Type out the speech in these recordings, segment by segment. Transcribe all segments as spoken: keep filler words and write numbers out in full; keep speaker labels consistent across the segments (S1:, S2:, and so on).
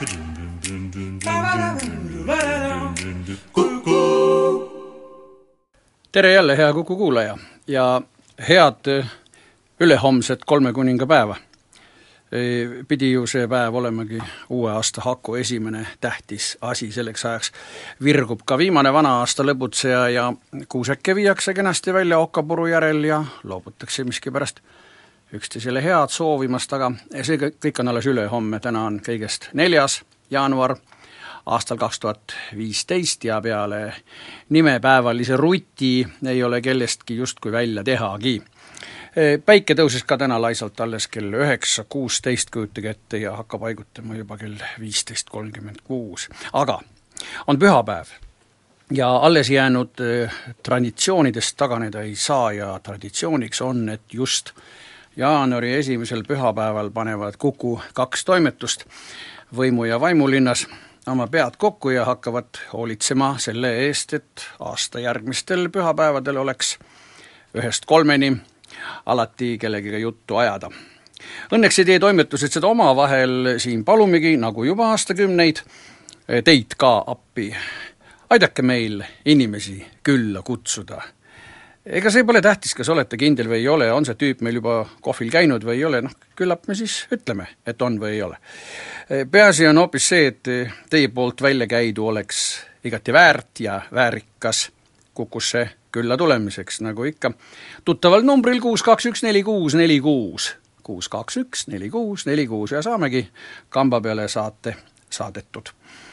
S1: Tere jälle, hea Kuku kuulaja ja head ülehomset kolme kuninga päeva. Pidi ju see päev olemagi uue aasta haku esimene tähtis asi, selleks ajaks virgub ka viimane vana aasta lõbutseja ja kuusäkke viiakse kenasti välja okkapuru järel ja loobutakse miski pärast üksteisele head soovimast, aga see kõik on alles ülehomme, täna on kõigest neljas jaanuar aastal kaks tuhat viisteist ja peale nimepäevalise ruti ei ole kellestki justkui välja tehagi. Päike tõusis ka täna laisalt alles kell üheksa kuusteist kujutage ette ja hakkab haigutama juba kell viisteist kolmkümmend kuus. Aga on pühapäev ja alles jäänud traditsioonidest taganeda ei saa ja traditsiooniks on, et just jaanuari esimesel pühapäeval panevad Kuku kaks toimetust Võimu ja Vaimulinnas oma pead kokku ja hakkavad hoolitsema selle eest, et aasta järgmistel pühapäevadel oleks ühest kolmeni alati kellegiga juttu ajada. Õnneks ei tee toimetused seda omavahel, siin palumegi, nagu juba aastakümneid, teid ka appi. Aidake meil inimesi külla kutsuda. Ega see pole tähtis, kas olete kindel või ei ole, on see tüüp meil juba kohvil käinud või ei ole, noh, küllap me siis ütleme, et on või ei ole. Peaasi on hoopis see, et teie poolt välja käidu oleks igati väärt ja väärikas Kukusse külla tulemiseks, nagu ikka. Tuttaval numbril kuus kaks üks neli kuus neli kuus, kuus kaks üks neli kuus neli kuus ja saamegi kamba peale saate saadetud.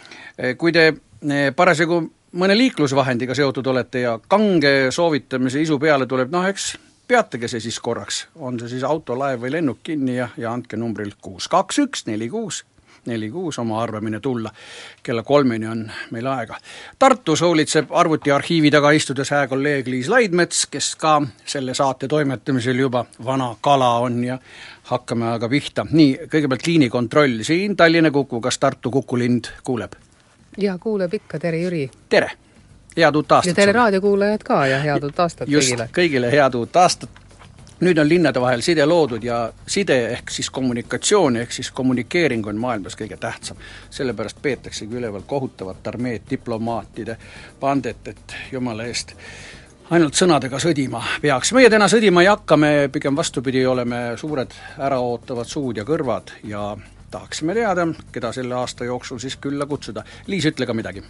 S1: Kui te parasjagu mõne liiklusvahendiga seotud olete ja kange soovitamise isu peale tuleb, noh eks peatage see siis korraks, on see siis auto, laev või lennuk kinni ja, ja andke numbril kuus kaks üks neli kuus neli kuus oma arvamine tulla. Kella kolmeni on meil aega. Tartus hoolitseb arvutiarhiivi taga istudes hää kolleeg Liis Laidmets, kes ka selle saate toimetamisel juba vana kala on ja hakkame aga pihta. Nii, kõigepealt liinikontroll siin Tallinna Kuku, kas Tartu Kukulind kuuleb?
S2: Ja kuuleb ikka, tere Jüri.
S1: Tere, head uut aastat.
S2: Ja tere raadiokuulajad ka ja head uut aastat
S1: just, kõigile. Just, kõigile head uut aastat. Nüüd on linnade vahel side loodud ja side ehk siis kommunikatsioon ehk siis kommunikeering on maailmas kõige tähtsam. Sellepärast peetaksegi üleval kohutavat armeed diplomaatide pandet, et jumala eest ainult sõnadega sõdima peaks. Meie täna sõdima ei hakka, me pigem vastupidi oleme suured äraootavad suud ja kõrvad ja tahaksime teada, keda selle aasta jooksul siis külla kutsuda. Liis, ütle ka midagi.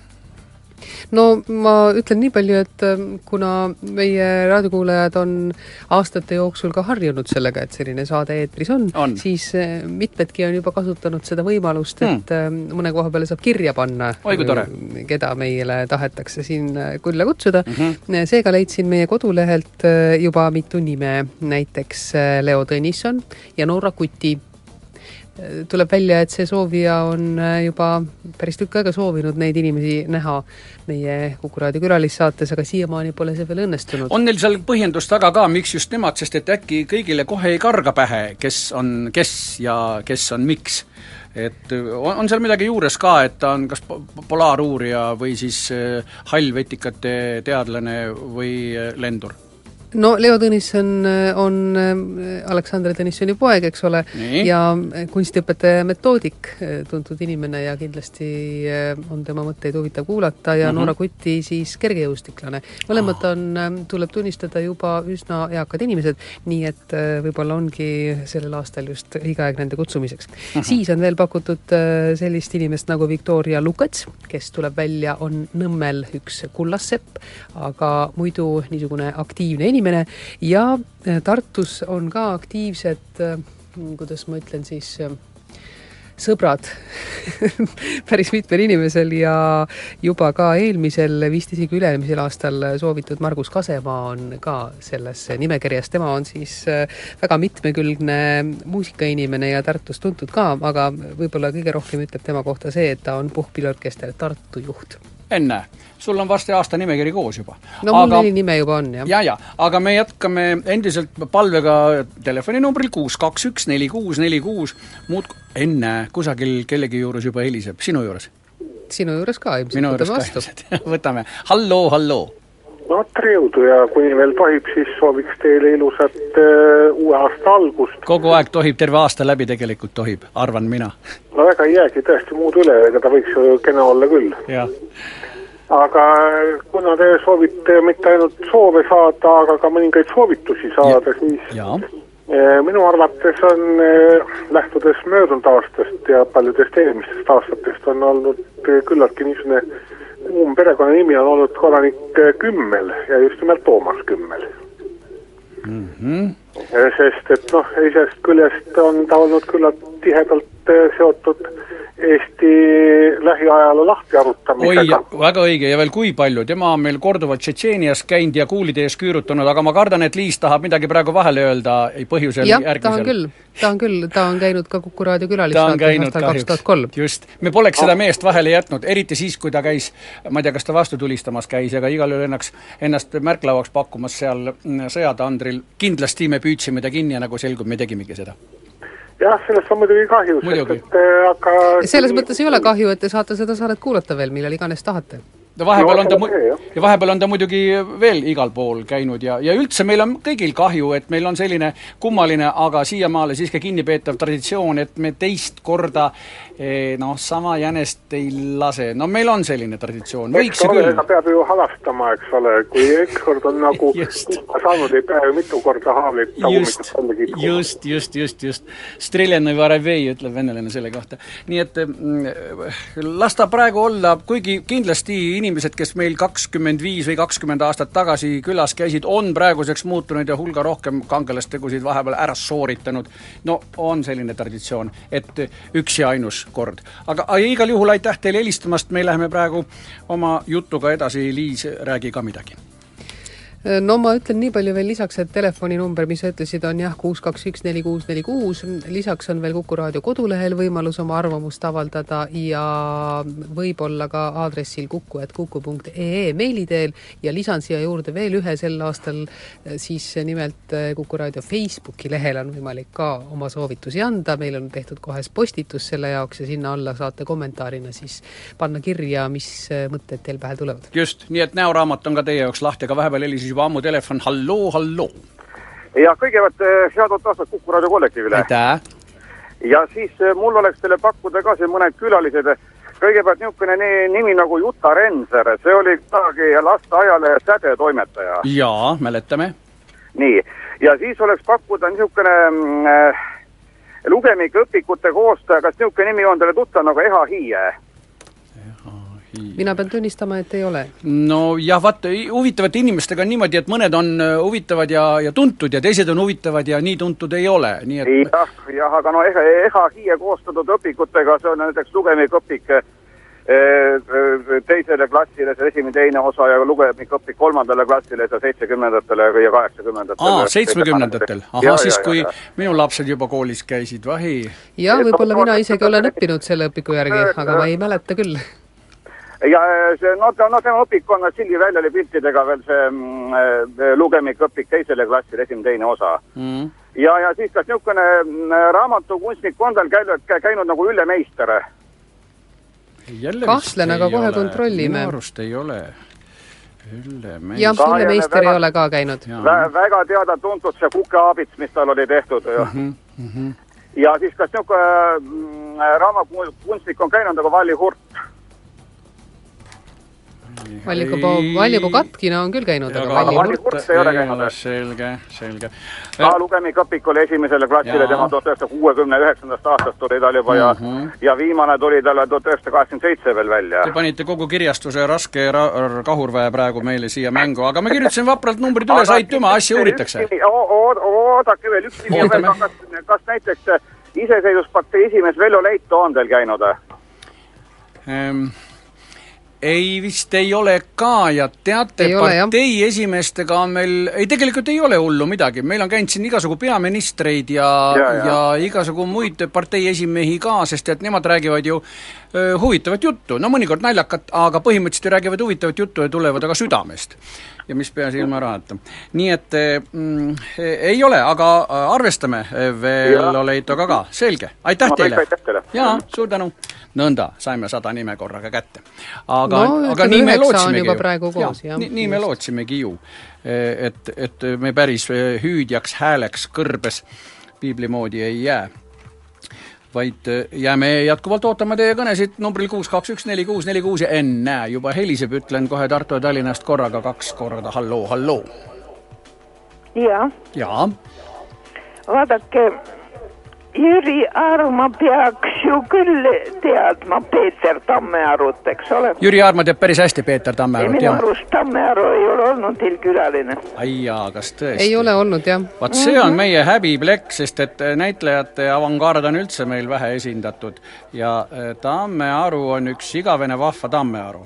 S2: No ma ütlen nii palju, et kuna meie raadiokuulajad on aastate jooksul ka harjunud sellega, et selline saade eetris on, on, siis mitmedki on juba kasutanud seda võimalust, et hmm. mõne koha peale saab kirja panna, keda meile tahetakse siin külla kutsuda. Mm-hmm. Seega leidsin meie kodulehelt juba mitu nime, näiteks Leo Tõnisson ja Noora Kuti. Tuleb välja, et see soovija on juba päris tükk aega soovinud neid inimesi näha meie Kuku raadio külalisaates, aga siiamaani pole see veel õnnestunud. On neil seal põhjendust taga ka, miks just nemad, sest et äkki kõigile kohe ei karga pähe, kes on kes ja kes on miks. Et on, on seal midagi juures ka, et ta on kas polaaruurija või siis hallvetikate teadlane või lendur? No Leo Tõnisson on Aleksandr Tõnissoni poeg, eks ole, nii. Ja kunstiõpetaja metoodik, tuntud inimene ja kindlasti on tema mõtteid huvitav kuulata ja mm-hmm. Noora Kuti siis kergejõustiklane. Mõlemad on, tuleb tunnistada juba üsna eakad inimesed, nii et võib-olla ongi sellel aastal just õige aeg nende kutsumiseks. Mm-hmm. Siis on veel pakutud sellist inimest nagu Viktoria Lukats, kes tuleb välja, on Nõmmel üks kullassepp, aga muidu niisugune aktiivne inimene. Ja Tartus on ka aktiivsed, kuidas ma ütlen siis, sõbrad päris mitmel inimesel ja juba ka eelmisel, vist isegi ülemisel aastal soovitud Margus Kasemaa on ka selles nimekirjas. Tema on siis väga mitmekülgne muusikainimene ja Tartus tuntud ka, aga võib-olla kõige rohkem ütleb tema kohta see, et ta on puhkpillorkester Tartu juht. Enne,
S1: sul on varsti aasta nimekiri koos juba.
S2: No mul aga, neli nime juba on, jah.
S1: Ja, ja, aga me jätkame endiselt palvega telefoninumbril kuus kaks üks neli kuus neli kuus. Muud enne kusagil kellegi juures juba heliseb. Sinu juures?
S2: Sinu juures ka, ilmselt.
S1: Minu juures ka ilmselt. Võtame. Halloo, halloo.
S3: No tere jõudu ja kuni veel tohib, siis sooviks teile ilusat uh, uue aasta algust.
S1: Kogu aeg tohib, terve aasta läbi tegelikult tohib, arvan mina.
S3: No väga ei jäägi tõesti muud üle, ega ta võiks ju kena olla küll.
S1: Ja.
S3: Aga kuna te soovite mitte ainult soove saada, aga ka mõningaid soovitusi saada, ja. siis ja. Minu arvates on lähtudes möödunud aastast ja paljudest eelmistest aastatest on olnud küllaltki niisugune kuum perekonna nimi on olnud kodanik Kümmel ja just nimelt Toomas Kümmel. Mm-hmm. Sest et noh, eisest küljest on ta olnud küllalt tihedalt seotud Eesti lähiajaloo lahti arutamisega.
S1: Oi, väga õige ja veel kui palju. Tema on meil korduvalt Tšetšeenias käinud ja kuulide ees küürutanud, aga ma kardan, et Liis tahab midagi praegu vahele öelda ei põhjusel
S2: jah,
S1: järgmisel.
S2: ta on küll, ta on küll, ta on käinud ka Kuku Raadio külalisaates aastal kaks tuhat kolm.
S1: Just, me poleks seda meest vahele jätnud, eriti siis, kui ta käis, ma ei tea, kas ta vastu tulistamas käis, aga igal üle ennaks, ennast märklauaks pakkumas seal sõjatandril. Kindlasti me püüdsime ta kinni ja nagu selgub, me tegimegi seda.
S3: Jah, sellest on muidugi kahju.
S1: Muidugi.
S3: Sest, et, aga...
S2: Selles mõttes ei ole kahju, et te saate seda saadet kuulata veel, millal iganes tahate.
S1: Ja vahepeal, no, on ta, see, ja vahepeal on ta muidugi veel igal pool käinud ja, ja üldse meil on kõigil kahju, et meil on selline kummaline, aga siiamaale siiski kinnipeetav traditsioon, et me teist korda eh, noh, sama jänest ei lase. No meil on selline traditsioon. Võiks
S3: eks ole,
S1: küll...
S3: peab ju halastama, eks ole, kui üks kord on nagu saanud, ei pea ju mitu korda haavlit
S1: just, just, just, just, just. Streljanoi varavei, ütleb venelane selle kohta. Nii et mm, lasta praegu olla, kuigi kindlasti inimesed, kes meil kakskümmend viis või kakskümmend aastat tagasi külas käisid, on praeguseks muutunud ja hulga rohkem kangelastegusid vahepeal ära sooritanud. No on selline traditsioon, et üks ja ainus kord. Aga igal juhul aitäh teile helistamast, me läheme praegu oma jutuga edasi, Liis, räägi ka midagi.
S2: No ma ütlen nii palju veel lisaks, et telefoninumber, mis sa ütlesid, on jah kuus kaks üks neli kuus neli kuus, lisaks on veel Kuku Raadio kodulehel võimalus oma arvamust avaldada ja võib-olla ka aadressil kuku et kuku punkt ee meili teel ja lisan siia juurde veel ühe sel aastal, siis nimelt Kuku Raadio Facebooki lehel on võimalik ka oma soovitusi anda, meil on tehtud kohes postitus selle jaoks ja sinna alla saate kommentaarina siis panna kirja, mis mõtted teil pähe tulevad.
S1: Just, nii et näoraamat on ka teie jaoks lahti, aga vahepeal elisis juba ammu telefon, halloo, halloo.
S4: Ja kõigepealt head oot aastat Kuku Raadio kollektiivile.
S1: Aitäh.
S4: Ja siis mul oleks teile pakkuda ka see mõned külalised. Kõigepealt niisugune nimi nagu Juta Renser, see oli taagi lasteaiale säde toimetaja.
S1: Jaa, mäletame.
S4: Nii, ja siis oleks pakkuda niisugune äh, lugemikõpikute koostaja, kas niisugune nimi on teile tuttav nagu Eha Hiie?
S2: Mina pean tunnistama, et ei ole.
S1: No jah, vaata, huvitavate inimestega on niimoodi, et mõned on huvitavad ja, ja tuntud ja teised on huvitavad ja nii tuntud ei ole. Nii et...
S4: jah, jah, aga no Eha, Eha Hiie koostatud õpikutega, see on näiteks lugemikõpik teisele klassile, see esimene teine osa ja lugemikõpik kolmandale klassile, see seitsekümnendatele ja kaheksakümnendatele.
S1: Aa, seitsmekümnendatel. Aha, siis kui ja, ja. minu lapsed juba koolis käisid, vahi.
S2: Ja võib-olla mina isegi olen õppinud selle õpiku järgi, aga ma ei mäleta küll.
S4: Ja see, no, no tema õpik on Silvi Väljali piltidega veel see mm, lugemikõpik teisele klassile, esimene teine osa. Mm. Ja, ja siis kas niisugune raamatukunstnik on tal käinud, käinud nagu Ülle Meister?
S2: Kahtlen, aga kohe ole. Kontrollime.
S1: Minu arust ei ole. Ülle Meister.
S2: Ja, Ülle Meister ei ole ka käinud.
S4: Vä, väga teada tuntud see kukeaabits, mis tal oli tehtud. Mm-hmm, mm-hmm. Ja siis kas niisugune raamatukunstnik on käinud nagu Valli Hurt?
S2: Vallipu Katkina on küll käinud, aga
S4: Valli Hurt ei ole käinud.
S1: Selge, selge.
S4: Ka lugemikõpik oli esimesele klassile, tema tuhat üheksasada kuuekümne üheksandast aastast tuli tal juba ja, mm-hmm. ja viimane tuli talle tuhat üheksasada kaheksakümmend seitse veel välja.
S1: Te panite kogu kirjastuse raske ra- kahurväe praegu meile siia mängu, aga me kirjutasin vapralt numbrid üle, said tüma, asja uuritakse.
S4: Oodake veel, üks nimi veel, kas, kas näiteks iseseisvuspartei esimees Vello Leito on teil käinud?
S1: Ähm... Ei vist ei ole ka ja teate, ei partei ole, esimeestega on meil, ei tegelikult ei ole hullu midagi, meil on käinud siin igasugu peaministreid ja, ja, ja. ja igasugu muid partei esimehi ka, sest et nemad räägivad ju öö, huvitavat juttu, no mõnikord naljakat, aga põhimõtteliselt räägivad huvitavat juttu ja tulevad aga südamest. ja mis peaasi ilma rahata. Nii et mm, ei ole, aga arvestame veel Oleitoga ka. Selge. Aitäh no, teile.
S4: Aitäh teile.
S1: Jaa, suur tänu. Nõnda, saime sada nime korraga kätte. Aga, no, aga nii me lootsimegi ju.
S2: Koos, ja,
S1: nii, nii me lootsimegi ju, et, et me päris hüüdjaks hääleks kõrbes piibli moodi ei jää. Vaid jääme jätkuvalt ootama teie kõnesid numbril kuus kaks üks neli kuus neli kuus ja ennää juba heliseb, ütlen kohe Tartu ja Tallinnast korraga kaks korda halloo, halloo.
S5: Ja.
S1: Ja.
S5: Vaadake, Jüri Aarma peaks ju küll teadma Peeter Tammearut, eks ole?
S1: Jüri Aarma teab päris hästi Peeter Tammearut.
S5: Minu arust Tammearu ei ole olnud teil külaline.
S1: Ai jaa, kas tõesti?
S2: Ei ole olnud, jah.
S1: Vaat see on meie häbiplek, sest et näitlejate avangard on üldse meil vähe esindatud ja Tammearu on üks igavene vahva Tammearu.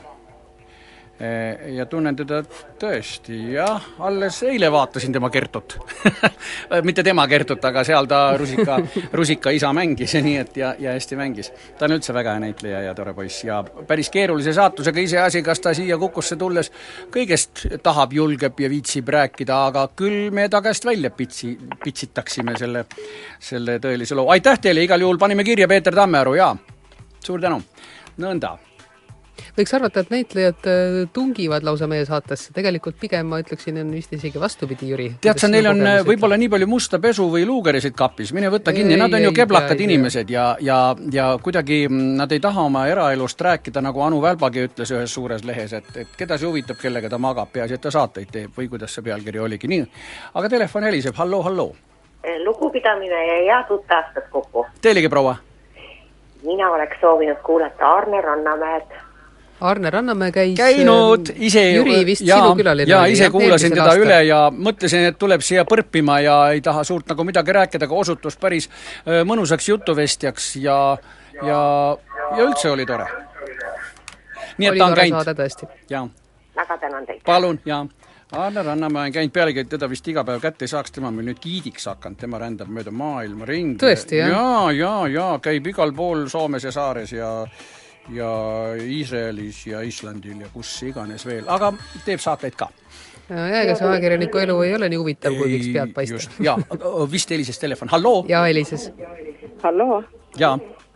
S1: Ja tunnen teda tõesti, jah, alles eile vaatasin tema Kertut. Mitte tema Kertut, aga seal ta rusika, rusika isa mängis, nii et ja, ja hästi mängis. Ta on üldse väga näitleja ja tore poiss ja päris keerulise saatusega ise asi, kas ta siia Kukusse tulles kõigest tahab, julgeb ja viitsib rääkida, aga küll me ta käest välja pitsi, pitsitaksime selle, selle tõelise loo. Aitäh teile, igal juhul panime kirja Peeter Tammearu, jaa. Suur tänu. Nõnda.
S2: Võiks arvata, et näitlejad tungivad lausa meie saatesse. Tegelikult pigem ma ütleksin, on vist isegi vastupidi, Jüri.
S1: Tead sa, neil on võib-olla nii palju musta pesu või luugerisid kapis. Mine võtta kinni, ei, nad on ei, ju keblakad ei, inimesed ja, ja, ja kuidagi nad ei taha oma eraelust rääkida, nagu Anu Välbagi ütles ühes suures lehes, et, et keda see huvitab, kellega ta magab, peaasi, et ta saateid teeb või kuidas see pealkiri oligi. Nii, aga telefon heliseb. Halloo, halloo.
S6: Lugupidamine ja hea tutte aastat kokku.
S1: Teilegi, proua?
S6: Mina oleks soovinud kuulata Arne Rannamäed.
S2: Arne Rannamäe käis
S1: käinud ise
S2: Jüri vist ja, sinu külaline
S1: ja ise kuulasin teda aasta. Üle ja mõtlesin, et tuleb siia põrpima ja ei taha suurt nagu midagi rääkida, aga osutus päris mõnusaks jutuvestjaks ja, ja, ja üldse oli tore. Nii et
S2: oli
S1: ta on käinud.
S2: Saade, tõesti.
S1: Ja.
S6: Väga tänan teid.
S1: Palun, ja. Arne Rannamäe on käinud pealegi, et teda vist iga päev kätte ei saaks, tema meil nüüd giidiks hakanud, tema rändab mööda maailma ringi.
S2: Tõesti, jah?
S1: Ja, ja, ja, käib igal pool Soomes ja Saares ja ja Iisraelis ja Islandil ja kus iganes veel, aga teeb saateid ka.
S2: Ja, ega see ajakirjaniku elu ei ole nii huvitav, kui võiks pead paista.
S1: Ja, vist helises telefon. Halloo?
S2: Ja, helises.
S5: Halloo?
S1: Ja.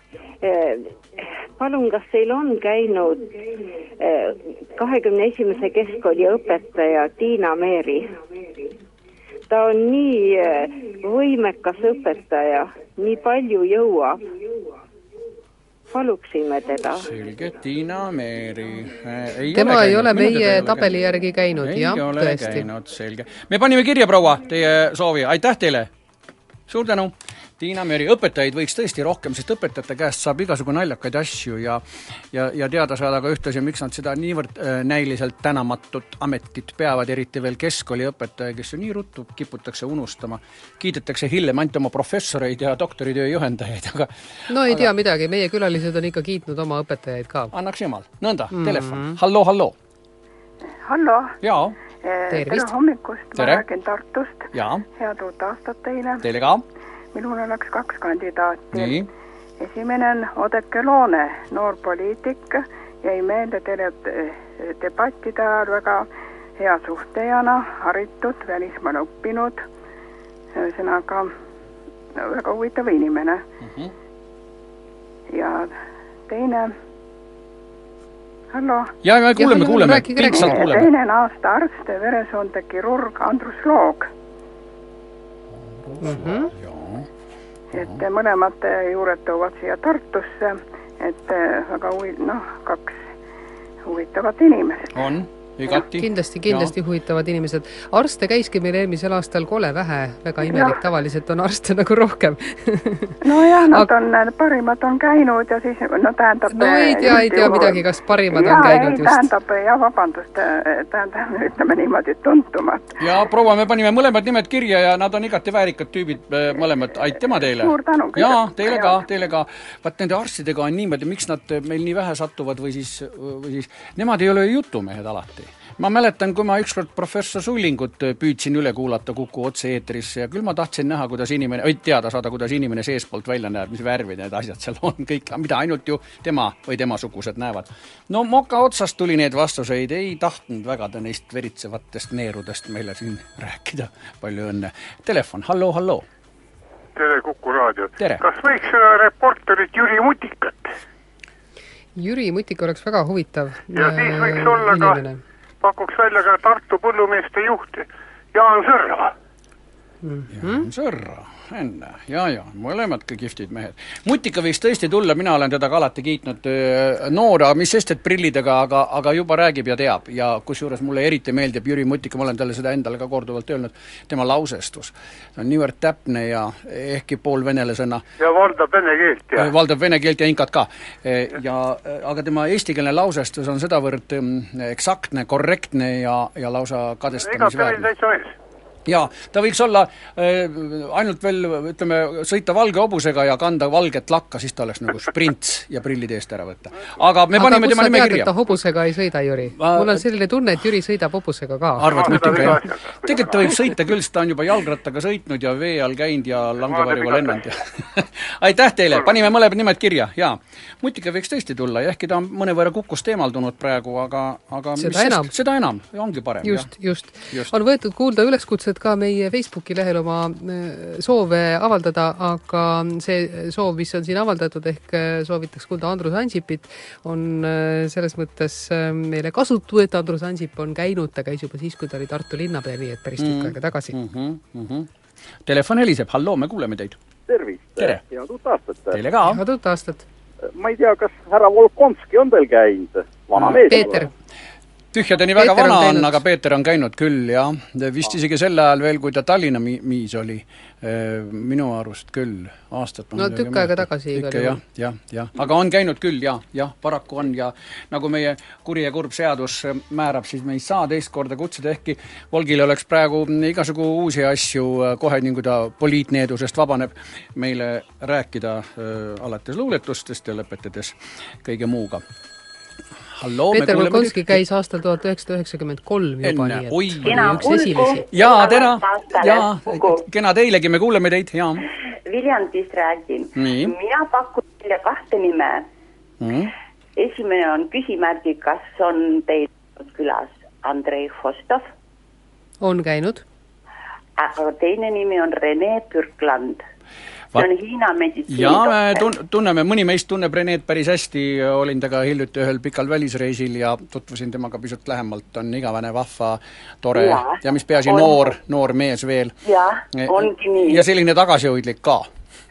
S5: Palun, kas teil on käinud kahekümne esimese keskkooli õpetaja Tiina Meeri? Ta on nii võimekas õpetaja, nii palju jõuab. Paluksime teda.
S1: Selge, Tiina Meeri.
S2: Ei Tema ei ole meie tabeli järgi käinud,
S1: ei
S2: jah,
S1: ole
S2: tõesti.
S1: Käinud, selge. Me panime kirja, proua, teie soovi. Aitäh teile! Suur tänu! Tiina Meeri, õpetajaid võiks tõesti rohkem, sest õpetajate käest saab igasugu naljakaid asju ja, ja, ja teada saada ka ühtlasi, miks nad seda niivõrd äh, näiliselt tänamatut ametit peavad, eriti veel keskkooli õpetaja, kes ju nii ruttu kiputakse unustama. Kiidetakse hiljem ainult oma professoreid ja doktoritöö juhendajaid. Aga,
S2: no ei
S1: aga...
S2: tea midagi, meie külalised on ikka kiitnud oma õpetajaid ka.
S1: Annaks jumal. Nõnda, mm-hmm. telefon. Halloo, halloo.
S7: Halloo.
S1: Jaa.
S7: Tere hommikust, ma räägin Tartust.
S1: Jaa.
S7: Head uut aastat teile.
S1: Teile ka.
S7: Minul oleks kaks kandidaati.
S1: Nii.
S7: Esimene on Odeke Loone, noor poliitik, jäi meelde teile debattide ajal väga hea suhtejana, haritud, välismaal õppinud, ühesõnaga väga huvitav inimene. Mm-hmm. Ja teine, hallo?
S1: Ja, me kuuleme, ja, kuuleme. Rääkige, rääkige. kuuleme.
S7: Teine on aasta arst, veresoonde kirurg Andrus Loog.
S2: Mm-hmm.
S7: Et mõlemad juured toovad siia Tartusse, et väga huvi, noh, kaks huvitavat inimesed.
S1: On, igati.
S2: Kindlasti, kindlasti ja. Huvitavad inimesed. Arste käiski meil eelmisel aastal kole vähe, väga imelik, ja. Tavaliselt on arste nagu rohkem.
S7: No jah, nad on, parimad on käinud ja siis, no tähendab...
S2: No ei tea, ei tea midagi, kas parimad ja, on käinud
S7: ei,
S2: just.
S7: Tähendab, ja vabandust, tähendab, ütleme niimoodi tuntumat.
S1: Ja proua, me panime mõlemad nimed kirja ja nad on igati väärikad tüübid mõlemad. Aitema teile.
S7: Suur tänu.
S1: Ja, teile ka, teile ka. Vaat nende arstidega on niimoodi, miks nad meil nii vähe satuvad või siis, või siis nemad ei ole jutumehed alati. ma mäletan, kui ma ükskord professor Sullingut püüdsin üle kuulata Kuku otse-eetrisse ja küll ma tahtsin näha, kuidas inimene, või teada saada, kuidas inimene seespoolt välja näeb, mis värvid need asjad seal on, kõik, mida ainult ju tema või tema sugused näevad. No moka otsast tuli need vastuseid, ei tahtnud väga ta neist veritsevatest neerudest meile siin rääkida. Palju õnne. Telefon, halloo, halloo.
S3: Tere, Kuku raadio.
S1: Tere.
S3: Kas võiks reporterit Jüri Mutikat?
S2: Jüri Mutik oleks väga huvitav
S3: ja siis võiks olla inimene. Ka pakuks välja ka Tartu põllumeeste juht Jaan Sõrra.
S1: Mm-hmm. Jaan Sõrra, enne, ja, ja, mõlemadki kihvtid mehed. Mutika võiks tõesti tulla, mina olen teda ka alati kiitnud noora, mis sest, et prillidega, aga, aga juba räägib ja teab. Ja kusjuures mulle eriti meeldib Jüri Mutika, ma olen talle seda endale ka korduvalt öelnud, tema lausestus. Ta on niivõrd täpne ja ehkki pool venelasena.
S3: Ja valdab vene keelt, ja.
S1: Valdab vene keelt ja inkat ka. Ja, aga tema eestikeelne lausestus on sedavõrd eksaktne, korrektne ja, ja lausa kadestamisväärne. Ja ta võiks olla äh, ainult veel, ütleme, sõita valge hobusega ja kanda valget lakka, siis ta oleks nagu sprints ja prillid eest ära võtta. Aga me
S2: aga
S1: panime tema nime kirja.
S2: Aga kus sa tead, et ta hobusega ei sõida, Jüri? Ma... Mul on selline tunne, et Jüri sõidab hobusega ka.
S1: Arvad muidugi, jah. Tegelikult ta võib sõita küll, ta on juba jalgrattaga sõitnud ja vee all käinud ja langevarjuga lennanud. Ja... Aitäh teile, panime mõlemad nimed kirja, jaa. Mutika võiks tõesti tulla ja ehkki ta on mõnevõrra kukust eemaldunud praegu, aga, aga
S2: seda, mis enam.
S1: Sest, seda enam, ongi parem.
S2: Just, just, just. On võetud kuulda üleskutset ka meie Facebooki lehel oma soove avaldada, aga see soov, mis on siin avaldatud, ehk soovitaks kuulda Andrus Ansipit, on selles mõttes meile kasutu, et Andrus Ansip on käinud, ta käis juba siis, kui ta oli Tartu linnapea, nii et päris tükk aega tagasi.
S1: Mm-hmm, mm-hmm. Telefon heliseb, halloo, me kuuleme teid.
S4: Tervist.
S1: Tere.
S4: Ja tuut aastat.
S1: Teile ka.
S2: Ja tuut aastat.
S4: Ma ei tea, kas härra Volkonski on veel käinud? Vana mees.
S2: Peeter.
S1: Tühjadeni väga Peeter vana on, on, aga Peeter on käinud küll, jah. Vist isegi selle ajal veel, kui ta Tallinna miis oli, minu arust küll aastat.
S2: No tükk aega tagasi.
S1: Ikka, jah, jah, jah. Aga on käinud küll, jah, jah, paraku on ja nagu meie kuri ja kurb seadus määrab, siis me ei saa teist korda kutsuda, ehkki Volgile oleks praegu igasugu uusi asju kohe, nii kui ta poliitneedusest vabaneb meile rääkida äh, alates luuletustest ja lõpetades kõige muuga. Halloo,
S2: Peeter Volkonski käis aastal tuhat üheksasada üheksakümmend kolm juba, nii et
S1: oi,
S2: üks esilisi.
S1: Jaa, tera, jaa, kena teilegi, me kuuleme teid, jaa.
S6: Viljandist räägin.
S1: Nii.
S6: Mina pakun teile kahte nime. Mm. Esimene on küsimärgi, kas on teil külas Andrei Fostov?
S2: On käinud.
S6: Aga teine nimi on Rene Pürkland. See on Hiina meditsiini.
S1: Jaa, me tunneme, mõni meist tunneb Reneed päris hästi, olin temaga hiljuti ühel pikal välisreisil ja tutvusin temaga pisut lähemalt, on igavene vahva, tore ja, ja mis peaasi on... noor, noor mees veel.
S6: Jaa, ongi nii.
S1: Ja selline tagasihoidlik ka.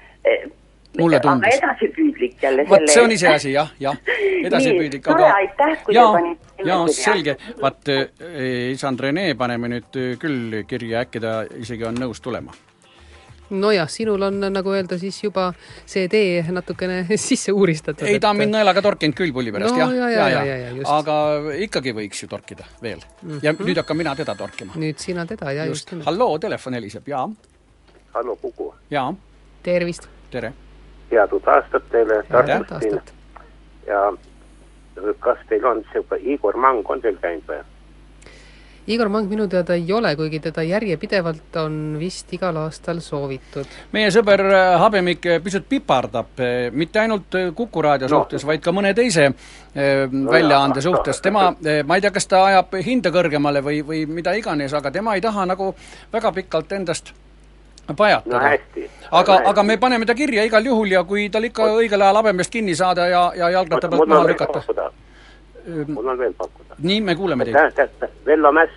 S1: Mulle tundus.
S6: Aga edasipüüdlik jälle.
S1: Vaat see on ise asi, jah, jah. Edasipüüdlik.
S6: Nii, tore, aitäh, kui ja, te panite.
S1: Jaa, selge. Vaat isand Rene paneme nüüd küll kirja, äkki ta isegi on nõus tulema.
S2: No jah, sinul on, nagu öelda, siis juba see tee natukene sisse uuristatud.
S1: Ei, ta on mind nõelaga torkinud küll pulli pärast,
S2: no,
S1: jah.
S2: Ja, ja, ja, ja, ja,
S1: aga ikkagi võiks ju torkida veel. Mm-hmm. Ja nüüd hakka mina teda torkima.
S2: Nüüd sina teda, ja just. just.
S1: Halloo, telefon heliseb, jaa.
S4: Halloo, Kuku.
S1: Jaa.
S2: Tervist.
S1: Tere.
S4: Headut aastat teile Tartustin. Ja kas teil on see Igor Mang on teil käinud või?
S2: Igor Mang minu teada ei ole, kuigi teda järjepidevalt on vist igal aastal soovitud.
S1: Meie sõber Habemik pisut pipardab, mitte ainult Kuku raadio suhtes, no. vaid ka mõne teise no, väljaande jah, suhtes. Tema, ma ei tea, kas ta ajab hinda kõrgemale või, või mida iganes, aga tema ei taha nagu väga pikalt endast pajatada.
S4: No hästi.
S1: Aga, aga me paneme ta kirja igal juhul ja kui tal ikka õigel ajal Habemest kinni saada ja, ja jalgrata pealt maha lükata.
S4: Mul on veel pakkuda.
S1: Nii, me kuuleme teid.
S4: Vello Mäss.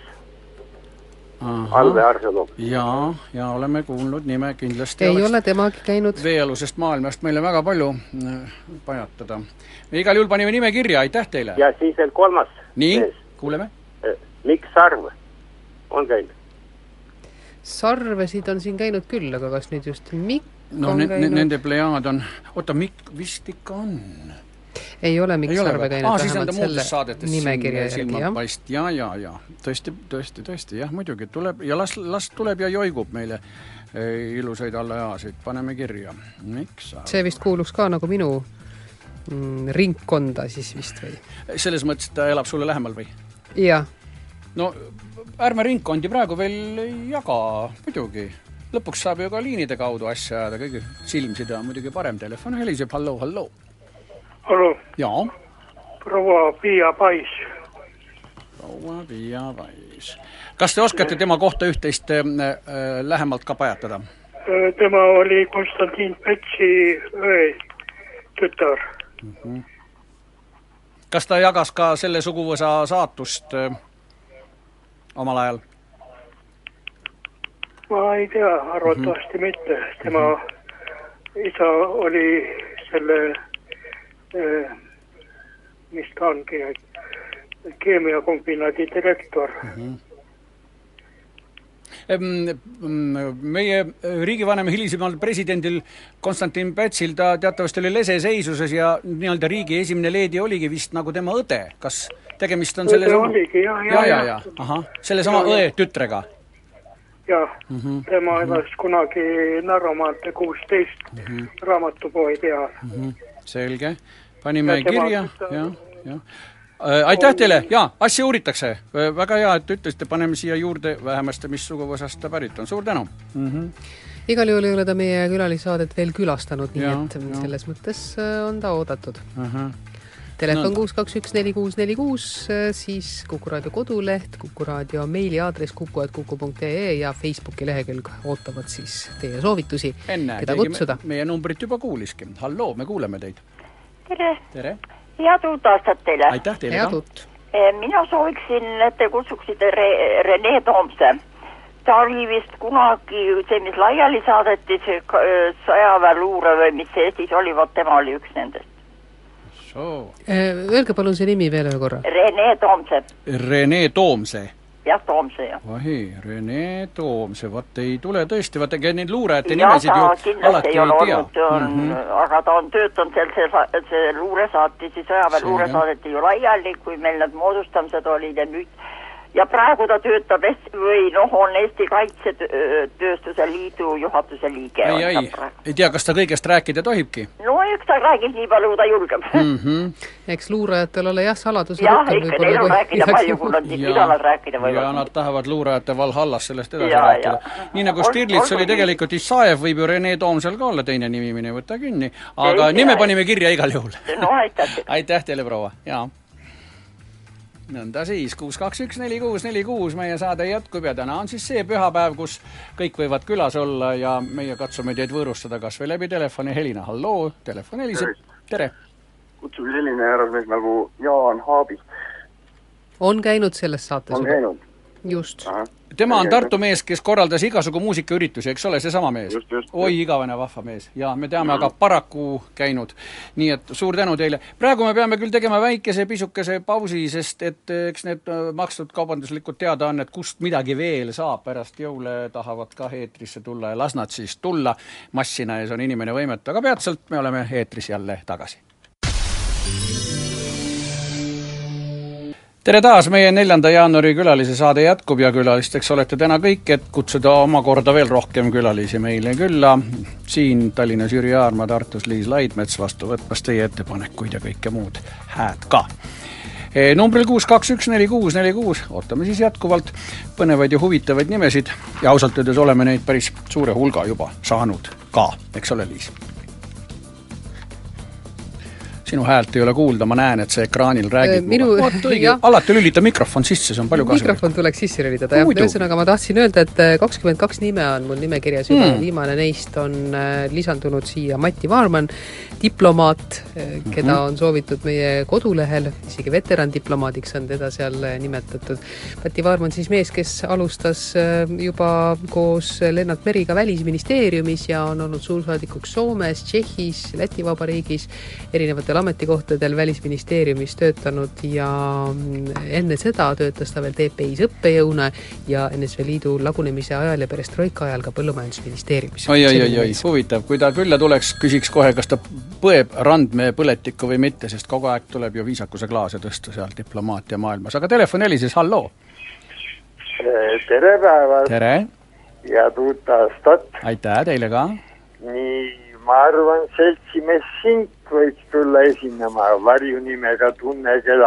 S4: Alve arheoloog.
S1: Jaa, ja oleme kuulnud nime kindlasti.
S2: Ei ole temagi käinud.
S1: Veealusest maailmast meile väga palju pajatada. Me igal juhul panime nime kirja, aitäh teile.
S4: Ja siis veel kolmas.
S1: Nii, mees. Kuuleme.
S4: Mikk Sarv on käinud.
S2: Sarvesid on siin käinud küll, aga kas nüüd just Mikk
S1: no,
S2: on
S1: ne-
S2: käinud?
S1: Nende plejaad on, oota, Mikk vist ikka on.
S2: Ei ole Mikk Sarve käinud
S1: ah,
S2: vähemalt selle nimekirja järgi, jah?
S1: Paist. Ja, ja, ja, tõesti, tõesti, tõesti, jah, muidugi tuleb ja las, las tuleb ja joigub meile e, ilusaid allajasid, paneme kirja. Mikk Sarve.
S2: See vist kuuluks ka nagu minu mm, ringkonda siis vist või?
S1: Selles mõttes, et ta elab sulle lähemal või?
S2: Jah.
S1: no ärme ringkondi praegu veel ei jaga, muidugi. Lõpuks saab ju ka liinide kaudu asja ajada, kõige silmsida on muidugi parem telefon. Heliseb, hallo, hallo.
S8: Hallo.
S1: Jaa.
S8: Proua Pia Pais.
S1: Proua Pia Pais. Kas te oskate tema kohta üht-teist äh, lähemalt ka pajatada?
S8: Tema oli Konstantin Petsi õe tütar.
S1: Uh-huh. Kas ta jagas ka selle suguvõsa saatust äh, omal ajal?
S8: Ma ei tea, arvatavasti uh-huh. mitte. Tema uh-huh. isa oli selle, äh, mis ta ongi, keemiakombinaadi direktor. Uh-huh. Meie riigivanema hilisemal presidendil Konstantin Pätsil ta teatavasti oli leseseisuses ja nii-öelda riigi esimene leedi oligi vist nagu tema õde. Kas tegemist on selle sama? Oligi, jah,
S1: jah, jah. Ja, ja. Aha. Selle sama ja, õe tütrega?
S8: Jah, uh-huh. tema elas uh-huh. kunagi Narvamaante kuusteist uh-huh. raamatupoid ja uh-huh.
S1: selge. Panime ja kirja, jah, jah. Aitäh teile, jaa, asja uuritakse. Väga hea, et ütlesite, paneme siia juurde vähemasti, mis suguvõsast ta pärit on. Suur tänu! Mm-hmm.
S2: Igal juhul ei ole ta meie külalissaadet veel külastanud, nii ja, et ja. selles mõttes on ta oodatud. Uh-huh. Telefon no. kuus kaks üks neli kuus neli kuus, siis Kuku Raadio koduleht, Kuku Raadio meiliaadress kuku at kuku punkt ee ja Facebooki lehekülg ootavad siis teie soovitusi,
S1: Enne,
S2: keda kutsuda.
S1: Me, meie numbrit juba kuuliski. Halloo, me kuuleme teid.
S9: Tere!
S1: Tere!
S9: Head uut aastat teile.
S1: Aitäh teile ka.
S9: Mina sooviksin, et te kutsuksite Re- Rene Toomse. Ta oli vist kunagi see, mis laiali saadeti, see sõjaväeluure või mis Eestis oli, vot tema oli üks nendest.
S1: So.
S2: Öelge palun see nimi veel ühe korra.
S9: Rene Toomse.
S1: Rene Toomse.
S9: Jah, Toomse, jah.
S1: Vahi, Rene Toomse, vaat ei tule tõesti, vaat ega neid luurajate nimesid ju alati ei, ei tea.
S9: On, mm-hmm. Aga ta on töötanud seal, see, see luure saati, siis sõjaväe luure saadeti ju laiali, kui meil need moodustamised olid ja nüüd. Ja praegu ta töötab Eesti, või noh, on Eesti Kaitsetööstuse Liidu juhatuse liige.
S1: Ei, ei, ei tea, kas ta kõigest rääkida tohibki?
S9: No eks ta räägib nii palju, ta julgeb.
S2: Mm-hmm. Eks luurajatel ole jah, saladuse
S9: jah, rohkem. Jah, ikka neil on rääkida palju, kui nad igalal rääkida võivad.
S1: Ja nad tahavad luurajate Valhallas sellest edasi ja, rääkida. Ja. Nii nagu Stirlitz oli tegelikult Isaev, võib ju Rene Toomsel ka olla teine nimi, mine võtta kinni. Aga ei, nime ja, panime kirja igal juhul.
S9: No aitäh.
S1: Aitäh teile, proua. Jaa. Nõnda siis, kuus kaks üks neli kuus neli kuus meie saade jätkub ja täna on siis see pühapäev, kus kõik võivad külas olla ja meie katsume teid võõrustada kas või läbi telefoni. Helina, halloo, telefon heliseb. Tere!
S10: Kutsun selline härrasmees nagu Jaan Haabist.
S2: On käinud selles saates?
S10: On käinud.
S2: Just.
S10: Aha.
S1: Tema on Tartu mees, kes korraldas igasugu muusikaüritusi, eks ole, see sama mees?
S10: Just, just.
S1: Oi, igavene vahva mees. Ja me teame, aga paraku käinud. Nii et suur tänu teile. Praegu me peame küll tegema väikese pisukese pausi, sest et eks need makstud kaubanduslikud teadaannet, kust midagi veel saab pärast jõule, tahavad ka eetrisse tulla ja las nad siis tulla. Massina ees on inimene võimetu, aga peatselt me oleme eetris jälle tagasi. Tere taas, meie neljanda jaanuari külalise saade jätkub ja külalisteks olete täna kõik, et kutsuda omakorda veel rohkem külalisi meile külla. Siin Tallinnas Jüri Aarma, Tartus Liis Laidmets vastu võtmas teie ettepanekuid ja kõike muud hääd ka. E, numbril kuus kaks üks neli kuus neli kuus, ootame siis jätkuvalt põnevaid ja huvitavaid nimesid ja ausalt öeldes oleme neid päris suure hulga juba saanud ka, eks ole Liis? Sinu häält ei ole kuulda, ma näen, et see ekraanil räägib
S2: Minu,
S1: Oot, alati lülita mikrofon sisse, see on palju kasulik.
S2: Mikrofon tuleks sisse lülitada. Ühesõnaga ma tahtsin öelda, et kakskümmend kaks nime on mul nimekirjas juba mm. viimane neist on lisandunud siia Mati Vaarman, diplomaat, keda on soovitud meie kodulehel, isegi veterandiplomaadiks on teda seal nimetatud. Mati Vaarman siis mees, kes alustas juba koos Lennart Meriga Välisministeeriumis ja on olnud suursaadikuks Soomes, Tšehhis, Läti Vabariigis, erinevatel ametikohtadel Välisministeeriumis töötanud ja enne seda töötas ta veel T P I-s õppejõuna ja N S V Liidu lagunemise ajal ja perestroika ajal ka Põllumajandusministeeriumis.
S1: Oi, oi, oi, oi, huvitav. Kui ta külla tuleks, küsiks kohe, kas ta põeb randmee põletikku või mitte, sest kogu aeg tuleb ju viisakuse klaase tõsta seal diplomaatia maailmas. Aga telefon helises, halloo!
S10: Tere päevast!
S1: Tere!
S10: Ja tuut aastat!
S1: Aitäh teile ka!
S10: Nii, ma arvan, seltsimees Sink võiks tulla esinema varjunimega Tunne Kedam.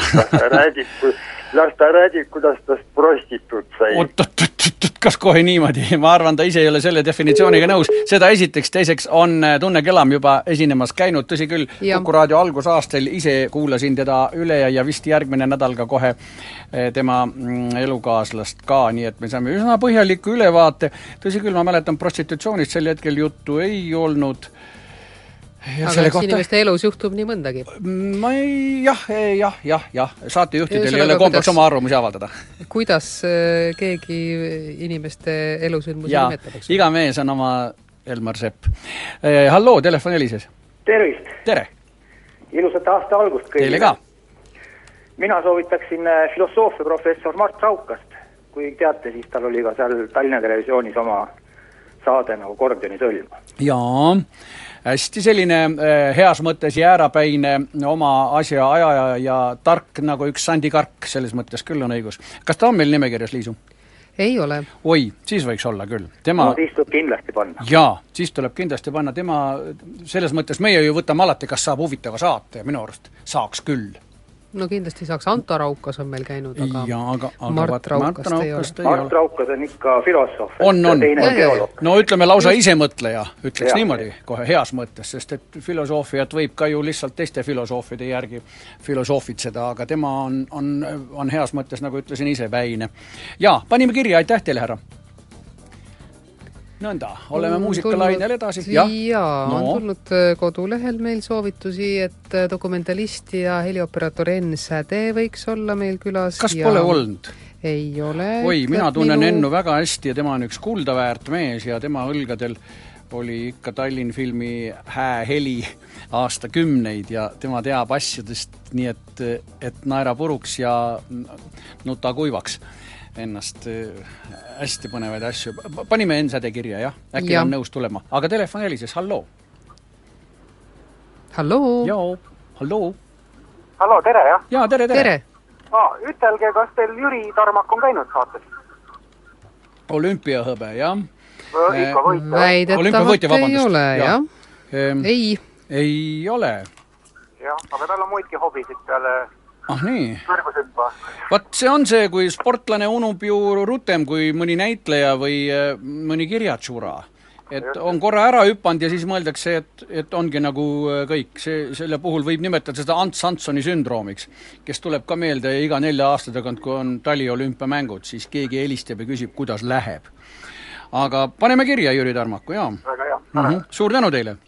S10: las ta räägib, las ta räägib, kuidas tast prostituut sai.
S1: Oot, oot, oot, oot, kas kohe niimoodi? Ma arvan, ta ise ei ole selle definitsiooniga nõus. Seda esiteks, teiseks on Tunne Kelam juba esinemas käinud, tõsi küll, Kuku raadio algusaastel ise kuulasin teda üle ja vist järgmine nädal ka kohe tema elukaaslast ka, nii et me saame üsna põhjaliku ülevaate. Tõsi küll, ma mäletan, prostitutsioonist sel hetkel juttu ei olnud. Ja
S2: aga eks kohta... inimeste elus juhtub nii mõndagi?
S1: Ma ei, jah, jah, jah, jah. Saatejuhtidel ei ole kombeks oma arvamusi avaldada.
S2: Kuidas keegi inimeste elusündmusi nimetab?
S1: Iga mees on oma Elmar Sepp. Eh, halloo, telefon helises.
S11: Tervist!
S1: Tere!
S11: Ilusat aasta algust kõigile.
S1: Teile ka!
S11: Mina soovitaksin filosoofia professor Mart Raukast. Kui teate, siis tal oli ka seal Tallinna Televisioonis oma saade nagu Gordioni sõlm.
S1: Jaa, hästi selline äh, heas mõttes jäärapäine oma asja ajaja ja tark nagu üks Sandi Kark, selles mõttes küll on õigus. Kas ta on meil nimekirjas, Liisu?
S2: Ei ole.
S1: Oi, siis võiks olla küll. Tema...
S11: No, siis tuleb kindlasti panna.
S1: Jaa, siis tuleb kindlasti panna. Tema, selles mõttes meie ju võtame alati, kas saab huvitava saate ja minu arust saaks küll.
S2: No kindlasti saaks, Anto Raukas on meil käinud, aga,
S1: ja, aga, aga
S2: Mart
S1: vaat,
S2: Raukast
S1: Mart
S2: ei ole.
S11: Mart Raukas on ikka filosoof.
S1: On, on. No ütleme lausa
S11: Just.
S1: ise mõtleja, ütleks
S11: ja.
S1: niimoodi kohe heas mõttes, sest et filosoofiat võib ka ju lihtsalt teiste filosoofide järgi filosoofitseda, aga tema on, on, on heas mõttes, nagu ütlesin, ise väine. Ja, panime kirja, aitäh teile, härra. Nõnda, oleme muusikalainel edasi.
S2: Jaa, ja, no. on tulnud kodulehel meil soovitusi, et dokumentalist ja helioperaator Enn Säde võiks olla meil külas.
S1: Kas
S2: ja...
S1: pole olnud?
S2: Ei ole.
S1: Oi, mina tunnen
S2: minu...
S1: Ennu väga hästi ja tema on üks kuldaväärt mees ja tema õlgadel oli ikka Tallinn filmi hää heli aastakümneid ja tema teab asjadest nii, et, et naera puruks ja nuta kuivaks ennast hästi põnevaid asju. Panime Enn Säde kirja, jah? Äkki ja. on nõus tulema. Aga telefon helises, halloo.
S2: Halloo.
S1: Joo, halloo.
S11: Halloo, tere, jah?
S1: Jaa, tere, tere.
S2: tere.
S11: Ah, ütelge, kas teil Jüri Tarmak on käinud saates?
S1: Olümpiahõbe, jah.
S11: Ikka võitja.
S2: Väidetavalt ei ole, jah.
S1: Ehm,
S2: ei.
S1: Ei ole.
S11: Jah, aga tal on muidki hobisid peale...
S1: Ah nii. Vaat see on see, kui sportlane unub ju rutem kui mõni näitleja või mõni kirjatsura. Et on korra ära hüppanud ja siis mõeldakse, et, et ongi nagu kõik. See, selle puhul võib nimetada seda Ants Hansoni sündroomiks, kes tuleb ka meelde iga nelja aasta tagant, kui on taliolümpiamängud, siis keegi helistab ja küsib, kuidas läheb. Aga paneme kirja Jüri Tarmaku, jaa.
S11: Väga hea.
S1: Mm-hmm. Suur tänu teile!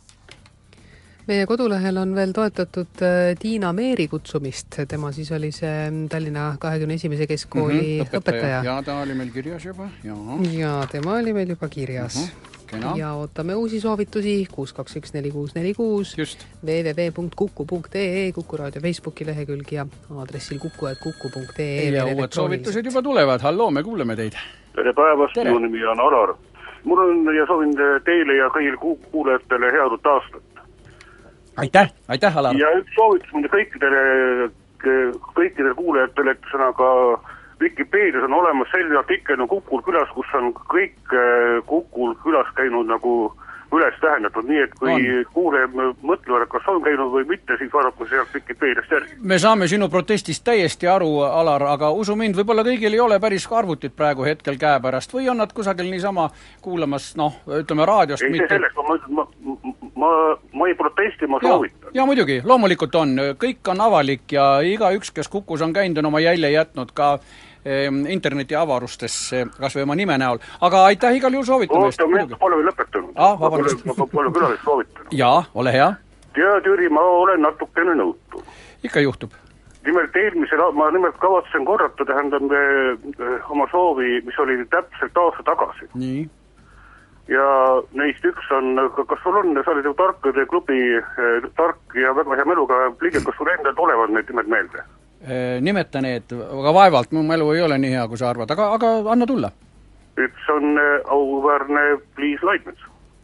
S2: Meie kodulehel on veel toetatud Tiina Meeri kutsumist. Tema siis oli see Tallinna kahekümne esimese keskkooli mm-hmm, õpetaja. õpetaja.
S1: Ja ta oli meil kirjas juba. Ja,
S2: ja tema oli meil juba kirjas.
S1: Mm-hmm.
S2: Ja ootame uusi soovitusi kuus kaks üks neli kuus neli kuus w w w punkt kuku punkt e e Kuku raadio Facebooki lehekülg ja aadressil kuku et kuku punkt e e
S1: ja uued soovitused juba tulevad. Halloo, me kuuleme teid.
S10: Tere päevast, minu nimi on Alar. Mul on ja soovin teile ja kõigile kuulajatele head uut aastat.
S1: Aitäh, aitäh, Alar.
S10: Ja üks soovitus mulle kõikidele, kõikidele kuulajatele, et sõnaga Wikipeedias on olemas selline artikkel no Kukul külas, kus on kõik Kukul külas käinud nagu üles tähendatud, nii et kui kuulajad mõtlevad, kas on käinud või mitte, siis vaadake sealt Wikipeediast järgi.
S1: Me saame sinu protestist täiesti aru, Alar, aga usu mind, võib-olla kõigil ei ole päris arvutit praegu hetkel käe pärast või on nad kusagil niisama kuulamas, noh, ütleme raadiost
S10: ei,
S1: mitte.
S10: Ei, selleks, ma, ma, ma, ma ei protesti, ma soovitan.
S1: Ja, ja muidugi, loomulikult on, kõik on avalik ja iga üks, kes Kukus on käinud, on oma jälje jätnud ka interneti avarustesse, kas või oma nime näol. Aga aitäh igal juhul soovitamist.
S10: Oota, me pole veel lõpetanud.
S1: Ah, vabandust.
S10: Ma pole külalist soovitanud.
S1: Jaa, ole hea.
S10: Tead, Jüri, ma olen natukene nõutu.
S1: Ikka juhtub.
S10: Nimelt eelmisel, ma nimelt kavatsen korrata, tähendab oma soovi, mis oli täpselt aasta tagasi.
S1: Nii.
S10: Ja neist üks on, kas sul on, sa olid ju tarkade klubi, tark ja väga hea meluga liige, kas sul endalt olevad need nimed meelde?
S1: Nimeta need, aga vaevalt, mu mälu ei ole nii hea, kui sa arvad, aga, aga anna tulla.
S10: Üks on auväärne Liis Laidmets.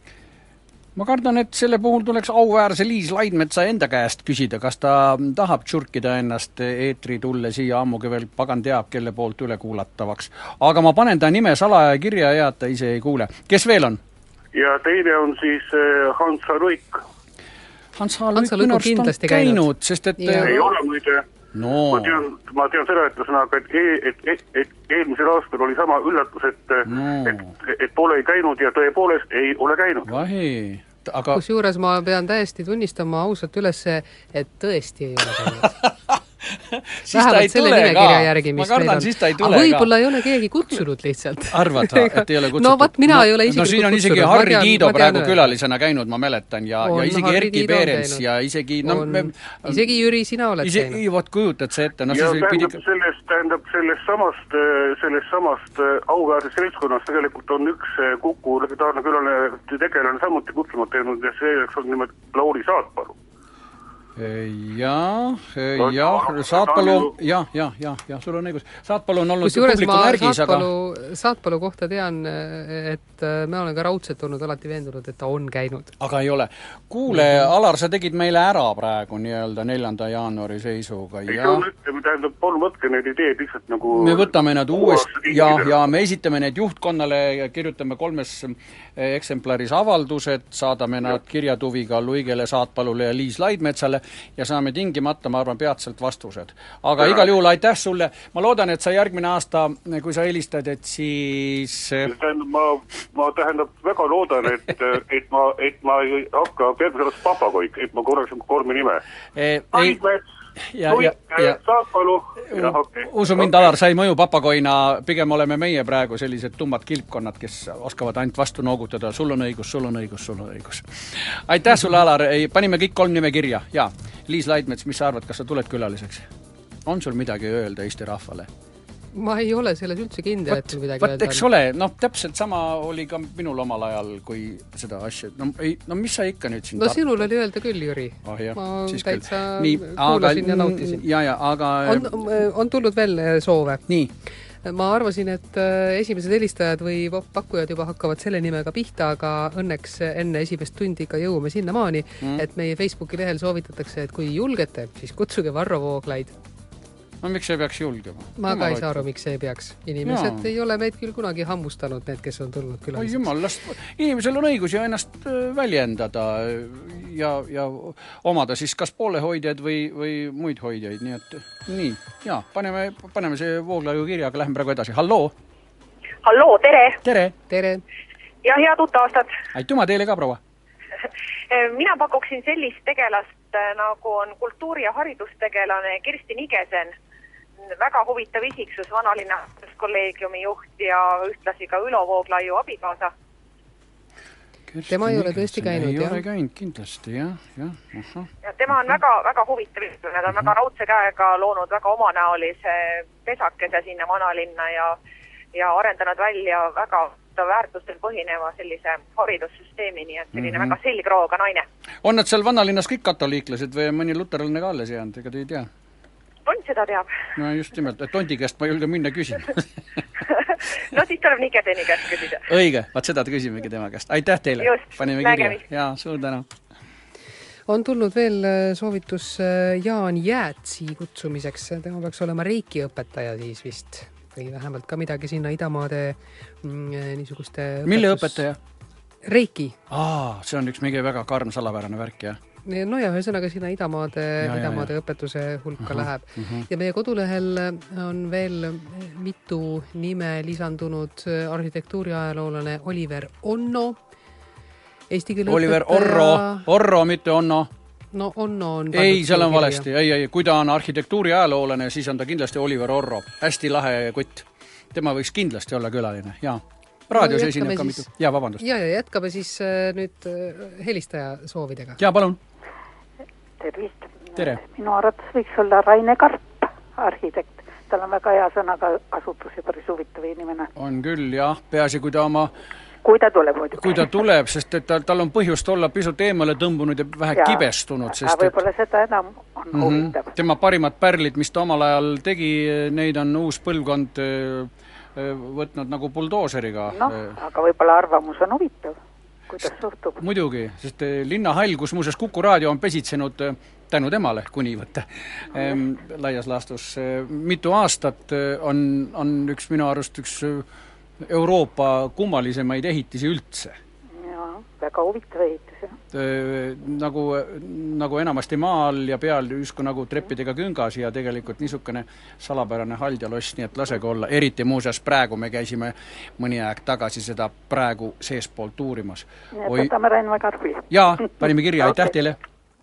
S1: Ma kardan, et selle puhul tuleks auväärse Liis Laidmetsa enda käest küsida, kas ta tahab tšurkida ennast eetri tulle siia ammugi veel pagan teab, kelle poolt üle kuulatavaks. Aga ma panen ta nime salaja kirja ja ta ise ei kuule. Kes veel on?
S10: Ja teine on siis Hans Haluik.
S1: Hans Haluik minu arust on käinud, sest et...
S10: Ja. Ei ole muide...
S1: no.
S10: ma tean, ma tean seda, et sõnaga, et, et, et, et eelmisel aastal oli sama üllatus, et, no. et, et pole ei käinud ja tõepoolest ei ole käinud.
S1: Vahi. Aga...
S2: Kusjuures ma pean täiesti tunnistama ausalt üles, et tõesti ei ole käinud.
S1: siis ta ei tule ka.
S2: Järgi,
S1: ma kardan, siis ta ei tule
S2: ka. Võib-olla ei ole keegi kutsunud lihtsalt.
S1: Arvata, et ei ole kutsutud.
S2: No vat, mina
S1: no,
S2: ei ole isegi
S1: no, siin on isegi
S2: kutsunud.
S1: Harri
S2: tean,
S1: Tiido praegu
S2: tean,
S1: külalisena käinud, ma mäletan, ja,
S2: on,
S1: ja isegi
S2: Harri
S1: Erki
S2: Tiido
S1: Peerens ja isegi... No,
S2: on,
S1: me,
S2: isegi Jüri, sina oled
S1: ise,
S2: käinud.
S1: Vot kujutad see ette. No,
S10: ja
S1: siis
S10: tähendab,
S1: pidi...
S10: sellest, tähendab sellest samast, sellest samast auväärsest seltskonnast tegelikult on üks Kuku legendaarne külaline tegelane samuti kutsumata teinud ja see on nimelt Lauri Saatpalu.
S1: Jah, jah, Saatpalu, jah, jah, jah, jah, sul on õigus. Saatpalu on olnud publiku märgis, aga...
S2: Saatpalu kohta tean, et me olen ka raudselt olnud alati veendunud, et ta on käinud.
S1: Aga ei ole. Kuule, Alar, sa tegid meile ära praegu nii-öelda neljanda jaanuari seisuga.
S10: Ei, ja... see on, tähendab, palun võtke need ideed lihtsalt nagu...
S1: Me võtame nad uuesti ja, ja me esitame need juhtkonnale ja kirjutame kolmes eksemplaris avaldused, saadame nad kirjatuviga Luigele, Saatpalule ja Liis Laidmetsale ja saame tingimata, ma arvan, peatselt vastused. Aga ja. Igal juhul aitäh sulle. Ma loodan, et sa järgmine aasta, kui sa helistad, et siis...
S10: Tähendab, ma, ma tähendab väga loodan, et, et, ma, et ma ei hakka järgmisel papagoik, et ma korraks kormi nime. Laidmets, Luik, Saatpalu ja okay.
S1: Usu mind, Alar, sa ei mõju papagoina, pigem oleme meie praegu sellised tummad kilpkonnad, kes oskavad ainult vastu noogutada, sul on õigus, sul on õigus, sul on õigus. Aitäh sulle, Alar, panime kõik kolm nime kirja. Ja, Liis Laidmets, mis sa arvad, kas sa tuled külaliseks? On sul midagi öelda Eesti rahvale?
S2: Ma ei ole selles üldse kindel, et sul midagi
S1: öelda. Eks ole, noh, täpselt sama oli ka minul omal ajal, kui seda asja, no, ei, no mis sa ikka nüüd siin
S2: no sinul oli öelda küll, Jüri.
S1: Oh, jah,
S2: ma täitsa
S1: Nii,
S2: kuulasin
S1: aga,
S2: ja nautisin.
S1: Ja, ja, aga...
S2: On, on tulnud veel soove.
S1: Nii.
S2: Ma arvasin, et esimesed helistajad või pakkujad juba hakkavad selle nimega pihta, aga õnneks enne esimest tundi ka jõuame sinna maani, mm. et meie Facebooki lehel soovitatakse, et kui julgete, siis kutsuge Varro Vooglaid.
S1: No miks ei peaks julgema?
S2: Ma ka ei saa aru, miks ei peaks. Inimesed ja. Ei ole meid küll kunagi hammustanud, need, kes on tulnud külaliseks.
S1: Jumal, last, inimesel on õigus ja ennast väljendada ja, ja omada siis kas poolehoidjaid või, või muid hoidjaid. Nii et nii, jaa, paneme, paneme see Vooglaiu kirja, aga lähme praegu edasi. Halloo!
S12: Halloo, tere!
S1: Tere!
S2: Tere!
S12: Ja head uut aastat!
S1: Aitüma teile ka, proua!
S12: Mina pakuksin sellist tegelast, nagu on kultuuri- ja haridustegelane Kirsti Nigesen, väga huvitav isiksus, vanalinna kolleegiumi juht ja ühtlasi ka Ülo Vooglaiu abikaasa.
S2: Tema ei ole tõesti käinud,
S1: ei
S2: jah?
S1: Ei ole käinud, kindlasti, jah, jah. Aha.
S12: Ja tema on väga, väga huvitav isiksus, nad on väga raudse käega loonud väga omanäolise pesakese sinna vanalinna ja, ja arendanud välja väga väärtustel põhineva sellise haridussüsteemi, nii et selline mm-hmm. väga selgrooga naine.
S1: On nad seal vanalinnas kõik katoliiklased või mõni luteralne ka alles jäänud, ega te ei tea?
S12: On seda teab.
S1: No just nimelt, et Tondi käest ma julgen minna küsima.
S12: No siis tuleb Nigeseni käest küsida.
S1: Õige, vaat seda küsimegi tema käest. Aitäh teile!
S12: Just,
S1: panime kirja. Jaa, suur tänu!
S2: On tulnud veel soovitus Jaan Jäätsi kutsumiseks. Tema peaks olema reiki õpetaja siis vist. Või vähemalt ka midagi sinna idamaade mm, niisuguste...
S1: Mille õpetaja?
S2: Reiki.
S1: Aa, see on üks mingi väga karm salapärane värk, jah?
S2: No ja ühesõnaga sinna idamaade, ja, idamaade ja, ja. õpetuse hulka uh-huh, läheb. Uh-huh. Ja meie kodulehel on veel mitu nime lisandunud arhitektuuriajaloolane Oliver Onno. Eesti keele
S1: Oliver
S2: õpetaja...
S1: Orro, Orro, mitte Onno.
S2: No Onno on...
S1: Ei, seal on valesti. Ei, ei, kui ta on arhitektuuriajaloolane, siis on ta kindlasti Oliver Orro. Hästi lahe kutt. Tema võiks kindlasti olla külaline, jaa. Raadios no, esineb ka mitu. Jaa, vabandust.
S2: Ja, ja jätkame siis äh, nüüd äh, helistaja soovidega.
S1: Jaa, palun.
S7: Tervist.
S1: Tere.
S7: Minu arvates võiks olla Raine Karp, arhitekt. Tal on väga hea sõnaga kasutus ja päris huvitav inimene.
S1: On küll, jah. Peaasi, kui ta oma...
S7: Kui ta tuleb muidugi.
S1: Kui ta tuleb, sest et tal, tal on põhjust olla pisut eemale tõmbunud ja vähe ja, kibestunud. Sest
S7: võib-olla et... seda enam on mm-hmm. huvitav.
S1: Tema parimad pärlid, mis ta omal ajal tegi, neid on uus põlvkond võtnud nagu buldooseriga.
S7: No, aga võib-olla arvamus on huvitav. Kuidas suhtub?
S1: Muidugi, sest linnahall, kus muuseas Kuku raadio on pesitsenud tänu temale, kuni võtta ehm, laias laastus mitu aastat, on, on üks minu arust üks Euroopa kummalisemaid ehitisi üldse.
S7: Jaa, väga huvitav ehitis,
S1: nagu, nagu enamasti maal ja peal justkui nagu treppidega küngas ja tegelikult niisugune salapärane haldjaloss, nii et lasega olla, eriti muuseas praegu me käisime mõni aeg tagasi seda praegu seespoolt uurimas.
S13: Nii et võtame Rainva Karpi.
S1: Jaa, panime kirja, aitäh teile!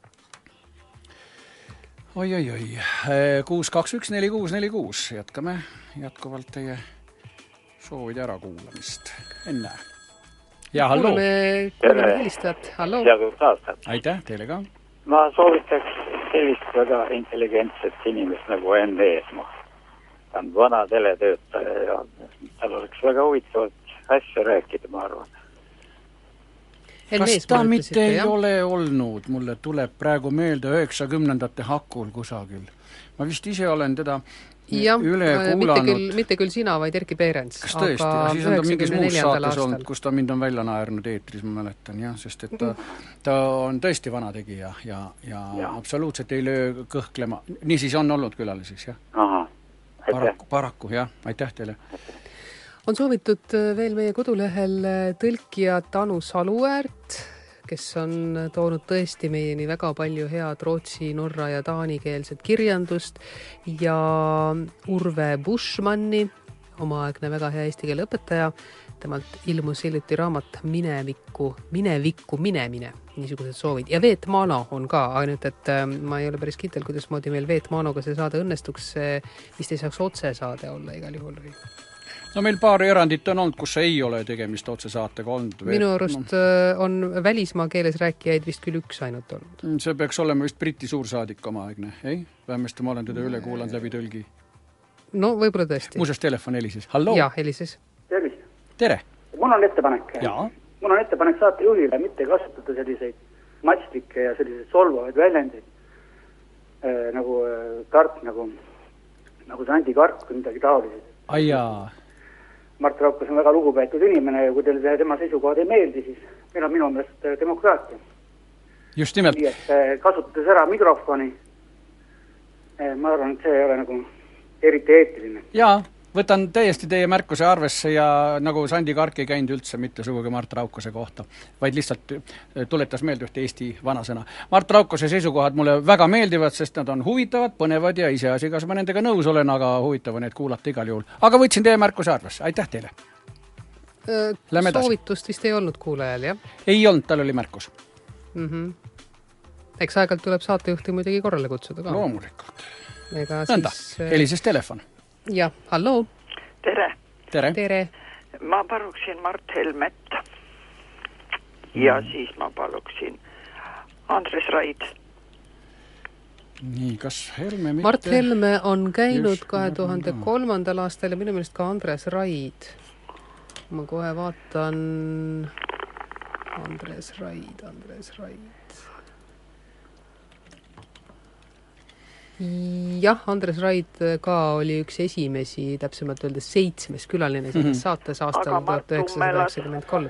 S1: Oi, oi, oi, kuus kaks üks neli kuus neli kuus, jätkame jätkuvalt teie soovide ära kuulamist. Enne. Ja, hallo.
S2: Kuuleme helistajat, hallo.
S1: Aitäh, teile ka.
S14: Ma soovitaks sellist väga intelligentset inimest nagu Enn Eesmaa. Ta on vana teletöötaja ja tal oleks väga huvitavat asja rääkida, ma arvan.
S1: Kas ta mitte ei jah? ole olnud, mulle tuleb praegu meelde üheksakümnendate hakul kusagil. Ma vist ise olen teda
S2: ja,
S1: üle
S2: mitte
S1: kuulanud.
S2: Küll, mitte küll sina, vaid Erki Peerens.
S1: Kas tõesti? Ja siis on ta mingis muus saates olnud, kus ta mind on välja naernud eetris, ma mäletan, jah, sest et ta, ta on tõesti vana tegija ja, ja, ja absoluutselt ei löö kõhklema. Nii siis on olnud külaliseks, jah?
S14: Aha, aitäh.
S1: Paraku, paraku, jah, aitäh teile.
S2: On soovitud veel meie kodulehel tõlkija Tanu Saluäärt, kes on toonud tõesti meieni väga palju head rootsi, norra ja taanikeelset kirjandust ja Urve Buschmanni, omaaegne väga hea eesti keele õpetaja. Temalt ilmus hiljuti raamat Minevikku, minevikku minemine, niisugused soovid. Ja Veet Maano on ka, ainult et ma ei ole päris kindel, kuidas moodi meil Veet Maanoga see saade õnnestuks, vist ei saaks otse saade olla igal juhul või?
S1: No meil paar erandit on olnud, kus ei ole tegemist otsesaatega olnud.
S2: Minu arust no. on välismaa keeles rääkijaid vist küll üks ainult olnud.
S1: See peaks olema vist Briti suursaadik omaaegne, ei? Vähemasti ma olen teda üle kuulanud läbi tõlgi.
S2: No võib-olla tõesti.
S1: Muuseas telefon helises. Hallo?
S2: Jaa, helises.
S15: Tervist.
S1: Tere.
S15: Mul on ettepanek.
S1: Jaa.
S15: Mul on ettepanek saate juhile mitte kasutada selliseid matslikke ja selliseid solvavaid väljendeid äh, nagu äh, Karp, nagu, nagu Sandi Karp või midagi taolised.
S1: Ai jaa.
S15: Mart Raukas on väga lugupeetud inimene ja kui teile tema seisukohad ei meeldi, siis meil on minu meelest demokraatia.
S1: Just nimelt.
S15: Nii, et kasutades ära mikrofoni, ma arvan, et see ei ole nagu eriti eetiline.
S1: Jaa, võtan täiesti teie märkuse arvesse ja nagu Sandi Kark ei käinud üldse mitte sugugi Mart Raukase kohta, vaid lihtsalt tuletas meelde ühte Eesti vanasõna. Mart Raukase seisukohad mulle väga meeldivad, sest nad on huvitavad, põnevad ja iseasi, kas ma nendega nõus olen, aga huvitav on need kuulata igal juhul. Aga võtsin teie märkuse arvesse, aitäh teile!
S2: Soovitust vist ei olnud kuulajal, jah?
S1: Ei olnud, tal oli märkus.
S2: Mm-hmm. Eks aegalt tuleb saatejuhti muidugi korrale kutsuda ka.
S1: Loomulikult.
S2: Ega
S1: Nõnda,
S2: siis...
S1: helises telefon.
S2: Jah, hallo.
S16: Tere.
S1: Tere.
S2: Tere.
S16: Ma paluksin Mart Helmet ja mm. siis ma paluksin Andres Raid.
S1: Nii, kas Helme mitte...
S2: Mart Helme on käinud kahe tuhande kolmandal aastal ja minu meelest ka Andres Raid. Ma kohe vaatan Andres Raid, Andres Raid. Jah, Andres Raid ka oli üks esimesi, täpsemalt öeldes seitsmes külaline selles mm-hmm. saates aastal tuhat üheksasada üheksakümmend kolm.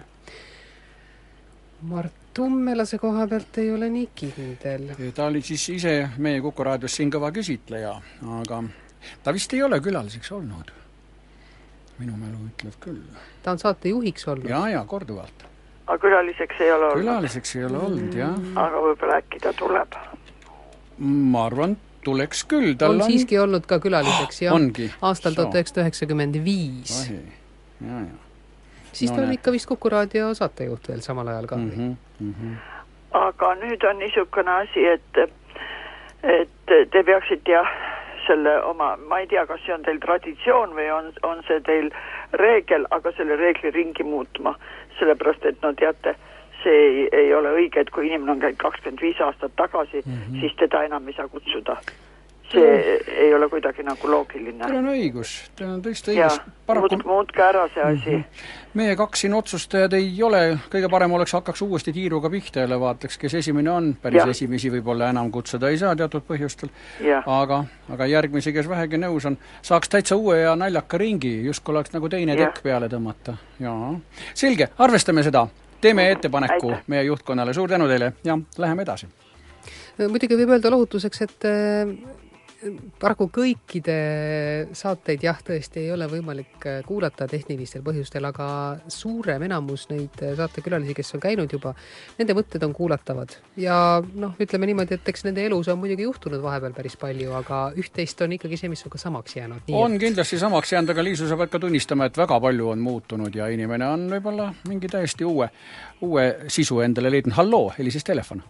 S2: Mart Tummelase koha pealt ei ole nii kindel.
S1: Ta oli siis ise meie Kuku raadios siin kõva küsitleja, aga ta vist ei ole külaliseks olnud. Minu mälu ütleb küll.
S2: Ta on saate juhiks olnud.
S1: Jaa, jaa, korduvalt.
S16: Aga külaliseks ei ole olnud?
S1: Külaliseks ei ole olnud, jah.
S16: Aga võib-olla äkki ta tuleb?
S1: Ma arvan, tuleks küll.
S2: Tal on, on siiski olnud ka külaliseks, jah.
S1: Ongi.
S2: Aastal tuhat üheksasada üheksakümmend viis.
S1: Ahi, jaa, jaa.
S2: Siis no, ta oli ikka vist Kuku raadio saatejuht veel samal ajal ka.
S1: Mm-hmm, mm-hmm.
S16: Aga nüüd on niisugune asi, et, et te peaksite jah selle oma, ma ei tea, kas see on teil traditsioon või on, on see teil reegel, aga selle reegli ringi muutma. Sellepärast, et no teate, see ei, ei ole õige, et kui inimene on käinud kakskümmend viis aastat tagasi, mm-hmm. siis teda enam ei saa kutsuda. See mm. ei ole kuidagi nagu loogiline.
S1: Teil on õigus, teil on tõesti õigus.
S16: Paraku... Muut, muutke ära see asi. Mm-hmm.
S1: Meie kaks siin otsustajad ei ole, kõige parem oleks hakkaks uuesti tiiruga pihta ja vaataks, kes esimene on. Päris ja. Esimesi võib-olla enam kutsuda ei saa teatud põhjustel. Aga, aga järgmisi, kes vähegi nõus on, saaks täitsa uue ja naljaka ringi, just kui oleks nagu teine tekk peale tõmmata. Jaa. Selge, arvestame seda. Teeme ettepaneku Aitäh. Meie juhtkonnale. Suur tänu teile ja läheme edasi.
S2: Muidugi võib öelda lohutuseks, et paraku kõikide saateid jah, tõesti ei ole võimalik kuulata tehnilistel põhjustel, aga suurem enamus neid saatekülalisi, kes on käinud juba, nende mõtted on kuulatavad. Ja noh, ütleme niimoodi, et eks nende elus on muidugi juhtunud vahepeal päris palju, aga üht-teist on ikkagi see, mis on ka samaks jäänud. Nii,
S1: on
S2: et...
S1: kindlasti samaks jäänud, aga Liisu saab ka tunnistama, et väga palju on muutunud ja inimene on võib-olla mingi täiesti uue, uue sisu endale leidnud. Halloo, helises telefon.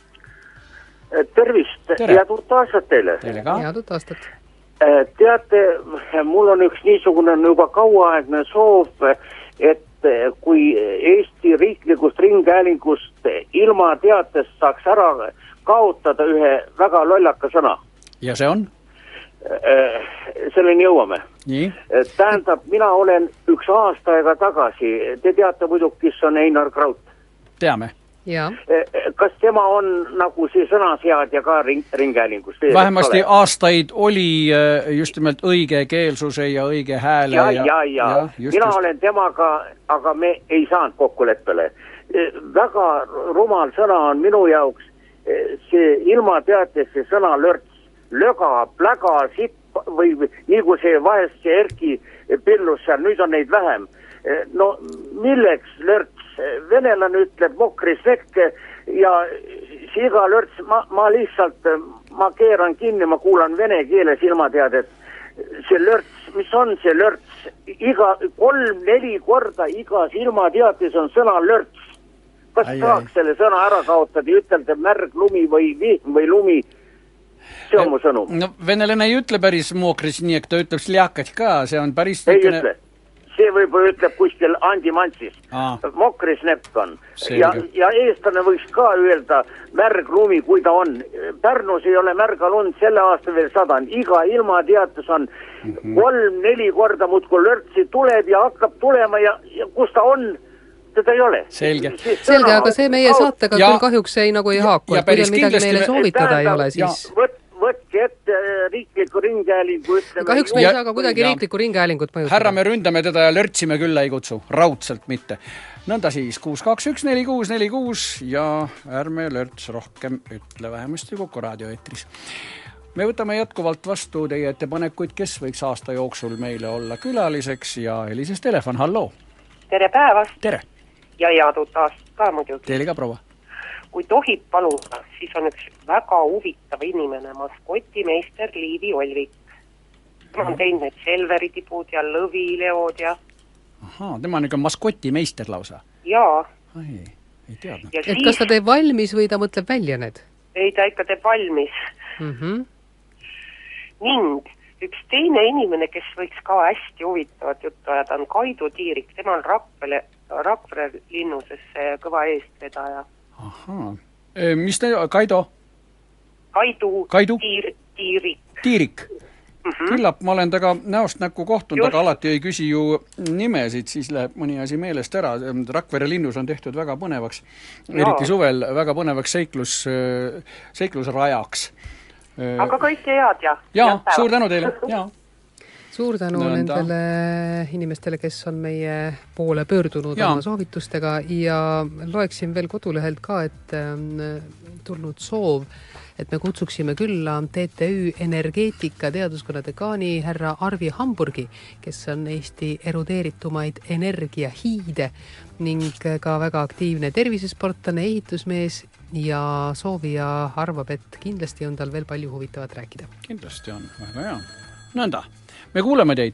S13: Tervist.
S1: Tere.
S13: Ja tuut aastat teile.
S1: Teile ka.
S2: Ja tuut aastat.
S13: Teate, mul on üks niisugune juba kauaaegne soov, et kui Eesti riiklikust ringhäälingust ilma teatest saaks ära kaotada ühe väga lollaka sõna.
S1: Ja see on?
S13: Selleni jõuame.
S1: Nii?
S13: Tähendab, mina olen üks aasta aega tagasi, te teate muidu, kes on Einar Kraut?
S1: Teame.
S2: Ja.
S13: Kas tema on nagu see sõnaseadja ka ring, ringhäälingus?
S1: Vähemasti aastaid oli just nimelt õige keelsuse ja õige hääle.
S13: Ja, ja, ja, ja. ja just, mina just. olen temaga, aga me ei saanud kokkuleppele. Väga rumal sõna on minu jaoks see ilma teates see sõna lörts, löga, pläga, sipp või nagu see vahest see Erki pillus seal, nüüd on neid vähem. No milleks lörts? Venelane ütleb mokri svekke ja see iga lörts, ma, ma lihtsalt, ma keeran kinni, ma kuulan vene keeles ilma tead, et see lörts, mis on see lörts? Iga kolm-neli korda igas ilmateatis on sõna lörts. Kas ai, saaks ai. selle sõna ära kaotada ja ütelda märg lumi või vihm või lumi? See on mu sõnum.
S1: No, venelane ei ütle päris mokris nii, et ta ütleb sljakad ka, see on päris...
S13: Ei nikene... ütle. See võib-olla ütleb kuskil Andi Mantsis. Mokris nepp on. Ja, ja eestlane võiks ka öelda märg lumi, kui ta on. Pärnus ei ole märga lund selle aasta veel sadan. Iga ilma teates on mm-hmm. kolm-neli korda muudkui lörtsi tuleb ja hakkab tulema ja, ja kus ta on, teda ei ole.
S1: Selge.
S2: Selge, aga see meie saatega ja, küll kahjuks ei nagu ei haaku. Kui teil midagi meile soovitada ei ole, siis...
S13: Võt, võtke ette riikliku ringhäälingu, ütleme...
S2: Kahjuks me ei saa ka kuidagi riikliku ringhäälingut mõjutada.
S1: Härra, me ründame teda ja lörtsime küll ei kutsu. Raudselt mitte. Nõnda siis kuus kaks üks neli kuus neli kuus ja ärme lörts rohkem ütle vähemasti Kuku raadioeetris. Me võtame jätkuvalt vastu teie ettepanekuid, kes võiks aasta jooksul meile olla külaliseks ja helises telefon. Halloo!
S17: Tere päevast!
S1: Tere!
S17: Ja jaadut aastat ka muidugi.
S1: Teile ka, proua!
S17: Kui tohib paluda, siis on üks väga huvitav inimene, maskotimeister Liivi Olvik. Ta on teinud need Selveritipud ja Lõvileod ja...
S1: Ahaa, tema on ikka maskotimeister lausa.
S17: Jaa.
S1: Ai, ei teadnud.
S2: Et siis... kas ta teeb valmis või ta mõtleb välja need?
S17: Ei, ta ikka teeb valmis.
S2: Mm-hmm.
S17: Ning üks teine inimene, kes võiks ka hästi huvitavat juttu ajada, on Kaido Tiirik. Tema on Rakvere, Rakvere linnusesse kõva eestvedaja.
S1: Ahaa. E, mis te... Kaido?
S17: Kaidu,
S1: Kaidu?
S17: Tiir, Tiirik.
S1: Tiirik. Mm-hmm. Küllap ma olen taga näost näkku kohtunud, aga alati ei küsi ju nimesid, siis läheb mõni asi meelest ära. Rakvere linnus on tehtud väga põnevaks, ja. eriti suvel väga põnevaks seiklus, seiklusrajaks.
S17: Aga kõike head ja...
S1: Ja, suur tänu teile, jaa.
S2: Suur tänu no, nendele inimestele, kes on meie poole pöördunud ja. oma soovitustega ja loeksin veel kodulehelt ka, et tulnud soov, et me kutsuksime külla T T Ü energeetika teaduskonna dekaani härra Arvi Hamburgi, kes on Eesti erudeeritumaid energiahiide ning ka väga aktiivne tervisesportlane, ehitusmees ja soovija arvab, et kindlasti on tal veel palju huvitavat rääkida.
S1: Kindlasti on, väga hea. Nõnda. Me kuuleme teid.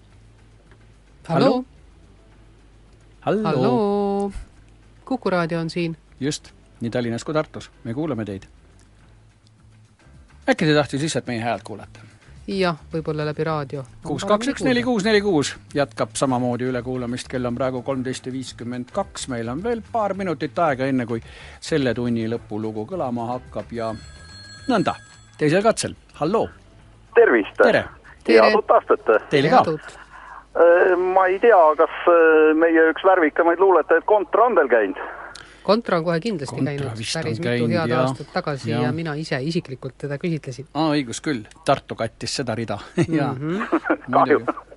S2: Hallo.
S1: Hallo.
S2: Hallo. Kuku raadio on siin.
S1: Just, nii Tallinnas kui Tartus. Me kuuleme teid. Äkki te tahtis lihtsalt meie häält kuulata?
S2: Jah, võib-olla läbi raadio.
S1: kuus kaks üks neli kuus neli kuus jätkab samamoodi ülekuulamist, kell on praegu kolmteist viiskümmend kaks. Meil on veel paar minutit aega enne, kui selle tunni lõpulugu kõlama hakkab ja nõnda. Teisel katsel. Halloo.
S18: Tervist.
S1: Tere.
S18: Ja tuut aastat.
S1: Teile ka.
S18: Ma ei tea, kas meie üks värvikamaid luuletajaid Kontra on veel käinud?
S2: Kontra on kohe kindlasti
S1: Kontra
S2: käinud päris mitu
S1: käinud,
S2: head
S1: ja,
S2: aastat tagasi ja. ja mina ise isiklikult teda küsitlesin.
S1: Aa, õigus küll. Tartu kattis seda rida.
S18: Mm-hmm. Kahju.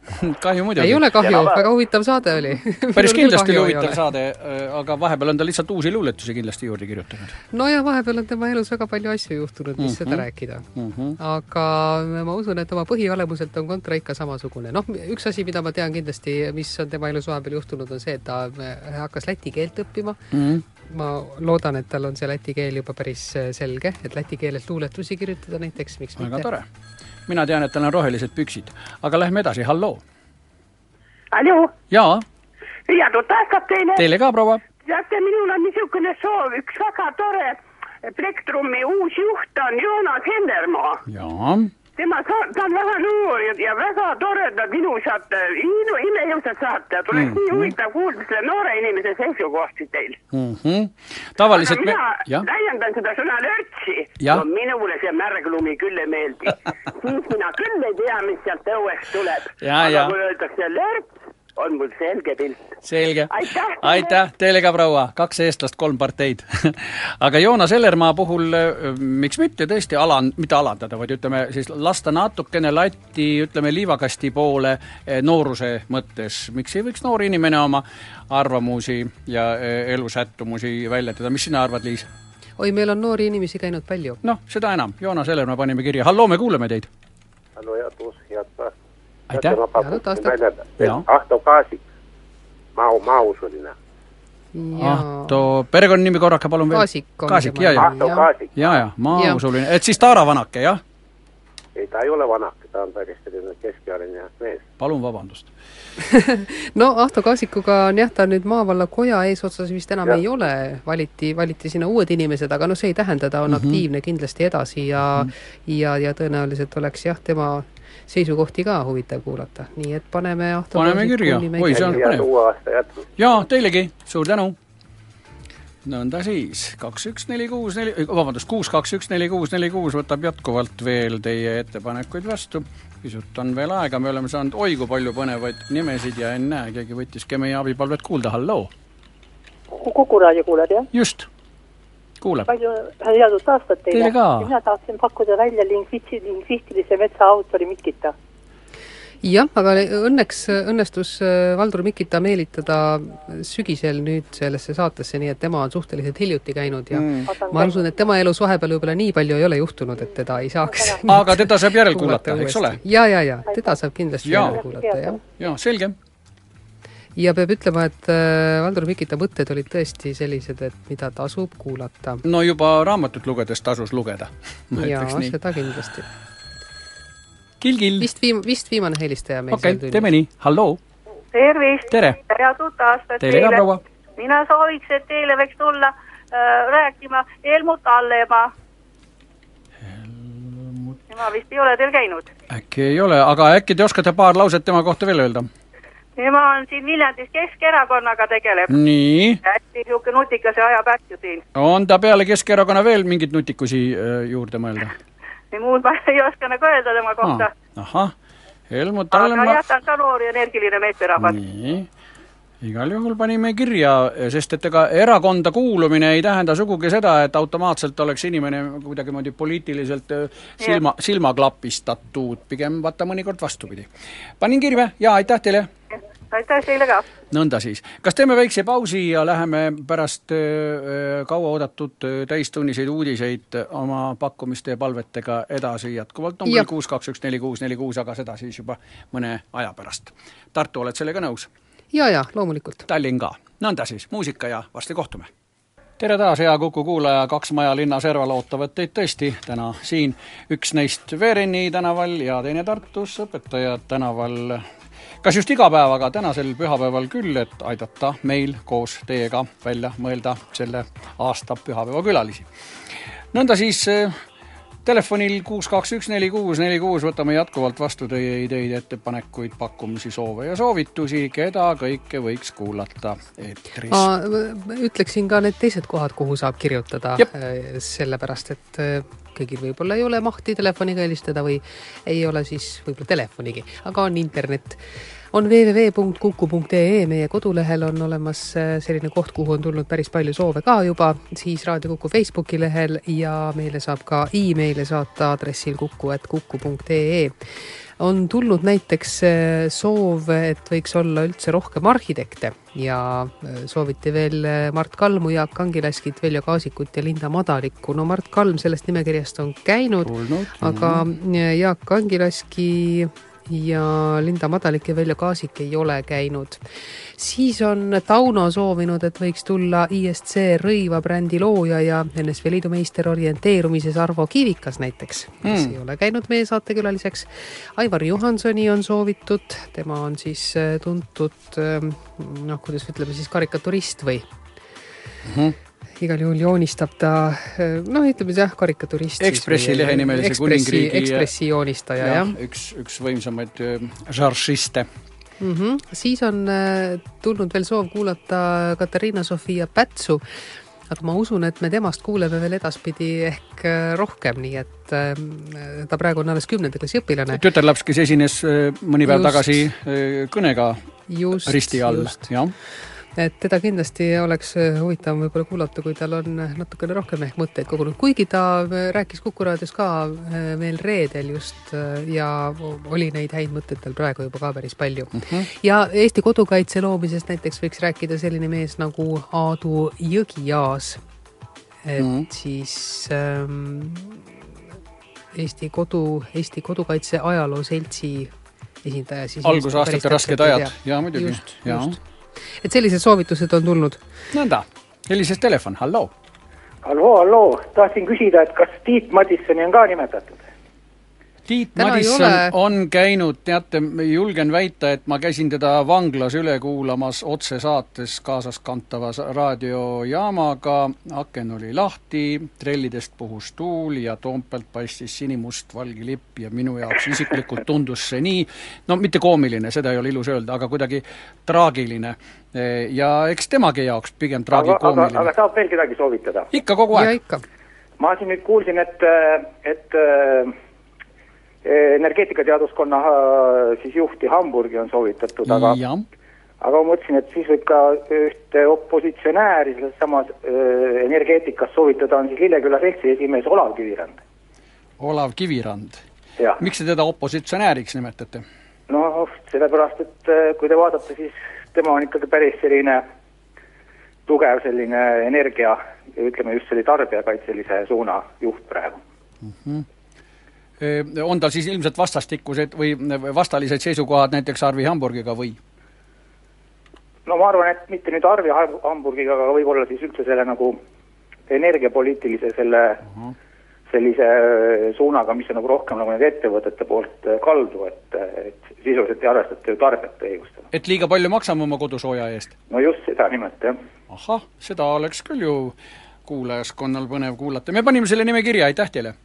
S1: kahju muidugi.
S2: Ei ole kahju, väga huvitav saade oli.
S1: Päris kindlasti oli huvitav saade, aga vahepeal on ta lihtsalt uusi luuletusi kindlasti juurde kirjutanud.
S2: No ja vahepeal on tema elus väga palju asju juhtunud, mis mm-hmm. seda rääkida. Mm-hmm. Aga ma usun, et oma põhiolemuselt on kontra ikka samasugune. Noh, üks asi, mida ma tean kindlasti, mis on tema elus vahepeal juhtunud, on see, et ta hakkas läti keelt õppima. Mm-hmm. Ma loodan, et tal on see läti keel juba päris selge, et läti keelelt luuletusi kirjutada näiteks, miks mitte.
S1: Väga tore. Mina tean, et tal on rohelised püksid. Aga lähme edasi, halloo.
S19: Hallo?
S1: Jaa.
S19: Ja tuot aastat teile.
S1: Teile ka, proua.
S19: Teate, minul on niisugune soov, üks väga tore Plektrumi uus juht on Joonas Hendermaa.
S1: Jaa.
S19: Tema sa- ta on väga noor ja, ja väga toredad ilusad, inu, imejõusad saate. Tuleks mm-hmm. nii huvitav kuulda selle noore inimese seisukohti teil.
S1: Mm-hmm. Tavaliselt
S19: aga mina
S1: me...
S19: täiendan seda sõna lörtsi.
S1: Ja?
S19: No, minule see märglumi küll ei meeldi. Siis mina küll ei tea, mis sealt õuest tuleb.
S1: Ja,
S19: aga
S1: ja.
S19: kui öeldakse lörts, on mul selge pilt.
S1: Selge.
S19: Aitäh.
S1: Aitäh. Teile ka, proua. Kaks eestlast, kolm parteid. Aga Joonas Hellermaa puhul, miks mitte tõesti alan, mitte alandada, vaid ütleme, siis lasta natukene latti, ütleme, liivakasti poole nooruse mõttes. Miks ei võiks noor inimene oma arvamusi ja elusättumusi väljatada? Mis sina arvad, Liis?
S2: Oi, meil on noori inimesi käinud palju.
S1: Noh, seda enam. Joonas Hellermaa panime kirja. Halloo, me kuuleme teid.
S20: Hallo, ja tuus, head pärast.
S1: Aitäh.
S20: Ahto Kaasik, maa, maausuline.
S1: Ahto, perekonna nimi korraka palun veel.
S2: Kaasik.
S1: Kaasik, ja, ja.
S20: Ahto Kaasik.
S1: Ja, ja, maausuline. Et siis Taara Vanake, jah?
S20: Ei, ta ei ole vanake, ta on päris selline keskealine mees.
S1: Palun vabandust.
S2: No Ahto Kaasikuga on jah, ta nüüd maavalla koja eesotsas vist enam ja. Ei ole, valiti, valiti sinna uued inimesed, aga no see ei tähenda, ta on mm-hmm. aktiivne kindlasti edasi ja, mm-hmm. ja, ja tõenäoliselt oleks jah, tema seisukohti ka huvitav kuulata. Nii et paneme Ahto
S1: paneme kirja. Oi, see on panev. Jaa, teilegi. Suur tänu. Nõnda siis. kaks üks neli kuus neli, vabandust, kuus kaks üks neli kuus neli kuus võtab jätkuvalt veel teie ettepanekuid vastu. Pisut on veel aega. Me oleme saanud oigu palju põnevaid nimesid ja enne keegi võttiski meie abipalvet kuulda. Halloo.
S21: Kuku raadio kuuled, jah?
S1: Just. Kuuleb.
S21: Palju headut aastat teile.
S1: Teile ka.
S21: Mina tahtsin pakkuda välja lingvistilise metsa autori Mikita.
S2: Jah, aga õnneks õnnestus Valdur Mikita meelitada sügisel nüüd sellesse saatesse, nii et tema on suhteliselt hiljuti käinud ja mm. ma usun, et tema elus vahepeal võib-olla nii palju ei ole juhtunud, et teda ei saaks.
S1: Aga teda saab järel kuulata, eks ole?
S2: Ja, ja, ja, teda saab kindlasti
S1: ja.
S2: järel kuulata, jah.
S1: Ja, selge.
S2: Ja peab ütlema, et Valdur Mikita mõtted olid tõesti sellised, et mida tasub kuulata.
S1: No juba raamatut lugedes tasus lugeda.
S2: Ja, seda kindlasti.
S1: Kilgil.
S2: Vist, viim, vist viimane helistaja meil
S1: okay, seal teeme nii. Halloo.
S22: Tervist.
S1: Tere.
S22: Head uut aastat
S1: teile. Teile ka, proua.
S22: Mina sooviks, et teile võiks tulla äh, rääkima Helmut Hallemaa. Helmut. Tema vist ei ole teil käinud.
S1: Äkki ei ole, aga äkki te oskate paar lauset tema kohta veel öelda?
S22: Tema on siin Viljandis Keskerakonnaga tegeleb.
S1: Nii.
S22: Hästi niisugune nutikas ja ajab ätju siin.
S1: On ta peale Keskerakonna veel mingit nutikusi äh, juurde mõelda?
S22: Nii muud ma ei oska nagu öelda tema kohta.
S1: Ah, aha, Helmut Hallemaa.
S22: Aga jah, ta on ka noor ja energiline meesterahvas.
S1: Nii, igal juhul panime kirja, sest et ega erakonda kuulumine ei tähenda sugugi seda, et automaatselt oleks inimene kuidagi moodi poliitiliselt silma, silmaklapistatud, pigem vaata mõnikord vastupidi. Panin kirja ja aitäh teile!
S22: Aitäh teile ka!
S1: Nõnda siis. Kas teeme väikse pausi ja läheme pärast äh, kaua oodatud äh, täistunniseid uudiseid oma pakkumiste ja palvetega edasi jätkuvalt on veel kuus kaks üks neli kuus neli kuus, aga seda siis juba mõne aja pärast. Tartu, oled sellega nõus?
S2: Ja, ja, loomulikult.
S1: Tallinn ka. Nõnda siis, muusika ja varsti kohtume. Tere taas, hea Kuku kuulaja, kaks maja linna serval ootavad teid tõesti täna siin. Üks neist Veerenni tänaval ja teine Tartus õpetajad tänaval. Kas just iga päev, aga tänasel pühapäeval küll, et aidata meil koos teiega välja mõelda selle aasta pühapäeva külalisi. Nõnda siis telefonil kuus kaks üks neli kuus neli kuus võtame jätkuvalt vastu teie ideid, ettepanekuid, pakkumisi, soove ja soovitusi, keda kõike võiks kuulata eetris.
S2: Ma ütleksin ka need teised kohad, kuhu saab kirjutada, Jep. sellepärast, et kõigil võib-olla ei ole mahti telefoniga helistada või ei ole siis võib-olla telefonigi, aga on internet. On w w w punkt kuku punkt e e, meie kodulehel on olemas selline koht, kuhu on tulnud päris palju soove ka juba, siis Raadio Kuku Facebooki lehel ja meile saab ka e-maile saata aadressil kuku at kuku punkt e e. on tulnud näiteks soov, et võiks olla üldse rohkem arhitekte ja sooviti veel Mart Kalmu, Jaak Angilaskit, Veljo Kaasikut ja Linda Madalikku. No Mart Kalm sellest nimekirjast on käinud, Tulnud, aga Jaak Angilaski ja Linda Madalik ja Veljo Kaasik ei ole käinud. Siis on Tauno soovinud, et võiks tulla I S C Rõiva brändi looja ja N S V Liidu meister orienteerumises Arvo Kivikas näiteks, kes mm. ei ole käinud meie saatekülaliseks. Aivar Johansoni on soovitud, tema on siis tuntud, noh, kuidas ütleme siis karikaturist või? Mm-hmm. Igal juhul joonistab ta, noh, ütleme jah, karikaturist.
S1: Ekspressi lehenimelise kuningriigi.
S2: Ekspressi joonistaja, jah.
S1: jah. Üks, üks võimsamaid žaršiste.
S2: Mm-hmm. Siis on tulnud veel soov kuulata Katariina Sofia Pätsu, aga ma usun, et me temast kuuleme veel edaspidi ehk rohkem, nii et ta praegu on alles kümnenda klassi õpilane.
S1: Tütarlaps, kes esines mõni päev just, tagasi kõnega
S2: just,
S1: risti all.
S2: Just. Ja. Et teda kindlasti oleks huvitav võib-olla kuulata, kui tal on natukene rohkem ehk mõtteid kogunud. Kuigi ta rääkis Kuku raadios ka veel reedel just ja oli neid häid mõtteid tal praegu juba ka päris palju. Mm-hmm. Ja Eesti kodukaitse loomisest näiteks võiks rääkida selline mees nagu Aadu Jõgijaas. Et mm-hmm. siis ähm, Eesti, kodu, Eesti kodukaitse ajaloo seltsi esindaja. Siis
S1: algusaastate rasked ajad. Ja muidugi.
S2: Just, ja. just. Et sellised soovitused on tulnud.
S1: Nõnda, helises telefon, halloo.
S11: Halloo, halloo, tahtsin küsida, et kas Tiit Madissoni on ka nimetatud?
S1: Tiit Täna Madisson on käinud, teate, julgen väita, et ma käisin teda vanglas üle kuulamas otsesaates kaasas kantavas raadiojaamaga, aken oli lahti, trellidest puhus tuul ja Toompealt paistis sinimust valgi lipp ja minu jaoks isiklikult tundus see nii, no mitte koomiline, seda ei ole ilus öelda, aga kuidagi traagiline ja eks temagi jaoks pigem traagikoomiline.
S11: Aga, aga saab veel kedagi soovitada?
S1: Ikka kogu aeg.
S2: Ja ikka.
S11: Ma siin nüüd kuulsin, et, et energeetikateaduskonna siis juhti Hamburgi on soovitatud, aga, aga ma mõtlesin, et siis võib ka ühte opositsionääri selles samas energeetikas soovitada on siis Lilleküla seltsi esimees Olav Kivirand.
S1: Olav Kivirand?
S11: Ja.
S1: Miks te teda opositsionääriks nimetate?
S11: No sellepärast, et kui te vaatate, siis tema on ikkagi päris selline tugev selline energia, ütleme just selline tarbijakaitselise suuna juht praegu.
S1: Mhm. On tal siis ilmselt vastastikused või vastalised seisukohad näiteks Arvi Hamburgiga või?
S11: No ma arvan, et mitte nüüd Arvi Hamburgiga, aga võib-olla siis üldse selle nagu energiapoliitilise selle uh-huh. sellise suunaga, mis on nagu rohkem nagu need ettevõtete poolt kaldu, et, et sisuliselt ei arvestate ju tarbijate õigustele.
S1: Et liiga palju maksame oma kodusooja eest?
S11: No just seda nimelt, jah.
S1: Ahah, seda oleks küll ju kuulajaskonnal põnev kuulata. Me panime selle nime kirja, aitäh teile!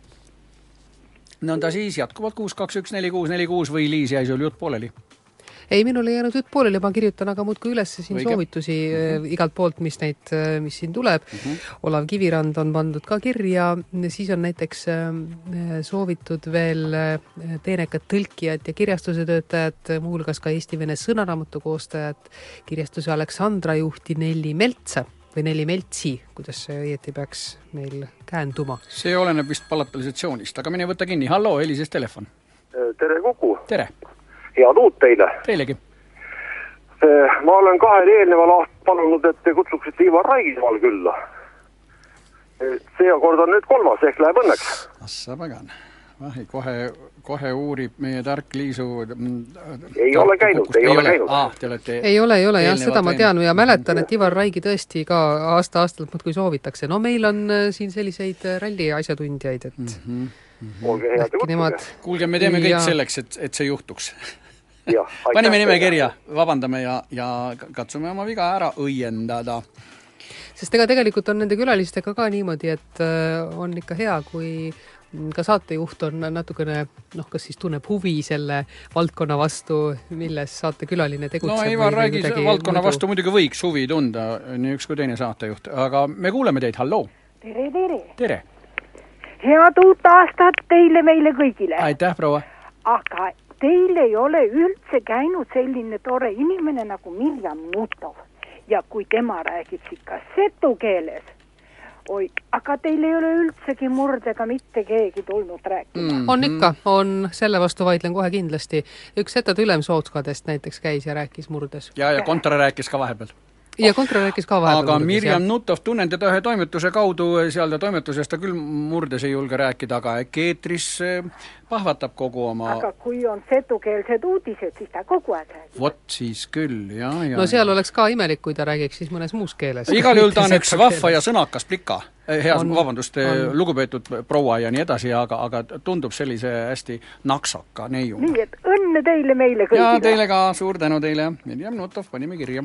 S1: No ta siis jätkuvalt kuus kaks üks neli kuus neli kuus või Liis jäi sul jutt pooleli?
S2: Ei, minul ei jäänud jutt pooleli, ma kirjutan aga muudkui üles siin Õige. soovitusi uh-huh. igalt poolt, mis, neid, mis siin tuleb. Uh-huh. Olav Kivirand on pandud ka kirja, siis on näiteks soovitud veel teenekad tõlkijad ja kirjastuse töötajad, muuhulgas ka Eesti-Vene sõnaraamatu koostajad, kirjastuse Aleksandra juhti Nelli Meltsa või Nelli Meltsi, kuidas see õieti peaks meil käänduma.
S1: See oleneb vist palatalisatsioonist, aga mine võtta kinni. Halloo, helises telefon.
S3: Tere Kuku.
S1: Tere.
S3: Head uut teile.
S1: Teilegi.
S3: Ma olen kahel eelneval aastal palunud, et te kutsuksite Ivar Raigismaal külla. Seekord on nüüd kolmas, ehk läheb õnneks.
S1: Assa pagan. Vahi, kohe, kohe uurib meie tark Liisu.
S3: Ei ole käinud, ei, ei ole käinud.
S1: Ah, te olete
S2: ei ole, ei ole, jah, seda ma tean ja mäletan, et Ivar Raigi tõesti ka aasta-aastalt muudkui soovitakse. No meil on siin selliseid ralli asjatundjaid, et
S1: mm-hmm.
S3: olge head ja
S2: nemad...
S1: Kuulge, me teeme kõik ja... selleks, et, et see juhtuks. Ja, panime nime kirja, vabandame ja, ja katsume oma viga ära õiendada.
S2: Sest ega tegelikult on nende külalistega ka niimoodi, et on ikka hea, kui ka saatejuht on natukene, noh, kas siis tunneb huvi selle valdkonna vastu, milles saatekülaline tegutseb.
S1: No Ivar Raigi valdkonna muidu... vastu muidugi võiks huvi tunda, nii üks kui teine saatejuht, aga me kuuleme teid, halloo!
S5: Tere, tere!
S1: Tere!
S5: Head uut aastat teile meile kõigile!
S1: Aitäh, proua!
S5: Aga teil ei ole üldse käinud selline tore inimene nagu Mirjam Nutov ja kui tema räägib ikka setu keeles, oi, aga teil ei ole üldsegi murdega mitte keegi tulnud rääkima.
S2: Mm-hmm. On ikka, on, selle vastu vaidlen kohe kindlasti. Üks setad Ülemsootskadest näiteks käis ja rääkis murdes.
S1: Ja, ja kontra rääkis ka vahepeal.
S2: Ja kontra rääkis ka vahepeal.
S1: Aga Mirjam Nutov tunnen teda ühe toimetuse kaudu, seal ta toimetusest ta küll murdes ei julge rääkida, aga keetris pahvatab kogu oma...
S5: Aga kui on setukeelsed uudised, siis ta kogu aeg räägib.
S1: Vot siis küll, ja, ja.
S2: No seal oleks ka imelik, kui ta räägiks siis mõnes muus keeles.
S1: Igal juhul ta on üks vahva ja sõnakas plika. Hea, on, vabandust, on. Lugupeetud proua ja nii edasi, aga, aga tundub sellise hästi naksaka neiu.
S5: Nii, et õnne teile meile kõigile.
S1: Ja teile ka, suur tänu teile. Mirjam Nutov, panime kirja.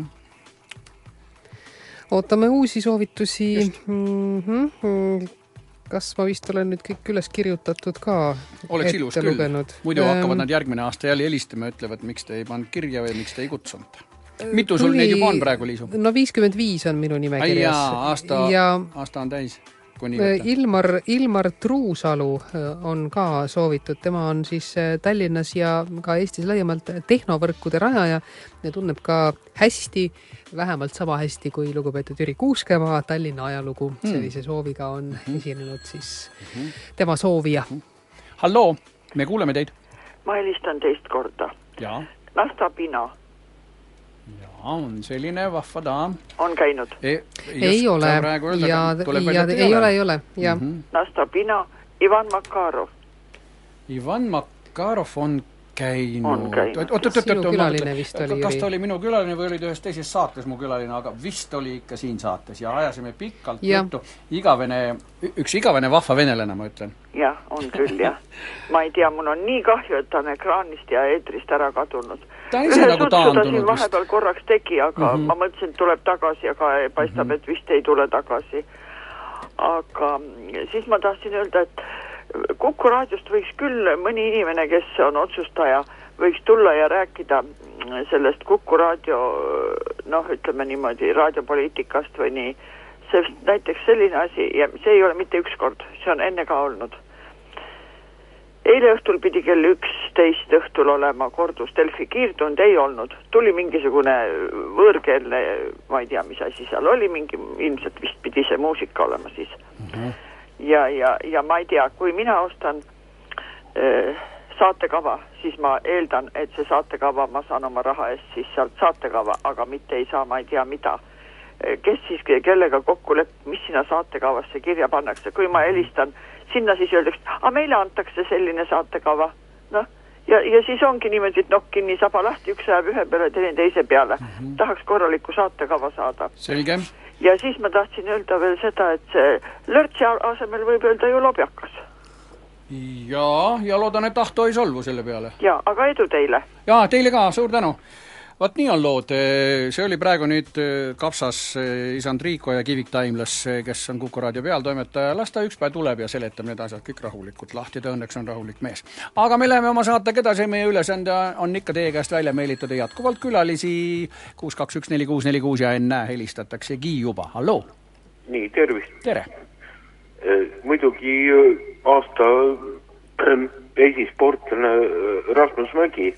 S2: Ootame uusi soovitusi. Mm-hmm. Kas ma vist olen nüüd kõik üles kirjutatud ka?
S1: Oleks ilus küll. Lugenud. Muidu ähm, hakkavad nad järgmine aasta jälle helistama ja ütlevad, miks te ei pannud kirja või miks te ei kutsunud. Mitu sul tuli... neid juba on praegu, Liisu?
S2: No viiskümmend viis on minu nimekirjas.
S1: Ai jaa, aasta, ja... aasta on täis.
S2: Ilmar, Ilmar Truusalu on ka soovitud, tema on siis Tallinnas ja ka Eestis laiemalt tehnovõrkude rajaja ja tunneb ka hästi, vähemalt sama hästi kui lugupeetud Jüri Kuuskemaa Tallinna ajalugu. Hmm. Sellise sooviga on esinenud siis tema soovija.
S1: Halloo, me kuuleme teid.
S16: Ma helistan teist korda.
S1: Ja.
S16: Nasta Pina.
S1: Ja, on selline vahva daam.
S16: On käinud?
S2: E, ei ole. Öelda, ja, ja ei ole, ei ole. Ja.
S16: Mm-hmm. Nasta Pina, Ivan Makarov.
S1: Ivan Makarov on käinud.
S16: On käinud.
S2: Oot, oot, oot, sinu külaline vist oli.
S1: Kas ta oli minu külaline või oli ühes teises saates mu külaline, aga vist oli ikka siin saates ja ajasime pikalt ja. Juttu. Igavene, üks igavene vahva venelane, ma ütlen.
S16: Jah, on küll, jah. Ma ei tea, mun on nii kahju, et ta on ekraanist ja eetrist ära kadunud.
S1: Ta on ise Ühe nagu taandunud vist.
S16: Vahepeal korraks tegi, aga mm-hmm. ma mõtlesin, et tuleb tagasi, aga paistab, mm-hmm. et vist ei tule tagasi. Aga siis ma tahtsin öelda, et Kuku raadiost võiks küll mõni inimene, kes on otsustaja, võiks tulla ja rääkida sellest Kuku raadio, noh, ütleme niimoodi, raadiopoliitikast või nii. Sest näiteks selline asi, ja see ei ole mitte üks kord, see on enne ka olnud. Eile õhtul pidi kell üksteist õhtul olema kordus Delfi kiirtund, ei olnud. Tuli mingisugune võõrkeelne, ma ei tea, mis asi seal oli, mingi, ilmselt vist pidi see muusika olema siis. Mm-hmm. Ja, ja, ja ma ei tea, kui mina ostan äh, saatekava, siis ma eeldan, et see saatekava, ma saan oma raha eest siis sealt saatekava, aga mitte ei saa, ma ei tea mida. Kes siis kellega kokku lepp, mis sinna saatekavasse kirja pannakse. Kui ma helistan, sinna siis öeldaks, a meile antakse selline saatekava. No, ja, ja siis ongi niimoodi, et noh, kinni saba lahti, üks läheb ühe peale, teine teise peale. Mm-hmm. Tahaks korralikku saatekava saada.
S1: Selge.
S16: Ja siis ma tahtsin öelda veel seda, et see lörtsi asemel võib öelda ju lobjakas.
S1: Ja, ja loodan, et tahto ei solvu selle peale.
S16: Ja, aga edu teile.
S1: Ja, teile ka, suur tänu. Vaat nii on lood, see oli praegu nüüd kapsas isand Riiko ja Kivik Taimlas, kes on Kuku raadio pealtoimetaja. Las ta üks päev tuleb ja seletab need asjad kõik rahulikult lahti, ta õnneks on rahulik mees. Aga me läheme oma saatega edasi, meie ülesande on ikka teie käest välja meelitada jätkuvalt külalisi kuus kaks üks neli kuus neli kuus ja enne helistataksegi juba. Halloo!
S4: Nii, tervist!
S1: Tere!
S4: Muidugi aasta esisportlane Rasmus Mägi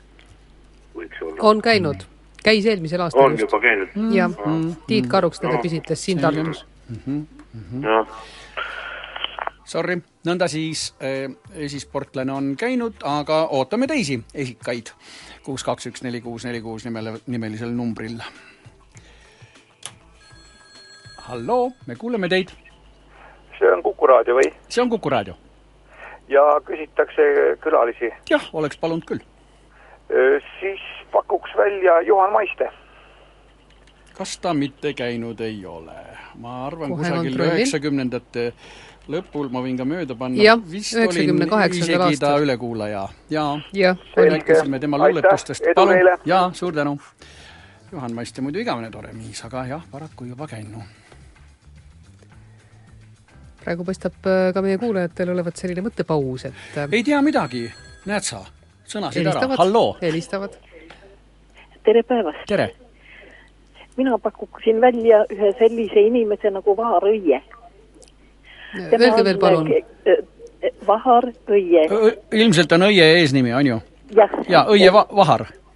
S2: on käinud. Käis eelmisel aastal
S4: on just. On juba käinud.
S2: Mm. Ja mm. Tiit Karuks teda küsitles siin Tartus.
S1: Mm-hmm. Mm-hmm. Ja. Sorry, nõnda siis eh, esisportlane on käinud, aga ootame teisi esikaid. kuus kaks üks neli kuus neli kuus nimele, nimelisel numbril. Halloo, me kuuleme teid.
S6: See on Kuku raadio või?
S1: See on Kuku raadio.
S6: Ja küsitakse külalisi.
S1: Jah, oleks palunud küll.
S6: Siis pakuks välja Juhan Maiste.
S1: Kas ta mitte käinud ei ole? Ma arvan, Kohe kusagil üheksakümnendate lõpul ma võin ka mööda panna.
S2: Ja,
S1: vist olin isegi
S2: aastal.
S1: Ta ülekuulaja. Ja,
S2: ja
S1: rääkisime tema luuletustest. Palun. Ja, suur tänu. Juhan Maiste muidu igavene tore miis, aga jah, paraku juba käinu.
S2: Praegu paistab ka meie kuulajatel olevat selline mõttepaus, et...
S1: Ei tea midagi, näed sa? Sõnasid ära. Halloo.
S2: Helistavad.
S21: Tere päevast.
S1: Tere.
S21: Mina pakuksin välja ühe sellise inimese nagu Vahar Õie.
S2: Öelge veel palun.
S21: Vahar Õie.
S1: Ilmselt on Õie eesnimi, on ju?
S21: Jah.
S1: Ja Õie va- Vahar.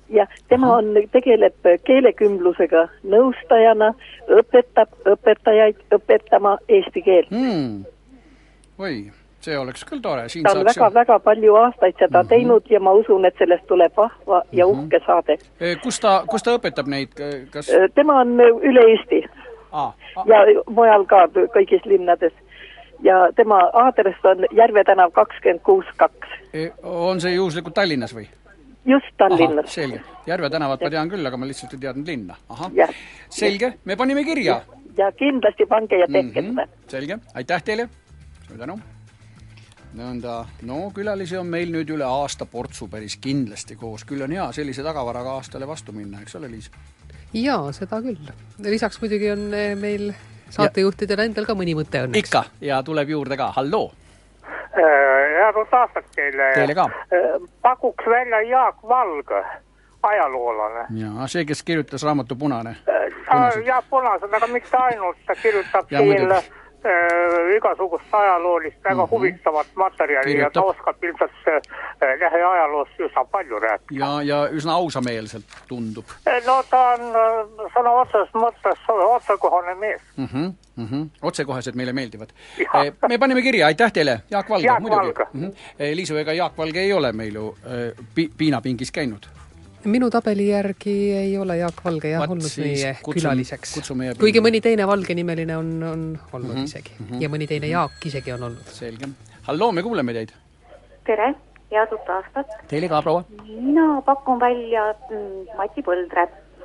S21: ja tema on, tegeleb keelekümblusega nõustajana, õpetab õpetajaid õpetama eesti keelt.
S1: Hmm. Või, see oleks küll tore. Siin
S21: ta on väga-väga ju... palju aastaid seda mm -hmm. teinud ja ma usun, et sellest tuleb vahva ja mm -hmm. uhke saade.
S1: Kus ta, kus ta õpetab neid? Kas...
S21: tema on üle Eesti
S1: ah, ah.
S21: ja mujal ka kõigis linnades. Ja tema aadress on Järve tänav kakskümmend kuus kaks.
S1: On see juhuslikult Tallinnas või?
S21: Just Tallinnas.
S1: Aha, selge. Järve tänavat ma tean küll, aga ma lihtsalt ei teadnud linna. Aha.
S21: Ja.
S1: Selge, me panime kirja.
S21: Ja, ja kindlasti pange ja tehke seda. Mm -hmm.
S1: Selge, aitäh teile. Suur tänu. Nõnda, no külalisi on meil nüüd üle aasta portsu päris kindlasti koos. Küll on hea sellise tagavaraga aastale vastu minna, eks ole, Liis?
S2: Jaa, seda küll. Lisaks muidugi on meil saatejuhtidel endal ka mõni mõte õnneks.
S1: Ikka, ja tuleb juurde ka. Halloo!
S8: Head uut aastat teile.
S1: Teile ka.
S8: Pakuks välja Jaak Valge, ajaloolane.
S1: Ja, see, kes kirjutas raamatu Punane.
S8: Ja Punased, aga mitte ainult. Ta kirjutab ja, siin äh, igasugust ajaloolist väga mm -hmm. huvitavat materjali kirjutab. Ja ta oskab ilmselt äh, lähiajaloost üsna palju rääkida.
S1: Ja, ja üsna ausameelselt tundub.
S8: No ta on äh, sõna otseses mõttes otsekohane mees.
S1: Mm -hmm. Mm -hmm. Otsekohesed meile meeldivad. Ja. Me panime kirja, aitäh teile, Jaak Valge.
S8: Jaak
S1: muidugi.
S8: Valge.
S1: Mm -hmm. Liisu, ega Jaak Valge ei ole meil ju pi piinapingis käinud.
S2: Minu tabeli järgi ei ole Jaak Valge jah Vat, olnud meie kutsum, külaliseks.
S1: Meie
S2: kuigi mõni teine Valge nimeline on, on olnud mm -hmm. isegi. Mm -hmm. Ja mõni teine Jaak isegi on olnud.
S1: Selge. Halloo, me kuuleme teid.
S9: Tere, head uut aastat.
S1: Teile ka, proua.
S9: Mina pakun välja Mati Põldre.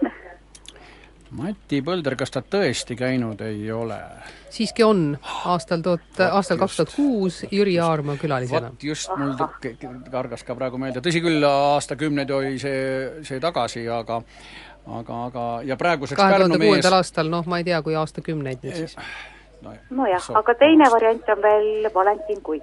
S1: Mati Põlder, kas ta tõesti käinud ei ole?
S2: Siiski on. Aastal, toot, aastal kaks tuhat kuus Jüri Aarma külalisena.
S1: Vot just mul kargas ka praegu meelde. Tõsi küll, aastakümneid oli see, see tagasi, aga, aga, aga ja praeguseks
S2: kahe tuhande kuuendal aastal, noh, ma ei tea, kui aastakümneid nüüd siis.
S9: Nojah, no jah, aga teine variant on veel Valentin Kuik.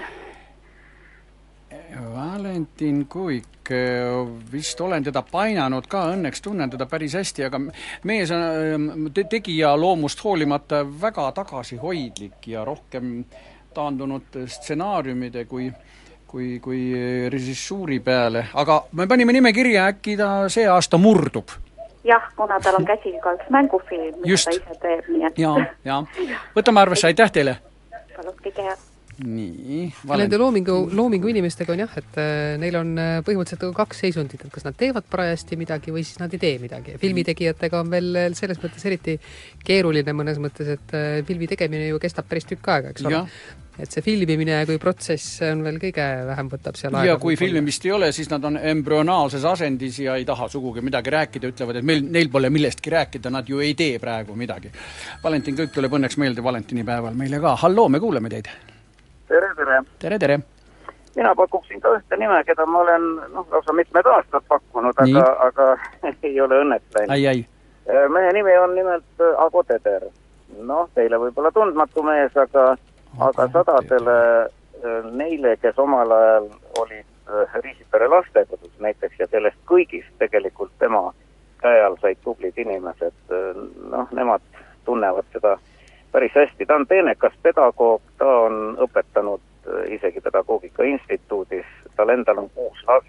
S1: Valentin Kuik, vist olen teda painanud ka, õnneks tunnen teda päris hästi, aga mees on te tegija loomust hoolimata väga tagasihoidlik ja rohkem taandunud stsenaariumide kui, kui, kui režissuuri peale. Aga me panime nimekirja, äkki ta see aasta murdub.
S9: Jah, kuna tal on käsil ka üks mängufilm, mida
S1: Just.
S9: ta ise teeb. Nii et...
S1: ja, ja. Võtame arvesse, aitäh teile!
S9: Palun, kõige hea!
S1: Nii,
S2: Nende loomingu, loomingu inimestega on jah, et neil on põhimõtteliselt kaks seisundit, et kas nad teevad parajasti midagi või siis nad ei tee midagi. Filmitegijatega on veel selles mõttes eriti keeruline mõnes mõttes, et filmi tegemine ju kestab päris tükk aega, eks ole. Et see filmimine kui protsess on veel kõige vähem võtab seal aega.
S1: Ja kui filmimist ei ole, siis nad on embrüonaalses asendis ja ei taha sugugi midagi rääkida, ütlevad, et meil, neil pole millestki rääkida, nad ju ei tee praegu midagi. Valentin Kõik tuleb õnneks meelde Valentinipäeval meile ka. Halloo, me kuuleme teid.
S6: Tere, tere.
S1: Tere, tere.
S6: Mina pakuksin ka ühte nime, keda ma olen noh, lausa mitmed aastad pakkunud, aga, aga ei ole õnneks läinud.
S1: Ai, ai.
S6: Meie nimi on nimelt Ago Teder. Noh, teile võib-olla tundmatu mees, aga, aga sadadele neile, kes omal ajal olid Riisipere lastekodus näiteks ja sellest kõigist tegelikult tema käe all said tublid inimesed, noh, nemad tunnevad seda päris hästi. Ta on teenekas pedagoog, ta on õpetanud isegi pedagoogika instituudis, tal endal on kuus last.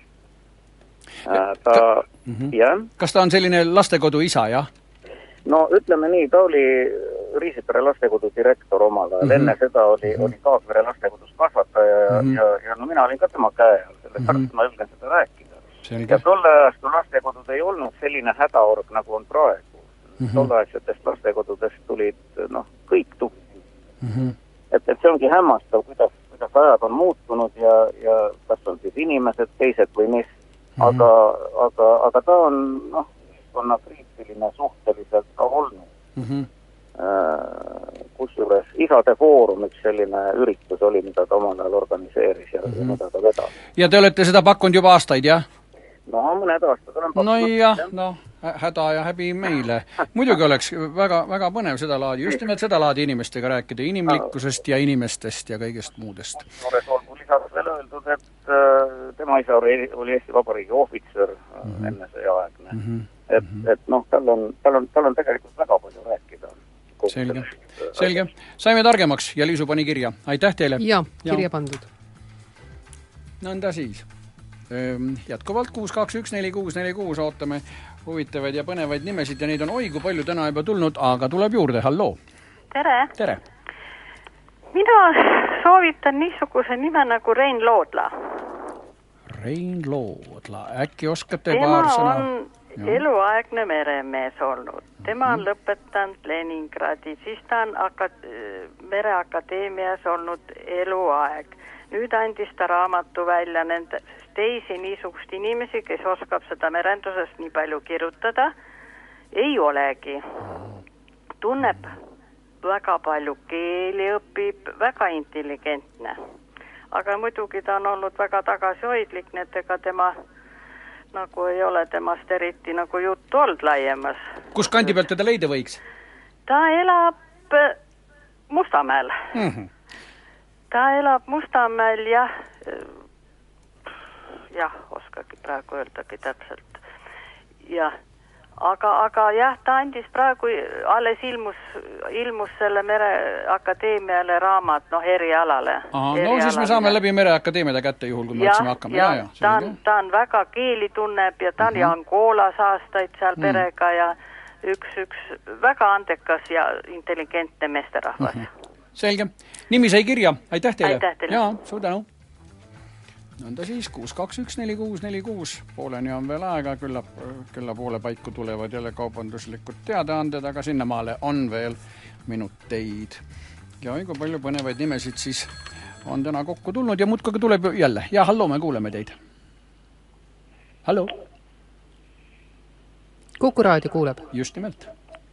S6: Ta,
S1: Ka, mm-hmm. yeah. Kas ta on selline lastekodu isa, jah?
S6: No ütleme nii, ta oli Riisipere lastekodu direktor omal ajal, mm-hmm. enne seda oli, mm-hmm. oli Kaagvere lastekodus kasvataja ja, mm-hmm. ja, ja no mina olin ka tema käe all, selle pärast mm-hmm. ma julgen seda rääkida. Selge. Ja tolle ajast, kui lastekodud ei olnud selline hädaorg, nagu on praegu. Mm-hmm. Tolleaegsetest lastekodudest tulid noh, kõik tublid. Mm-hmm. Et, et see ongi hämmastav, kuidas, kuidas ajad on muutunud ja, ja kas on siis inimesed, teised või mis. Mm-hmm. Aga, aga, aga ta on noh, ühiskonna kriitiline suhteliselt ka olnud. Mm-hmm. Äh, kusjuures Isade Foorum üks selline üritus oli, mida ta omal ajal organiseeris ja, mm-hmm. ja mida ta vedab.
S1: Ja te olete seda pakkunud juba aastaid, jah?
S6: No mõned aastad olen pakkunud.
S1: No jah, noh. Häda ja häbi meile. Muidugi oleks väga, väga põnev seda laadi, just nimelt seda laadi inimestega rääkida, inimlikkusest ja inimestest ja kõigest muudest.
S6: Noores olgu lisaks veel öeldud, et äh, tema isa oli, oli Eesti Vabariigi ohvitser äh, mm -hmm. enne see aegne. Mm -hmm. Et, et noh, tal on, tal, on, tal on tegelikult väga palju rääkida.
S1: Selge, selge. Saime targemaks ja Liisu pani kirja. Aitäh teile!
S2: Ja, kirja ja. pandud.
S1: Nõnda siis. jätkuvalt kuus kaks üks neli kuus neli kuus ootame huvitavaid ja põnevaid nimesid ja neid on oi kui palju täna juba tulnud, aga tuleb juurde, halloo.
S22: Tere.
S1: Tere.
S22: Mina soovitan niisuguse nime nagu Rein Loodla.
S1: Rein Loodla, äkki oskate
S22: tema
S1: paar sõna?
S22: Tema on eluaegne meremees olnud. Tema on lõpetanud Leningradi, siis ta on akat- mereakadeemias olnud eluaeg. Nüüd andis ta raamatu välja nende teisi niisugust inimesi, kes oskab seda merendusest nii palju kirjutada, ei olegi. Tunneb väga palju keeli, õpib, väga intelligentne. Aga muidugi ta on olnud väga tagasihoidlik, need ega tema nagu ei ole temast eriti nagu juttu olnud laiemas.
S1: Kus kandi pealt teda leida võiks?
S22: Ta elab Mustamäel. Mm-hmm. Ta elab Mustamäel, jah, jah, oskagi praegu öeldagi täpselt. Jah, aga, aga jah, ta andis praegu, alles ilmus, ilmus selle mereakadeemiale raamat, noh, erialale.
S1: Aha, no siis me saame läbi mereakadeemiada kätte juhul, kui me otsime hakkama.
S22: Ja, ja, ta, on, ta on väga keeli tunneb ja ta on uh-huh. Angolas aastaid seal mm. perega ja üks, üks väga andekas ja intelligentne meesterahvas. Uh-huh.
S1: Selge. Nimi sai kirja. Aitäh teile.
S22: Aitäh teile.
S1: Jaa, suur tänu. Nõnda siis kuus kaks üks neli kuus neli kuus. Pooleni on veel aega, külla, külla poole paiku tulevad jälle kaubanduslikud teadaanded, aga sinnamaale on veel minuteid. Ja õigu palju põnevaid nimesid siis on täna kokku tulnud ja muudkuga tuleb jälle. Ja halloo, me kuuleme teid. Halloo.
S2: Kuku raadio kuuleb.
S1: Just nimelt.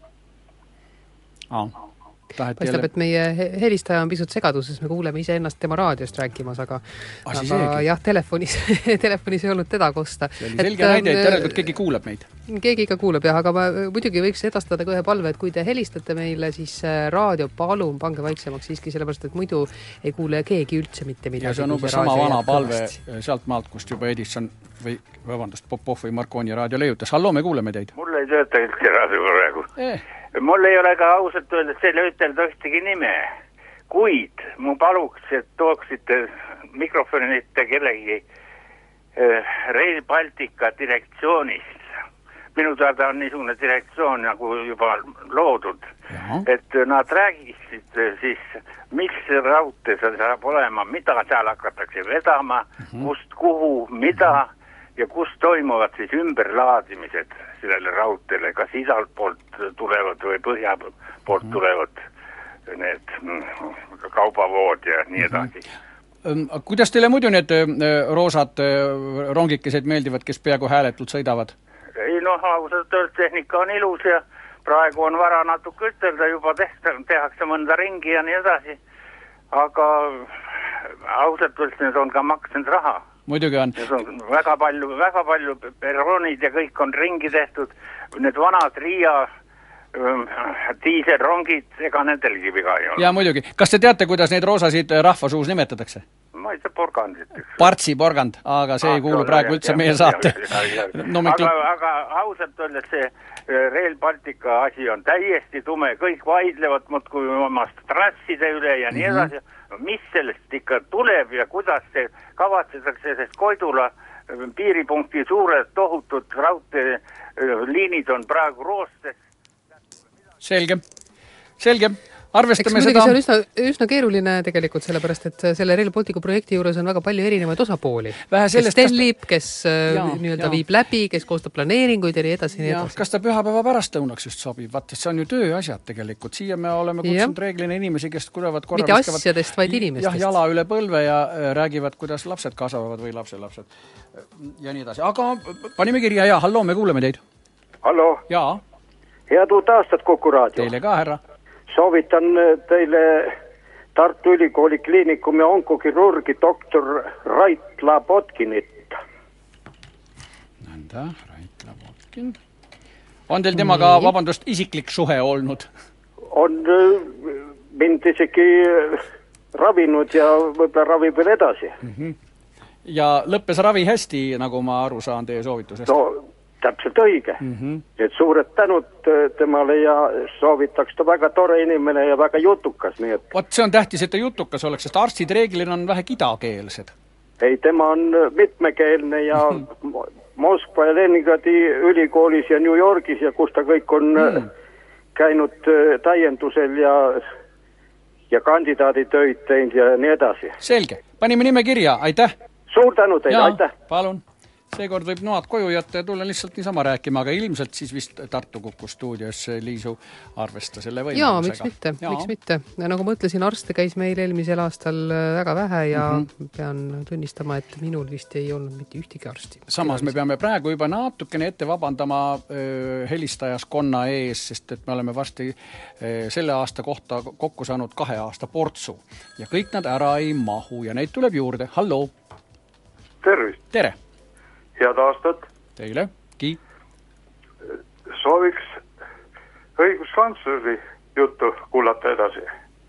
S1: Aa.
S2: Paistab, jälle... et meie helistaja on pisut segaduses, me kuuleme ise ennast tema raadiost rääkimas, aga, ah, aga jah, telefonis, telefonis ei olnud teda kosta.
S1: See oli selge näide, et järelikult keegi kuuleb meid.
S2: Keegi ikka kuuleb, jah, aga ma muidugi võiks edastada ka ühe palve, et kui te helistate meile, siis raadio palun pange vaiksemaks siiski, sellepärast, et muidu ei kuule keegi üldse mitte midagi.
S1: Ja see on umbes sama vana palve sealt maalt, kust juba Edison või, vabandust, Popov või Marconi raadio leiutas. Halloo, me kuuleme teid.
S10: Mul ei tööta üldse raadio praegu. Eh. Mul ei ole ka ausalt öeldes selle ütelda ühtegi nime, kuid mu paluks, et tooksite mikrofonite kellegi Rail Baltica direktsioonist. Minu teada on niisugune direktsioon nagu juba loodud, ja. Et nad räägisid siis, mis raudtee see saab olema, mida seal hakatakse vedama, uh-huh. kust, kuhu, mida ja kus toimuvad siis ümberlaadimised sellele raudteele, kas idalt poolt tulevad või põhja poolt mm. tulevad need kaubavood ja nii edasi.
S1: Mm. Kuidas teile muidu need roosad rongikesed meeldivad, kes peaaegu hääletult sõidavad?
S10: Ei noh, ausalt öeldes tehnika on ilus ja praegu on vara natuke ütelda, juba tehta, tehakse mõnda ringi ja nii edasi. Aga ausalt öeldes need on ka maksnud raha.
S1: Muidugi on.
S10: on väga palju, väga palju perroonid ja kõik on ringi tehtud. Need vanad Riia ähm, diiselrongid, ega nendelgi viga ei ole.
S1: Ja muidugi. Kas te teate, kuidas neid roosasid rahvasuus nimetatakse?
S10: Ma ei tea, porgandit.
S1: Partsi porgand, aga see ah, ei kuulu jah, praegu jah, üldse jah, meie saate.
S10: No, aga, aga ausalt öeldes see Rail Baltica asi on täiesti tume. Kõik vaidlevad muudkui omast trasside üle ja nii edasi. Mm-hmm. Mis sellest ikka tuleb ja kuidas see kavatsetakse, sest Koidula piiripunkti suured tohutud raudteeliinid on praegu roostes.
S1: Selge, selge. Arvestame
S2: seda...
S1: See
S2: on üsna, üsna keeruline tegelikult, sellepärast, et selle Rail Baltica projekti juures on väga palju erinevaid osapooli. Sellest, kes tellib, kes ja, nii-öelda ja. viib läbi, kes koostab planeeringuid ja nii edasi. Ja, edasi.
S1: Kas ta pühapäeva pärastlõunaks just sobib? Vaata, see on ju tööasjad tegelikult. Siia me oleme kutsunud reeglina inimesi, kes tulevad korra
S2: mitte viskavad, asjadest, vaid inimestest.
S1: Jah, jala üle põlve ja räägivad, kuidas lapsed kasvavad või lapselapsed ja nii edasi. Aga panime kirja ja halloo, me kuuleme teid.
S20: Halloo.
S1: Jaa.
S20: Head uut aastat Kuku raadio.
S1: Teile ka, härra.
S20: Soovitan teile Tartu Ülikooli kliinikumi onkokirurgi doktor Rait Labotkinit.
S1: Nõnda, Rait Labotkin. On teil temaga, Nii. vabandust, isiklik suhe olnud?
S20: On mind isegi ravinud ja võib-olla ravib veel edasi.
S1: Mm-hmm. Ja lõppes ravi hästi, nagu ma aru saan teie soovitusest?
S20: No, täpselt õige. Mm-hmm. Et suured tänud temale ja soovitaks ta väga tore inimene ja väga jutukas. Nii et...
S1: Vaat see on tähtis, et ta jutukas oleks, sest arstid reeglina on vähe kidakeelsed.
S20: ei, tema on mitmekeelne ja Moskva ja Leningradi ülikoolis ja New Yorgis ja kus ta kõik on mm. käinud täiendusel ja, ja kandidaaditöid teinud ja nii edasi.
S1: Selge, panime nime kirja, aitäh!
S20: Suur tänu teile, aitäh!
S1: Palun! Seekord võib noad koju jätta ja tulla lihtsalt niisama rääkima, aga ilmselt siis vist Tartu Kuku stuudios Liisu arvesta selle võimalusega.
S2: Jaa, miks mitte, Jaa. miks mitte. Ja nagu ma ütlesin, arste käis meil eelmisel aastal väga vähe ja mm-hmm. pean tunnistama, et minul vist ei olnud mitte ühtegi arsti.
S1: Samas me peame praegu juba natukene ette vabandama öö, helistajaskonna ees, sest et me oleme varsti öö, selle aasta kohta kokku saanud kahe aasta portsu ja kõik nad ära ei mahu ja neid tuleb juurde. Halloo!
S7: Tervist!
S1: Tere!
S7: Head aastat.
S1: Teile, Ki.
S7: Sooviks õiguskantsleri juttu kuulata edasi.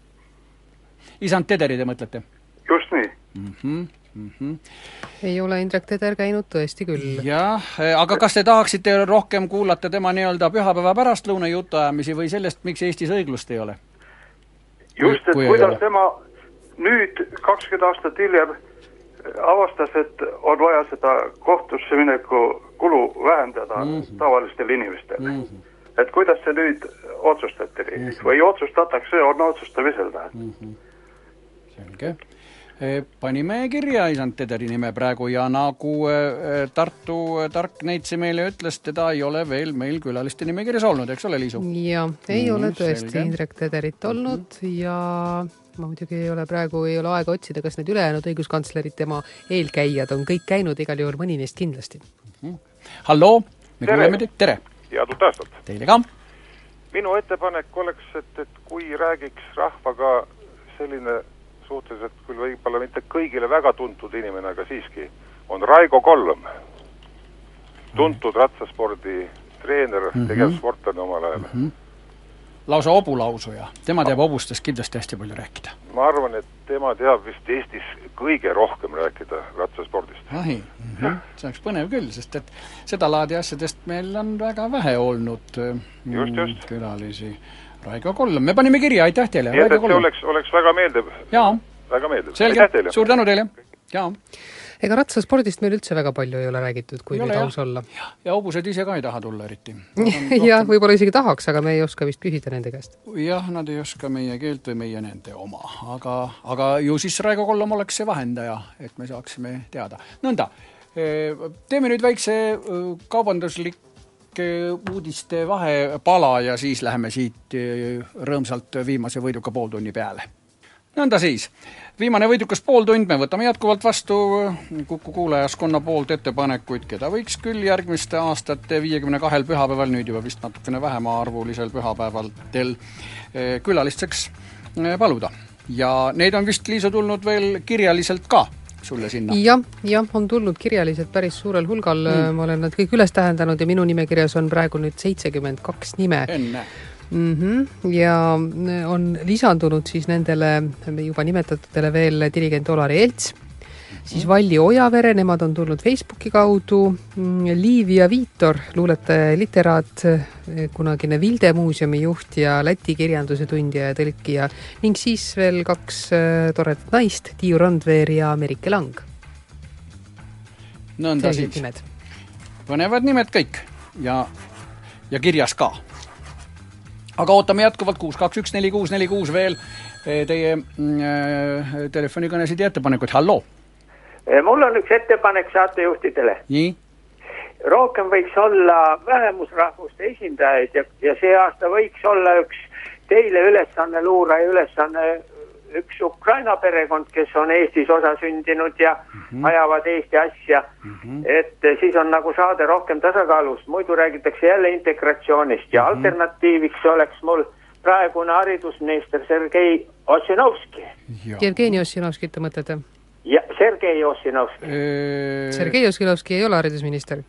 S1: Isand Tederi te mõtlete?
S7: Just nii.
S1: Mm-hmm, mm-hmm.
S2: Ei ole Indrek Teder käinud tõesti küll.
S1: Jah, aga kas te tahaksite rohkem kuulata tema nii-öelda pühapäeva pärastlõuna jutuajamisi või sellest, miks Eestis õiglust ei ole?
S7: Just, et kui kuidas tema nüüd kakskümmend aastat hiljem avastas, et on vaja seda kohtusse mineku kulu vähendada mm-hmm. tavalistel inimestel. Mm-hmm. Et kuidas see nüüd otsustati mm-hmm. või otsustatakse, on otsustamisel.
S1: Mm-hmm. Selge. E, panime kirja Isand Tederi nime praegu ja nagu e, Tartu tark neitsi meile ütles, teda ei ole veel meil külaliste nimekirjas olnud, eks ole, Liisu?
S2: Ja, ei mm, ole tõesti selge. Indrek Tederit olnud mm-hmm. ja ma muidugi ei ole praegu, ei ole aega otsida, kas need ülejäänud õiguskantslerid, tema eelkäijad on kõik käinud, igal juhul mõni neist kindlasti.
S1: Mm-hmm. Halloo, me kuuleme teid, tere!
S12: Head uut aastat!
S1: Teile ka!
S12: Minu ettepanek oleks, et, et kui räägiks rahvaga selline suhteliselt küll võib-olla mitte kõigile väga tuntud inimene, aga siiski on Raigo Kollom, tuntud ratsaspordi treener, mm-hmm. tegevsportlane omal ajal.
S1: Mm-hmm. Lausa obulausuja. Tema teab obustest kindlasti hästi palju rääkida.
S12: Ma arvan, et tema teab vist Eestis kõige rohkem rääkida ratsaspordist.
S1: Ahi, mm-hmm. see oleks põnev küll, sest et seda laadi asjadest meil on väga vähe olnud
S12: just, just.
S1: külalisi. Raigo Kollom, me panime kirja, aitäh teile.
S12: Nii, et see oleks, oleks väga meeldiv.
S1: Jaa.
S12: Väga meeldiv.
S1: Selge, suur tänu teile. Jaa.
S2: Ega ratsaspordist meil üldse väga palju ei ole räägitud, kui nüüd aus olla.
S1: Ja, ja obused ise ka ei taha tulla eriti.
S2: jah, võib-olla isegi tahaks, aga me ei oska vist küsida nende käest.
S1: Jah, nad ei oska meie keelt või meie nende oma. Aga, aga ju siis Raigo Kollom oleks see vahendaja, et me saaksime teada. Nõnda, teeme nüüd väikse kaubanduslik uudiste vahepala ja siis läheme siit rõõmsalt viimase võiduka pooltunni peale. Nõnda siis, viimane võidukas pool tund, me võtame jätkuvalt vastu Kuku kuulajaskonna poolt ettepanekuid, keda võiks küll järgmiste aastate viiekümne kahel pühapäeval, nüüd juba vist natukene vähema arvulisel pühapäeval tel külalisteks paluda. Ja neid on vist, Liisu, tulnud veel kirjaliselt ka sulle sinna?
S2: Jah, jah, on tulnud kirjaliselt päris suurel hulgal, mm. ma olen nad kõik üles tähendanud ja minu nimekirjas on praegu nüüd seitsekümmend kaks nime.
S1: Enne.
S2: Mm-hmm. Ja on lisandunud siis nendele juba nimetatudele veel dirigent Olari Elts, siis Valli Ojavere, nemad on tulnud Facebooki kaudu, Liivia Viitor, luuletaja literaat, kunagine Vilde muuseumi juht ja Läti kirjanduse tundja ja tõlkija ning siis veel kaks toredat naist, Tiiu Randveer ja Merike Lang.
S1: Nõnda siis. Nimed. Põnevad nimed kõik ja, ja kirjas ka. Aga ootame jätkuvalt kuus kaks üks neli kuus neli kuus veel teie äh, telefonikõnesid ja ettepanekuid. Halloo!
S13: Mul on üks ettepanek saatejuhtidele.
S1: Nii?
S13: Rohkem võiks olla vähemusrahvuste esindajaid ja, ja see aasta võiks olla üks teile ülesanne luura ja ülesanne üks Ukraina perekond, kes on Eestis osa sündinud ja mm-hmm. ajavad Eesti asja. Mm-hmm. Et siis on nagu saade rohkem tasakaalus. Muidu räägitakse jälle integratsioonist ja mm-hmm. alternatiiviks oleks mul praegune haridusminister Sergei Ossinovski.
S2: Jevgeni Ossinovski, te mõtlete?
S13: Ja, Sergei Ossinovski.
S2: Eee... Sergei Ossinovski ei ole haridusminister.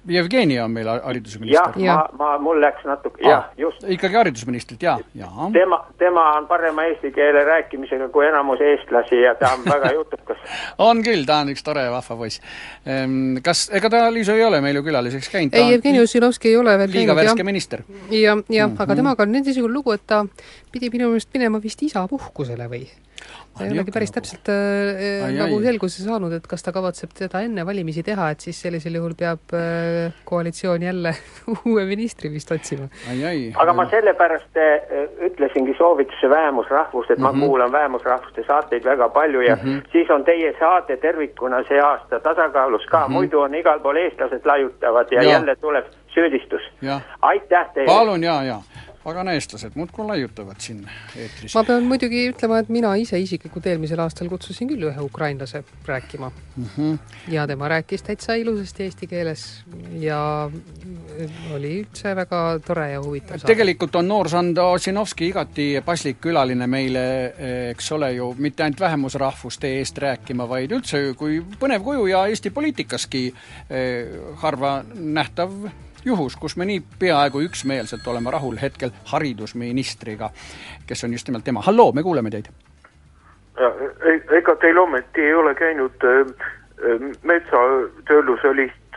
S1: Jevgeni on meil haridusminister.
S14: Jah, ma, ma, mul läks natuke, ah, jah, just.
S1: Ikkagi haridusministrit, jah. Ja.
S14: Tema, tema on parema eesti keele rääkimisega kui enamus eestlasi ja ta on väga jutukas.
S1: On küll, ta on üks tore vahva poiss. Kas, ega ta, Liiso, ei ole meil ju külaliseks käinud?
S2: Ei, Jevgeni Ossinovski ei ole veel
S1: liiga käinud, värske ja. Minister.
S2: Ja, ja mm-hmm. aga temaga on nendisugune lugu, et ta pidi minu meelest minema vist isa puhkusele või? Ta ei olegi päris täpselt äh, ai, nagu selguse saanud, et kas ta kavatseb teda enne valimisi teha, et siis sellisel juhul peab äh, koalitsioon jälle uue ministri vist otsima.
S14: Ai, ai, aga ai, ma sellepärast äh, ütlesingi soovituse vähemusrahvust, et mm-hmm. ma kuulan vähemusrahvuste saateid väga palju ja mm-hmm. siis on teie saate tervikuna see aasta tasakaalus ka, mm-hmm. muidu on igal pool eestlased laiutavad ja, ja. jälle tuleb süüdistus. Ja. Aitäh teile!
S1: Palun, jaa, jaa. Aga näestlased muudkui laiutavad siin eetris.
S2: Ma pean muidugi ütlema, et mina ise isiklikult eelmisel aastal kutsusin küll ühe ukrainlase rääkima. Mm-hmm. Ja tema rääkis täitsa ilusasti eesti keeles ja oli üldse väga tore ja huvitav saada.
S1: Tegelikult on Noorsando Ossinovski igati paslik külaline meile, eks ole ju, mitte ainult vähemusrahvuste eest rääkima, vaid üldse kui põnev kuju ja Eesti poliitikaski eh, harva nähtav juhus, kus me nii peaaegu üksmeelselt oleme rahul hetkel haridusministriga, kes on just nimelt tema. Halloo, me kuuleme teid.
S4: Ega teil ometi ei ole käinud metsatöölusolist,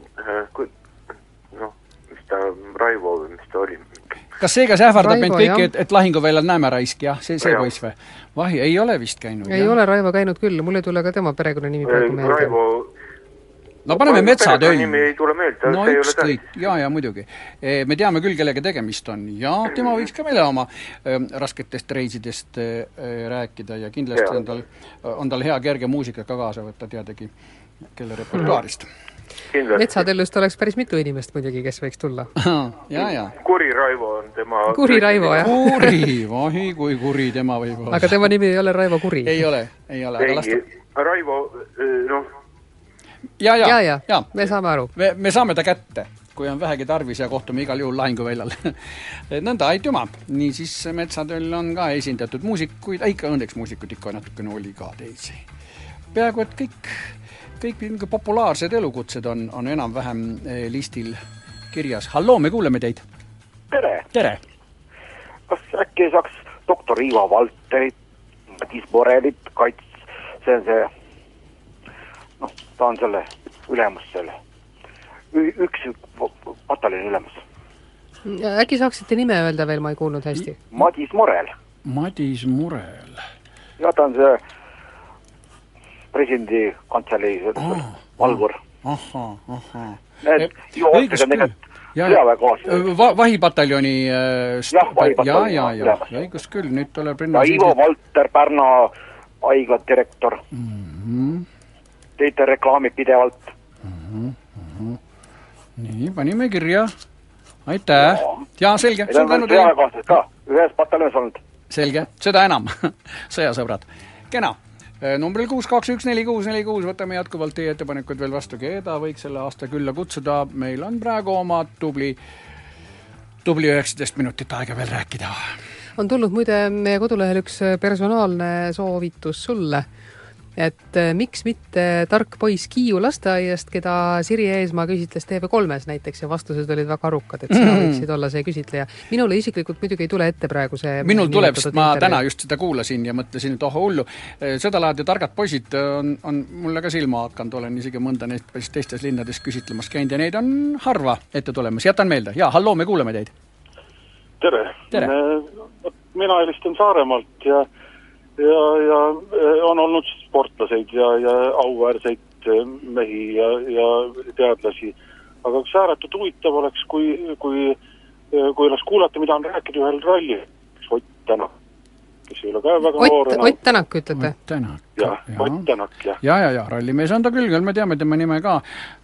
S4: noh, mis ta, Raivo, mis ta oli?
S1: Kas seega see ähvardab meid kõik, et, et lahinguväljal näeme raisk, jah? See, see poiss või? Vahi, ei ole vist käinud.
S2: Ei jah? Ole Raivo käinud küll, mul ei tule ka tema perekonna nimi praegu meelde.
S4: Raivo
S1: no paneme metsatöö.
S4: Nimi ei tule meelde.
S1: No üks kõik, jaa, ja muidugi. Me teame küll, kellega tegemist on. Ja tema võiks ka meile oma äh, rasketest reisidest äh, rääkida ja kindlasti ja. On, tal, on tal hea kerge muusika ka kaasa võtta teadagi, kelle repertuaarist.
S2: Kindlasti. Metsatellust oleks päris mitu inimest muidugi, kes võiks tulla.
S1: ja, ja.
S4: Kuri Raivo on tema...
S2: Kuri Raivo, jah.
S1: Kuri, vahi, kui kuri tema võib olla.
S2: Aga tema nimi ei ole Raivo Kuri.
S1: Ei ole, ei ole. Aga lasta...
S4: Raivo, noh...
S1: Ja, ja,
S2: ja, ja, ja, me saame aru.
S1: Me, me saame ta kätte, kui on vähegi tarvis ja kohtume igal juhul lahinguväljal. Nõnda, aitüma. Nii siis metsatööl on ka esindatud muusikuid, ikka õnneks muusikud ikka natukene oli ka teisi. Peaaegu, et kõik, kõik populaarsed elukutsed on, on enam-vähem listil kirjas. Halloo, me kuuleme teid.
S15: Tere.
S1: Tere.
S15: Kas äkki saaks doktor Iva Valterit, Madis Borelit kaits, see on see noh, ta on selle ülemus selle. Üks pataljoni ülemus.
S2: Äkki saaksite nime öelda veel, ma ei kuulnud hästi.
S15: Madis Morel.
S1: Madis Morel.
S15: Ja ta on see presidendi kantselei oh, valvur.
S1: Aha, aha.
S15: Need ju otsusega tegelikult sõjaväekoostööd.
S1: Va- vahipataljoni äh,
S15: st- jah, vahipataljoni.
S1: Ja, ja, ja, ja õigus küll, nüüd tuleb...
S15: Ja Ivo Valter, Pärna haiglat direktor.
S1: Mhm.
S15: Teite reklaami pidevalt.
S1: Uh-huh, uh-huh. Nii, panime kirja. Aitäh. Ja, selge.
S15: Meil on sõjaväekohtused ka, ühes pataljonis olnud.
S1: Selge, seda enam. Sõjasõbrad. Kena. Numbril kuus kaks üks neli kuus neli kuus võtame jätkuvalt teie ettepanekud veel vastu. Keda võiks selle aasta külla kutsuda? Meil on praegu oma tubli, tubli üheksateist minutit aega veel rääkida.
S2: On tulnud muide meie kodulehel üks personaalne soovitus sulle. Et miks mitte tark poiss Kiiu lasteaiast, keda Siri Eesmaa küsitles T V kolmes näiteks ja vastused olid väga arukad, et sina võiksid olla see küsitleja. Minule isiklikult muidugi ei tule ette praegu see...
S1: Minul tuleb, sest ma täna just seda kuulasin ja mõtlesin, et oho hullu. Seda laadi targad poisid on, on mulle ka silma hakanud, olen isegi mõnda neist teistes linnades küsitlemas käinud ja neid on harva ette tulemas. Jätan meelde. Ja, halloo, me kuuleme teid.
S23: Tere.
S1: Tere.
S23: Mina helistan Saaremaalt ja Ja, ja on olnud sportlaseid ja, ja auväärseid mehi ja, ja teadlasi. Aga kas ääretult huvitav oleks, kui, kui, kui oleks kuulata, mida on rääkida ühel ralli. Ott Tänak, kes ei ole ka väga
S2: Ott,
S23: noorena.
S2: Ott Tänak, ütlete?
S1: Ott Tänak.
S23: Ja, ja. Ott Tänak, jah.
S1: Ja, ja, ja, rallimees on ta küll, küll me teame tema nime ka.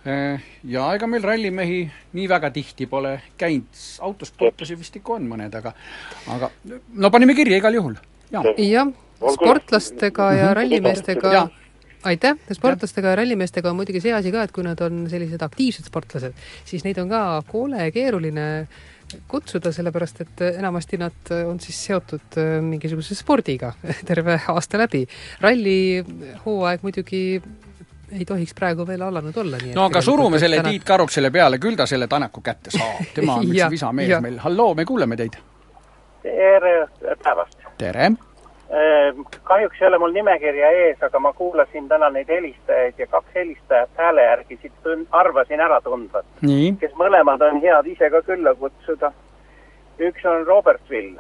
S1: Ja ega meil rallimehi nii väga tihti pole käinud. Autosportlasi vist ikka on mõned, aga, aga no panime kirja igal juhul. Ja.
S2: ja, sportlastega ja rallimeestega ja. Aitäh, sportlastega ja rallimeestega on muidugi see asi ka, et kui nad on sellised aktiivsed sportlased, siis neid on ka koole keeruline kutsuda, sellepärast et enamasti nad on siis seotud mingisuguse spordiga terve aasta läbi. Ralli hooaeg muidugi ei tohiks praegu veel alanud olla. Nii
S1: no aga surume selle täna... Tiit Karup selle peale, küll ta selle Taneku kätte saab. Tema on üks visa mees meil. Halloo, me kuuleme teid.
S17: Tere päevast.
S1: Tere.
S17: Kahjuks ei ole mul nimekirja ees, aga ma kuulasin täna neid helistajaid ja kaks helistajat hääle järgi siit arvasin ära tundvat.
S1: Nii.
S17: Kes mõlemad on head ise ka külla kutsuda. Üks on Robert Will,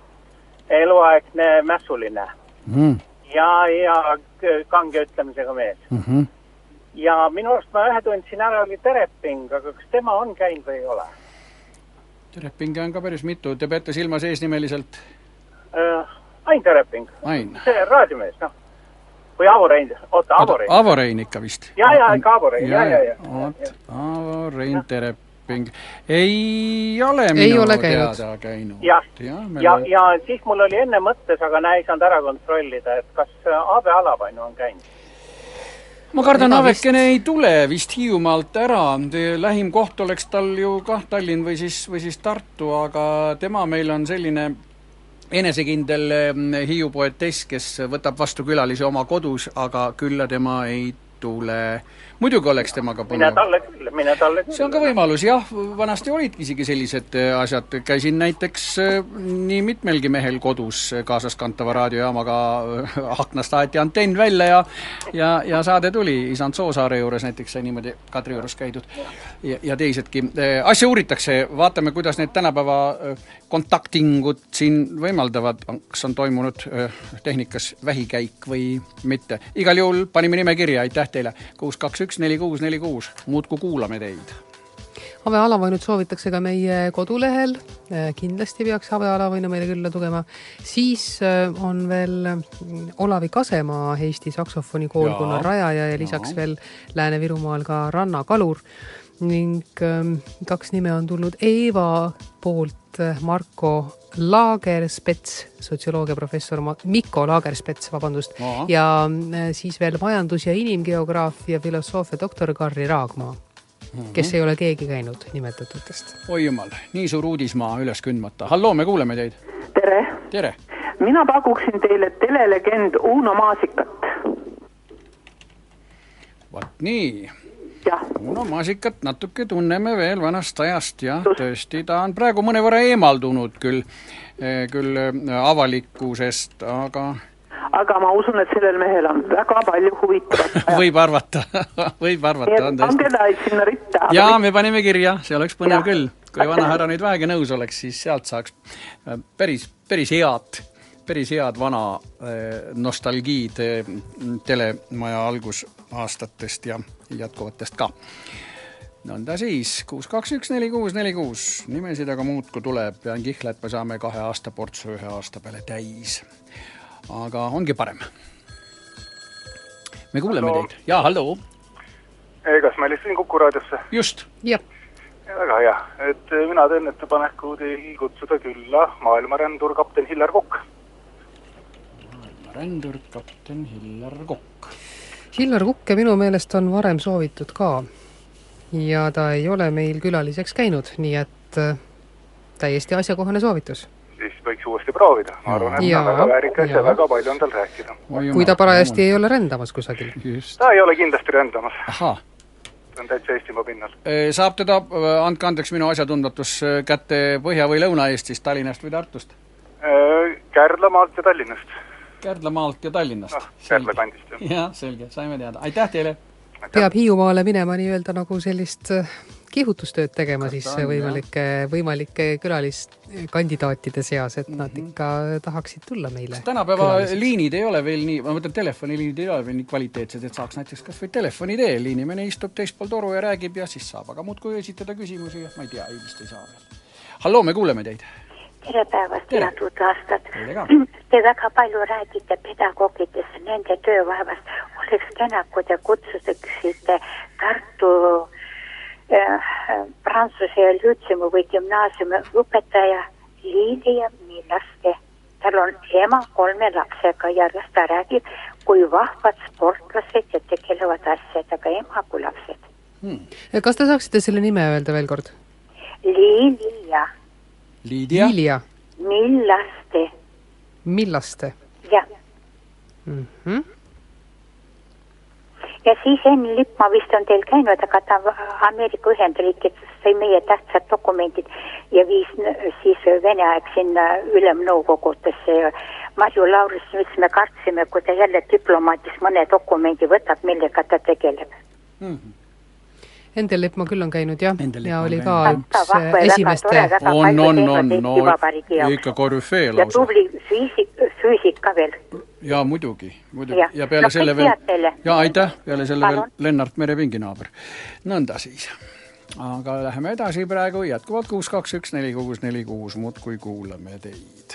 S17: eluaegne mässuline mm. ja, ja kange ütlemisega mees. Mm -hmm. Ja minu arust ma ühe tundsin ära oli Tereping, aga kas tema on käinud või ei ole?
S1: Terepinge on ka päris mitu, te peate silmas eesnimeliselt?
S17: Uh, Ain Tereping.
S1: Ain.
S17: See raadiomees, noh. Või Avorein, oota, Avorein.
S1: Avorein ikka vist.
S17: Ja, ja, ikka Avorein, ja, ja, ja.
S1: Oot, Avorein Tereping. Ei ole minu ei ole käinud. Teada käinud.
S17: Ja, ja, ja, ja siis mul oli enne mõttes, aga näe, ei saanud ära kontrollida, et kas Aabe Alavainu on käinud.
S1: Ma kardan, Avekene ei tule vist Hiiumaalt ära. Lähim koht oleks tal ju kah Tallinn või siis, või siis Tartu, aga tema meil on selline enesekindel Hiiu poetess, kes võtab vastu külalisi oma kodus, aga külla tema ei tule. Muidugi oleks temaga põnev.
S17: Mine talle küll, mine talle küll.
S1: See on ka võimalus, jah, vanasti olidki isegi sellised asjad. Käisin näiteks nii mitmelgi mehel kodus kaasaskantava raadiojaamaga, aknast aeti antenn välja ja, ja, ja saade tuli Isand Soosaare juures, näiteks sai niimoodi Kadri juures käidud ja, ja teisedki. Asja uuritakse, vaatame, kuidas need tänapäeva kontaktingud siin võimaldavad, kas on toimunud tehnikas vähikäik või mitte. Igal juhul panime nime kirja, aitäh teile. kuus kaks üks neli kuus neli kuus, muudku kuulame teid.
S2: Ave Alavainut soovitakse ka meie kodulehel, kindlasti peaks Ave Alavainu meile külla tugema. Siis on veel Olavi Kasemaa, Eesti saksofoni koolkonna rajaja ja lisaks ja. Veel Lääne-Virumaal ka Ranna Kalur. Ning kaks nime on tulnud Eeva poolt Marko Laagerspets, sotsioloogia professor Mikko Laagerspets, vabandust, Aha. ja siis veel majandus- ja inimgeograaf ja filosoofia doktor Karri Raagmaa, mm-hmm. kes ei ole keegi käinud nimetatutest.
S1: Oi jumal, nii suur uudismaa üles kündmata. Halloo, me kuuleme teid.
S18: Tere.
S1: Tere.
S18: Mina pakuksin teile telelegend Uno Maasikat.
S1: Vaat nii.
S18: Ja.
S1: Uno Maasikat natuke tunneme veel vanast ajast ja tõesti, ta on praegu mõne võrra eemaldunud küll, küll avalikkusest, aga...
S18: Aga ma usun, et sellel mehel on väga palju huvitavat.
S1: võib arvata, võib arvata.
S18: On keda sinna ritta.
S1: Ja me panime kirja, see oleks põnev ja. Küll. Kui vana härra nüüd vähegi nõus oleks, siis sealt saaks päris, päris head, päris head vana nostalgiid telemaja algusaastatest ja jätkuvatest ka. Nõnda siis, kuus kaks üks neli kuus neli kuus, nimesid aga muudku tuleb, pean kihla, et me saame kahe aasta portsu ühe aasta peale täis. Aga ongi parem. Me kuuleme hallo. Teid. Jaa, halloo.
S4: Kas ma helistasin Kuku raadiosse?
S1: Just.
S2: Jah.
S4: Väga hea, et mina teen ettepaneku teil kutsuda külla maailmarändur kapten Hillar Kokk.
S1: Maailmarändur kapten Hillar Kokk.
S2: Hillar Kukke minu meelest on varem soovitud ka ja ta ei ole meil külaliseks käinud, nii et täiesti asjakohane soovitus.
S4: Siis võiks uuesti proovida. Ma arvan, et ja, ta väga väärikas ja väga palju on tal rääkida.
S2: Kui ta parajasti ei ole rändamas kusagil.
S4: Just. Ta ei ole kindlasti rändamas.
S1: Aha.
S4: Ta on täitsa Eestimaa pinnal.
S1: Saab teda, andke andeks minu asjatundmatus, kätte Põhja- või Lõuna-Eestist, Tallinnast või Tartust?
S4: Kärdlamaalt ja Tallinnast.
S1: Kärdlamaalt ja Tallinnast.
S4: No, Kärdla kandist.
S1: Ja, selge, saime teada. Aitäh teile!
S2: Peab Hiiumaale minema nii öelda nagu sellist kihutustööd tegema siis on, võimalike, võimalike külaliskandidaatide seas, et nad ikka tahaksid tulla meile.
S1: Tänapäeva liinid ei ole veel nii, ma mõtlen telefoniliinid ei ole veel nii kvaliteetsed, et saaks näiteks kas või telefoni teel, inimene istub teist pool toru ja räägib ja siis saab, aga muud kui esitada küsimusi, ma ei tea, ei vist ei saa veel. Halloo, me kuuleme teid.
S19: Tere päevast, head uut aastat. Te väga palju räägite pedagoogidest, nende töövaevast. Oleks kena, kui te kutsuksite Tartu äh, prantsuse ja lütsemi või gümnaasiumi õpetaja Liidia Millaste. Tal on ema kolme lapsega ja ta räägib, kui vahvad sportlased ja tegelevad asjadega ema kui lapsed.
S2: Hmm. Kas te saaksite selle nime öelda veel kord?
S19: Liidia.
S1: Liidia?
S2: Liidia.
S19: Millaste.
S2: Millaste?
S19: Jah.
S2: Mm-hmm.
S19: ja siis Enn Lippmaa vist on teil käinud, aga ta Ameerika Ühendriikides sai meie tähtsad dokumendid ja viis siis Vene aeg sinna ülemnõukogutesse ja Marju Lauris, mis me kartsime, kui ta jälle diplomaadis mõne dokumendi võtab, millega ta tegeleb.
S2: Mm-hmm. Endel Lippmaa küll on käinud, jah, ja oli ka
S19: üks
S2: esimeste...
S1: On, on, on, no ikka korüfee lausa.
S19: Ja tubli füüsik, füüsik ka veel.
S1: Ja muidugi, muidugi. Ja, ja peale no, selle veel... Ja aitäh, peale selle Palun. Veel Lennart Merepinginaaber. Nõnda siis. Aga läheme edasi praegu, jätkuvalt kuus kaks üks neli kuus neli kuus, muud kui kuulame teid.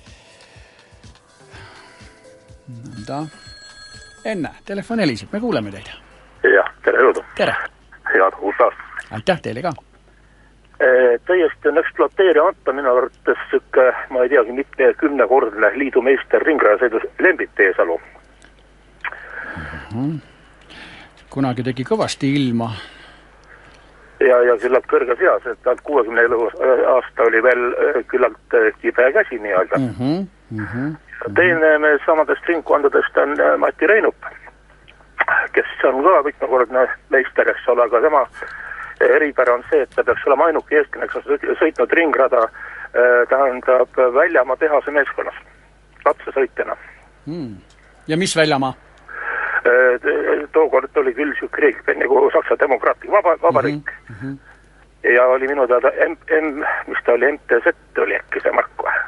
S1: Nõnda. Enne, telefon heliseb, me kuuleme teid.
S3: Jah, tere jõudu.
S1: Tere.
S3: Head uut aastat.
S1: Aitäh teile ka.
S3: Tõesti on ekspluateerimata minu arvates sükke, ma ei teagi, mitte kümnekordne liidumeister ringrajasõidus Lembit Teesalu.
S1: Mm-hmm. Kunagi tegi kõvasti ilma.
S3: Ja, ja küllalt kõrge seas, et kuuekümne aasta oli veel küllalt kibe käsi nii-öelda.
S1: Mm-hmm. Mm-hmm.
S3: Teine me samadest ringkondadest on Mati Reinup, kes on ka mitmekordne meister, eks ole, aga tema eripära on see, et ta peaks olema ainuke eestlane, kes on sõitnud ringrada, tähendab väljamaa tehase meeskonnas, lapsesõitjana.
S1: Hmm. Ja mis väljamaa?
S3: Tookord oli küll siuke riik, nagu Saksa demokraatlik vaba, vabariik.
S1: Mm-hmm.
S3: Ja oli minu teada M, M, mis ta oli, M T Z oli äkki see mark või?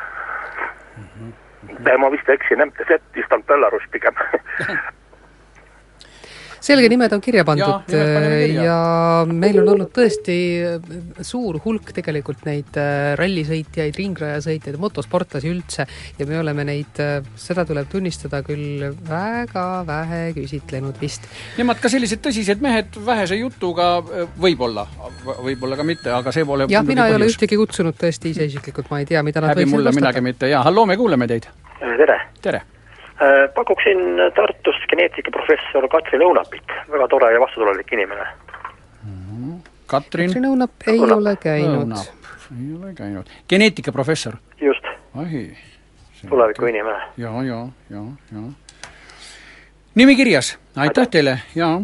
S3: Mm-hmm. Ma vist eksin, M T Z, vist on Belarus pigem.
S2: Selge nimed on kirja pandud ja, kirja. Ja meil on olnud tõesti suur hulk tegelikult neid rallisõitjaid, ringrajasõitjaid, motosportlasi üldse ja me oleme neid, seda tuleb tunnistada küll väga vähe küsitlenud vist.
S1: Nemad ka sellised tõsised mehed vähese jutuga võib-olla, võib-olla ka mitte, aga see pole...
S2: Ja mina ei ole ühtegi kutsunud tõesti ise isiklikult, ma ei tea, mida nad
S1: Häbi
S2: võiksid
S1: mulle
S2: vastata.
S1: Minagi mitte, ja halloo, me kuuleme teid.
S3: Tere.
S1: Tere.
S3: Pakuksin Tartust geneetikaprofessor Katrin Õunapit, väga tore ja vastutulelik inimene.
S1: Katrin?
S2: Katrin Õunap ei Õunap. ole käinud.
S1: Õunap. Ei ole käinud. Geneetikaprofessor?
S3: Just.
S1: Ahi.
S3: Tuleviku inimene.
S1: Ja, ja, ja, ja. Nimi kirjas. Aitäh teile, jaa.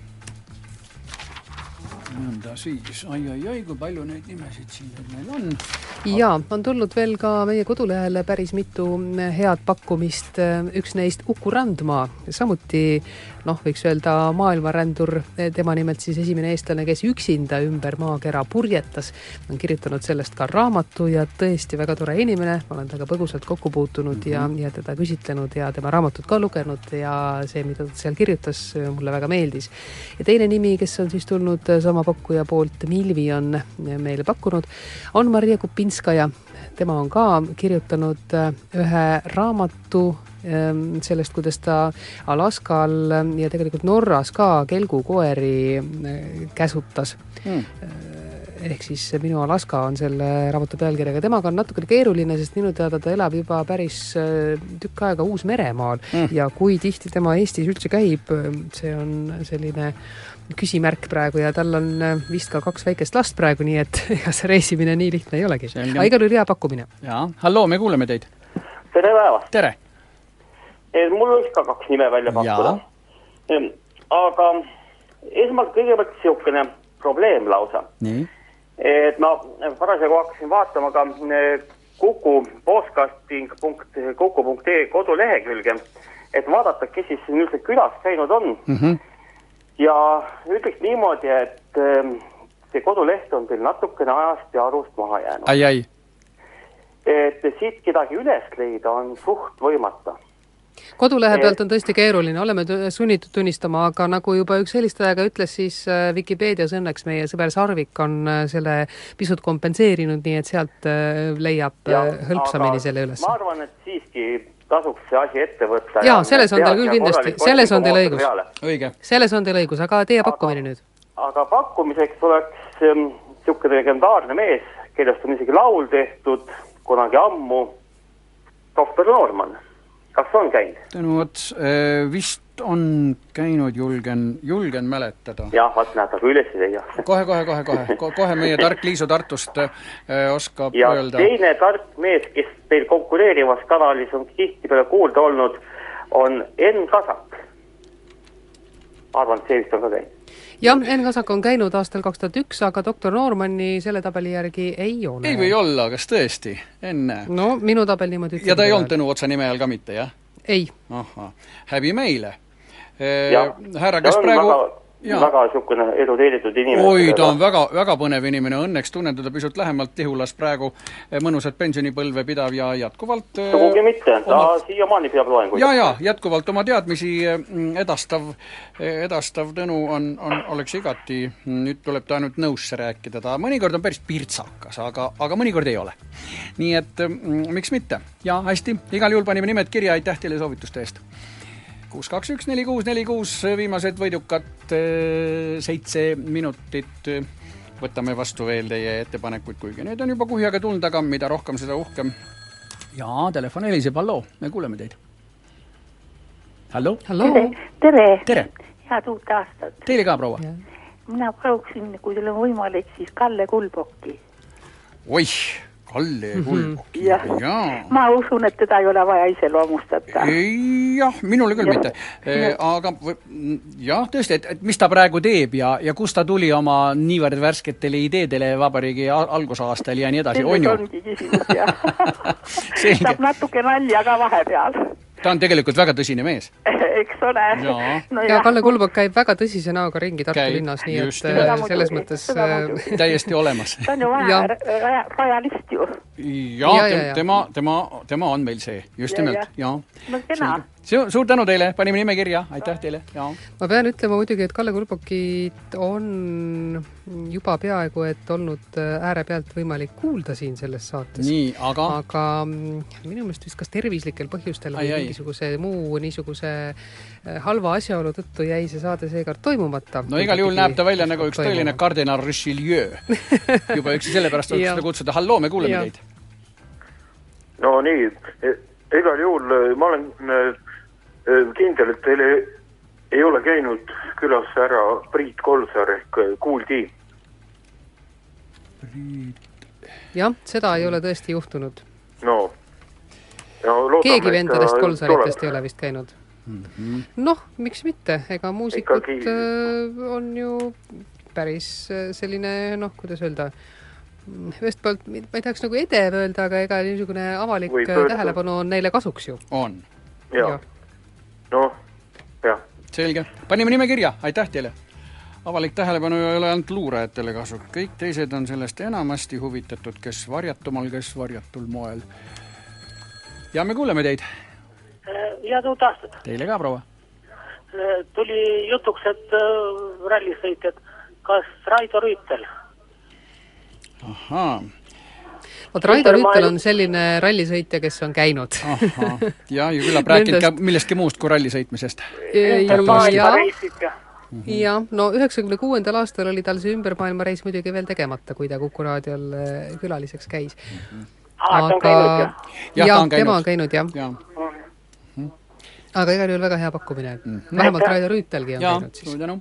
S1: Nõnda siis, ai, ai, ai, kui palju neid nimesid siin meil on.
S2: Ja, on tulnud veel ka meie kodulehele päris mitu head pakkumist. Üks neist Uku Randmaa, samuti, noh, võiks öelda maailmarändur, tema nimelt siis esimene eestlane, kes üksinda ümber maakera purjetas. On kirjutanud sellest ka raamatu ja tõesti väga tore inimene. Ma olen taga põgusalt kokku puutunud ja, ja teda küsitlenud ja tema raamatut ka lugenud ja see, mida ta seal kirjutas, mulle väga meeldis. Ja teine nimi, kes on siis tulnud sama pakkuja poolt, Milvi on meile pakkunud, on Maria Kupinskaja. Tema on ka kirjutanud ühe raamatu sellest, kuidas ta Alaskal ja tegelikult Norras ka kelgukoeri käsutas. Mm. Ehk siis Minu Alaska on selle raamatu pealkirjaga. Temaga on natukene keeruline, sest minu teada ta elab juba päris tükk aega Uus-Meremaal mm. ja kui tihti tema Eestis üldse käib, see on selline küsimärk praegu ja tal on vist ka kaks väikest last praegu, nii et ega see reisimine nii lihtne ei olegi. Aga igal oli hea pakkumine.
S1: Jaa, halloo, me kuuleme teid.
S3: Tere päeva.
S1: Tere.
S3: Mul oleks ka kaks nime välja pakkuda. Ja. Aga esmalt kõigepealt siukene probleem lausa.
S1: Nii.
S3: Et ma parasjagu hakkasin vaatama ka Kuku podcasting punkt kuku punkt ee kodulehekülge, et vaadata, kes siis üldse külas käinud on.
S1: Mhm.
S3: Ja ütleks niimoodi, et see koduleht on teil natukene ajast ja arust maha jäänud.
S1: Ai, ai.
S3: Et siit kedagi üles leida on suht võimata.
S2: Kodulehe pealt on tõesti keeruline, oleme sunnitud tunnistama, aga nagu juba üks helistajaga ütles, siis Wikipeedias õnneks meie sõber Sarvik on selle pisut kompenseerinud, nii et sealt leiab ja, hõlpsamini selle üles.
S3: Ma arvan, et siiski tasuks see asi ette võtta.
S2: Jaa, selles on teil küll kindlasti, selles on teil õigus.
S1: Õige.
S2: Selles on teil õigus, aga teie pakkumine nüüd?
S3: Aga pakkumiseks oleks siuke legendaarne mees, kellest on isegi laul tehtud kunagi ammu, doktor Noorman. Kas on käinud?
S1: Tänu, et vist on käinud, julgen, julgen mäletada.
S3: Jah, vaat näed, aga üles ei leia.
S1: Kohe, kohe, kohe, kohe. Kohe meie tark Liisu Tartust oskab
S3: ja
S1: öelda.
S3: Ja teine tark mees, kes teil konkureerivas kanalis on tihti peale kuulda olnud, on Enn Kasak.
S14: arvan, et see vist on ka käinud.
S2: jah, Enn Kasak on käinud aastal kaks tuhat üks, aga doktor Noormanni selle tabeli järgi ei ole.
S1: Ei või olla, kas tõesti? Enne?
S2: No minu tabel niimoodi ütleb.
S1: Ja ta ei olnud Tõnu Otsa nime all ka mitte, jah?
S2: Ei.
S1: Aha, häbi meile.
S14: Jah,
S1: härra, kes praegu...
S14: Väga... Ja. väga niisugune eduteeritud inimene.
S1: Oi, ta on väga, väga põnev inimene, õnneks tunnen teda pisut lähemalt Tihulas praegu mõnusat pensionipõlve pidav ja jätkuvalt...
S14: Sugugi mitte, ta oma... siiamaani peab loenguid.
S1: Ja, ja, jätkuvalt oma teadmisi edastav, edastav Tõnu on, on, oleks igati, nüüd tuleb ta ainult nõusse rääkida, ta mõnikord on päris pirtsakas, aga, aga mõnikord ei ole. Nii et miks mitte? Ja, hästi, igal juhul panime nimed kirja, aitäh teile soovituste eest. kuus kaks üks neli kuus neli kuus viimased võidukad seitse minutit. Võtame vastu veel teie ettepanekuid, kuigi need on juba kuhjaga tulnud, aga mida rohkem, seda uhkem. Jaa, telefon heliseb, halloo, me kuuleme teid. Halloo?
S5: Tere, tere.
S1: Tere.
S5: Head uut aastat.
S1: Teile ka, proua.
S5: Mina paluksin, kui teil on võimalik, siis Kalle Kulbokki.
S1: Oih! Kalle Kulbok.
S5: Ja. Ja. Ma usun, et teda ei ole vaja ise loomustada.
S1: Jah, minule küll ja. mitte. E, aga jah, tõesti, et, et mis ta praegu teeb ja, ja kus ta tuli oma niivõrd värsketele ideedele vabariigi algusaastal ja nii edasi.
S5: Selles ongi küsimus, jah. Saab natuke nalja ka vahepeal.
S1: Ta on tegelikult väga tõsine mees.
S5: Eks ole.
S2: Ja, no ja Kalle Kulbok käib väga tõsise näoga ringi Tartu käib, linnas, nii et seda selles muidugi, mõttes...
S1: Täiesti olemas.
S5: Ta on ju vaja, vajalist ju.
S1: Ja, ja, ja, ja. Tema, tema, tema on meil see, just nimelt. Ja, ja.
S5: No kena.
S1: Suur, suur tänu teile, panime nime kirja, aitäh teile. Ja.
S2: Ma pean ütlema muidugi, et Kalle Kulbokit on juba peaaegu, et olnud ääre pealt võimalik kuulda siin selles saates.
S1: Nii, aga...
S2: Aga minu meelest vist kas tervislikel põhjustel või mingisuguse muu niisuguse halva asjaolu tõttu jäi see saade seekord toimumata.
S1: No igal juhul näeb ta välja nagu üks tõeline kardinal Richelieu. Juba üks sellepärast on seda kutsuda. Halloo, me kuuleme teid.
S3: No nii, igal juhul ma olen kindel, et teil ei ole käinud külas ära Priit Kolsar ehk Kuuldi.
S2: Jah, seda ei ole tõesti juhtunud.
S3: No, no loodame,
S2: keegi vendadest Kolsaritest ei ole vist käinud. Mm-hmm. Noh, miks mitte, ega muusikud Ikkagi... on ju päris selline, noh, kuidas öelda, ühest poolt, ma ei tahaks nagu edev öelda, aga ega niisugune avalik tähelepanu on neile kasuks ju.
S1: On.
S3: Ja. Ja. No, jah.
S1: Selge. Panime nime kirja, aitäh teile. Avalik tähelepanu ei ole ainult luurajatele kasu. Kõik teised on sellest enamasti huvitatud, kes varjatumal, kes varjatul moel. Ja me kuuleme teid.
S5: Ja tuut aastat.
S1: Teile ka, proua.
S5: Tuli jutuks, et rallisõitjad, kas Raido Rüütel?
S1: Ahaa.
S2: Oot, Raido Rüütel on selline rallisõitja, kes on käinud.
S1: Aha. Ja, ja küllap rääkinud ka millestki muust kui rallisõitmisest.
S2: Ja, ja, no üheksakümne kuuendal aastal oli tal see ümbermaailma reis muidugi veel tegemata, kui ta Kuku raadiol külaliseks käis.
S5: Aa, ta on käinud, jah?
S2: Ja, tema on käinud, jah. Aga igal juhul väga hea pakkumine. Vähemalt Raido Rüütelgi on käinud siis.
S1: Ja, tänu.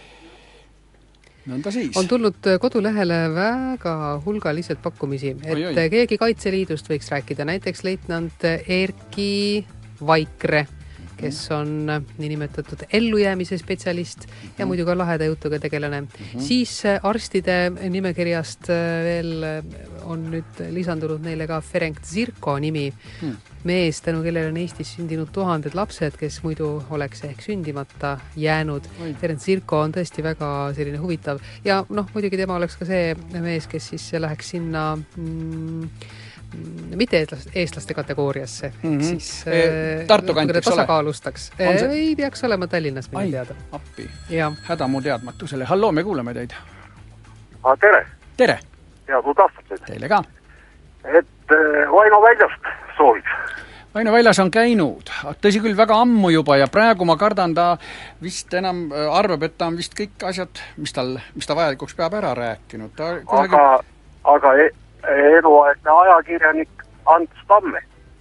S1: Nõnda siis.
S2: On tulnud kodulehele väga hulgaliselt pakkumisi, et oi, oi. keegi Kaitseliidust võiks rääkida, näiteks leitnant Erki Vaikre, kes on niinimetatud ellujäämise spetsialist mm-hmm. ja muidu ka laheda jutuga tegelane. Mm-hmm. Siis arstide nimekirjast veel on nüüd lisandunud neile ka Ferenc Zirko nimi. Mm. Mees, tänu kellele on Eestis sündinud tuhanded lapsed, kes muidu oleks ehk sündimata jäänud. Ferenc Zirko on tõesti väga selline huvitav. Ja noh, muidugi tema oleks ka see mees, kes siis läheks sinna mm, mitte eestlaste kategooriasse.
S1: Mm-hmm.
S2: Siis,
S1: e, Tartu kantiks ole?
S2: Tasakaalustaks. Ei peaks olema Tallinnas minu teada.
S1: Appi. Ja. Häda mu teadmatusele. Halloo, me kuuleme teid.
S3: Ah, tere.
S1: Tere.
S3: Ja, tuut aastat.
S1: Teile ka.
S3: Et Vaino väljast soovid.
S1: Vaino väljas on käinud. Tõsi küll väga ammu juba ja praegu ma kardan ta vist enam arvab, et ta on vist kõik asjad, mis, tal, mis ta vajalikuks peab ära rääkinud. Ta kusagil...
S3: Aga, aga e eluaegne ajakirjanik Ants Tamme.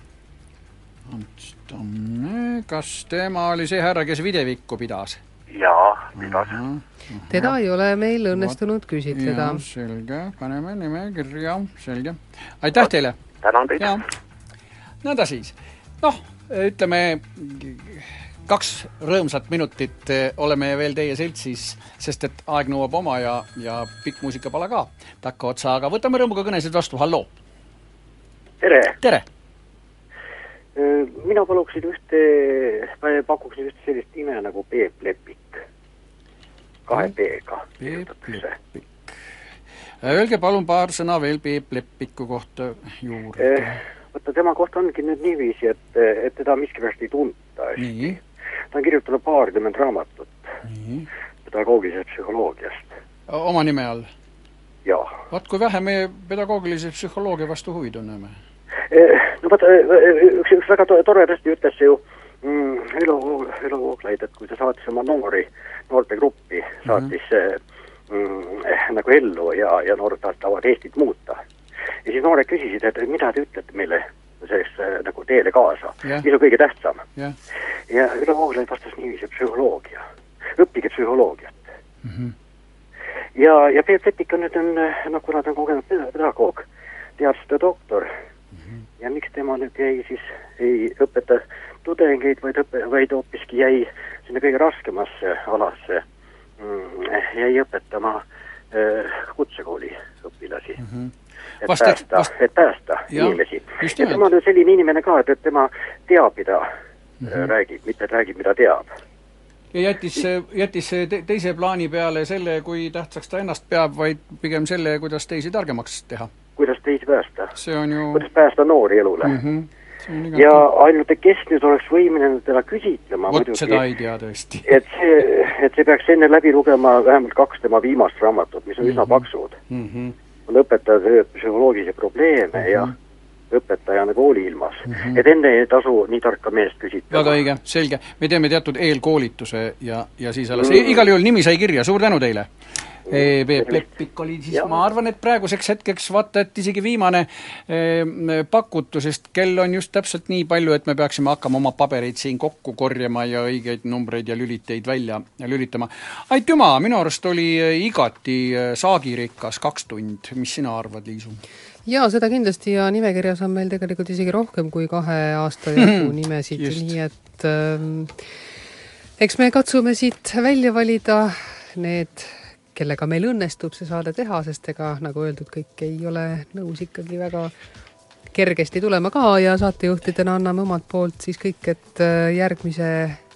S1: Ants Tamme, kas tema oli see härra, kes videvikku pidas?
S3: Jaa, pidas. Uh -huh.
S2: Teda ei ole meil õnnestunud küsitleda.
S1: Ja, selge, paneme nime kirja, selge. Aitäh teile!
S3: Tänan teid!
S1: Nõnda siis. Noh, ütleme, kaks rõõmsat minutit oleme veel teie seltsis, sest et aeg nõuab oma ja, ja pikk muusikapala ka takka otsa, aga võtame rõõmuga kõnesid vastu, halloo!
S11: Tere!
S1: Tere!
S11: Mina paluksin ühte, pakuksin ühte sellist nime nagu Peep Lepik. Kahe P-ga.
S1: Peep Lepik. Öelge palun paar sõna veel Peep Lepiku kohta juurde.
S11: Võtta tema kohta ongi nüüd niiviisi, et, et teda miskipärast ei tunta.
S1: Nii.
S11: Ta on kirjutanud paarkümmend raamatut.
S1: Nii.
S11: Pedagoogilisest psühholoogiast.
S1: Oma nime all?
S11: Jaa.
S1: Vaat kui vähe me pedagoogilise psühholoogia vastu huvi tunneme?
S11: No vaata, üks, üks väga toredasti ütles ju mm, Elo, Elo Vooglaid, et kui ta saatis oma noori, noorte gruppi, saatis mm-hmm. mm, nagu ellu ja, ja noored tahavad Eestit muuta. Ja siis noored küsisid, et mida te ütlete meile sellist nagu teele kaasa, yeah. mis on kõige tähtsam. Yeah. Ja Elo Vooglaid vastas niiviisi psühholoogia. Õppige psühholoogiat. Mm-hmm. Ja, ja Peep Lepik on nüüd, on, no, kuna ta on kogenud pedagoog, teadustöö doktor, ja miks tema nüüd jäi siis, ei õpeta tudengeid, vaid, õpe, vaid hoopiski jäi sinna kõige raskemasse alasse, mm, jäi õpetama äh, kutsekooli õpilasi. Mm-hmm. Et, vast, päästa, vast... et päästa ja, inimesi. Ja tema on selline inimene ka, et, et tema teab, mida mm-hmm. räägib, mitte et räägib, mida teab.
S1: Ja jättis, jättis te, teise plaani peale selle, kui tähtsaks ta ennast peab, vaid pigem selle, kuidas teisi targemaks teha.
S11: Kuidas teisi päästa.
S1: See on ju...
S11: Kuidas päästa noori elule. Mm-hmm. Ja ainult, et kes nüüd oleks võimeline teda küsitlema.
S1: Vot muidugi, seda ei tea tõesti.
S11: Et see, et see peaks enne läbi lugema vähemalt kaks tema viimast raamatut, mis on mm-hmm. üsna paksud. Mm-hmm. On õpetajad psühholoogilisi probleeme mm-hmm. ja õpetajana kooliilmas. Mm-hmm. Et enne ei tasu nii tarka meest küsitlema.
S1: Väga õige, selge. Me teeme teatud eelkoolituse ja, ja siis alles. Mm-hmm. Igal juhul nimi sai kirja, suur tänu teile. Peep Lepik oli siis, ja. Ma arvan, et praeguseks hetkeks vaata, et isegi viimane eh, pakutu, sest kell on just täpselt nii palju, et me peaksime hakkama oma pabereid siin kokku korjama ja õigeid numbreid ja lüliteid välja lülitama. Aitüma, minu arust oli igati saagirikas kaks tund. Mis sina arvad, Liisu?
S2: Jaa, seda kindlasti ja nimekirjas on meil tegelikult isegi rohkem kui kahe aasta jagu nimesid, nii et ähm, eks me katsume siit välja valida need kellega meil õnnestub see saade teha, sest ega, nagu öeldud, kõik ei ole nõus ikkagi väga kergesti tulema ka ja saatejuhtidena anname omalt poolt siis kõik, et järgmise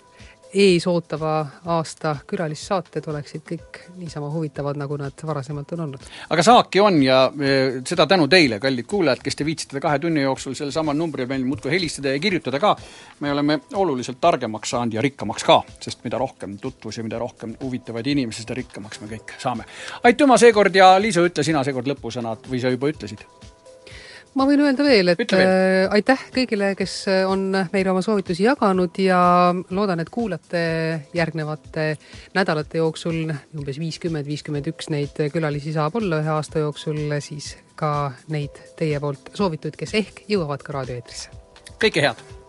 S2: ees ootava aasta külalissaated oleksid kõik niisama huvitavad, nagu nad varasemalt on olnud.
S1: Aga saaki on ja e, seda tänu teile, kallid kuulajad, kes te viitsite kahe tunni jooksul selle sama numbri meil muudkui helistada ja kirjutada ka. Me oleme oluliselt targemaks saanud ja rikkamaks ka, sest mida rohkem tutvus ja mida rohkem huvitavaid inimesi, seda rikkamaks me kõik saame. Aitüma seekord ja Liisu, ütle sina seekord lõpusõnad või sa juba ütlesid?
S2: Ma võin öelda veel, et äh, aitäh kõigile, kes on meile oma soovitusi jaganud ja loodan, et kuulate järgnevate nädalate jooksul, umbes viiskümmend viiskümmend üks neid külalisi saab olla ühe aasta jooksul, siis ka neid teie poolt soovituid, kes ehk jõuavad ka raadioeetrisse.
S1: Kõike head!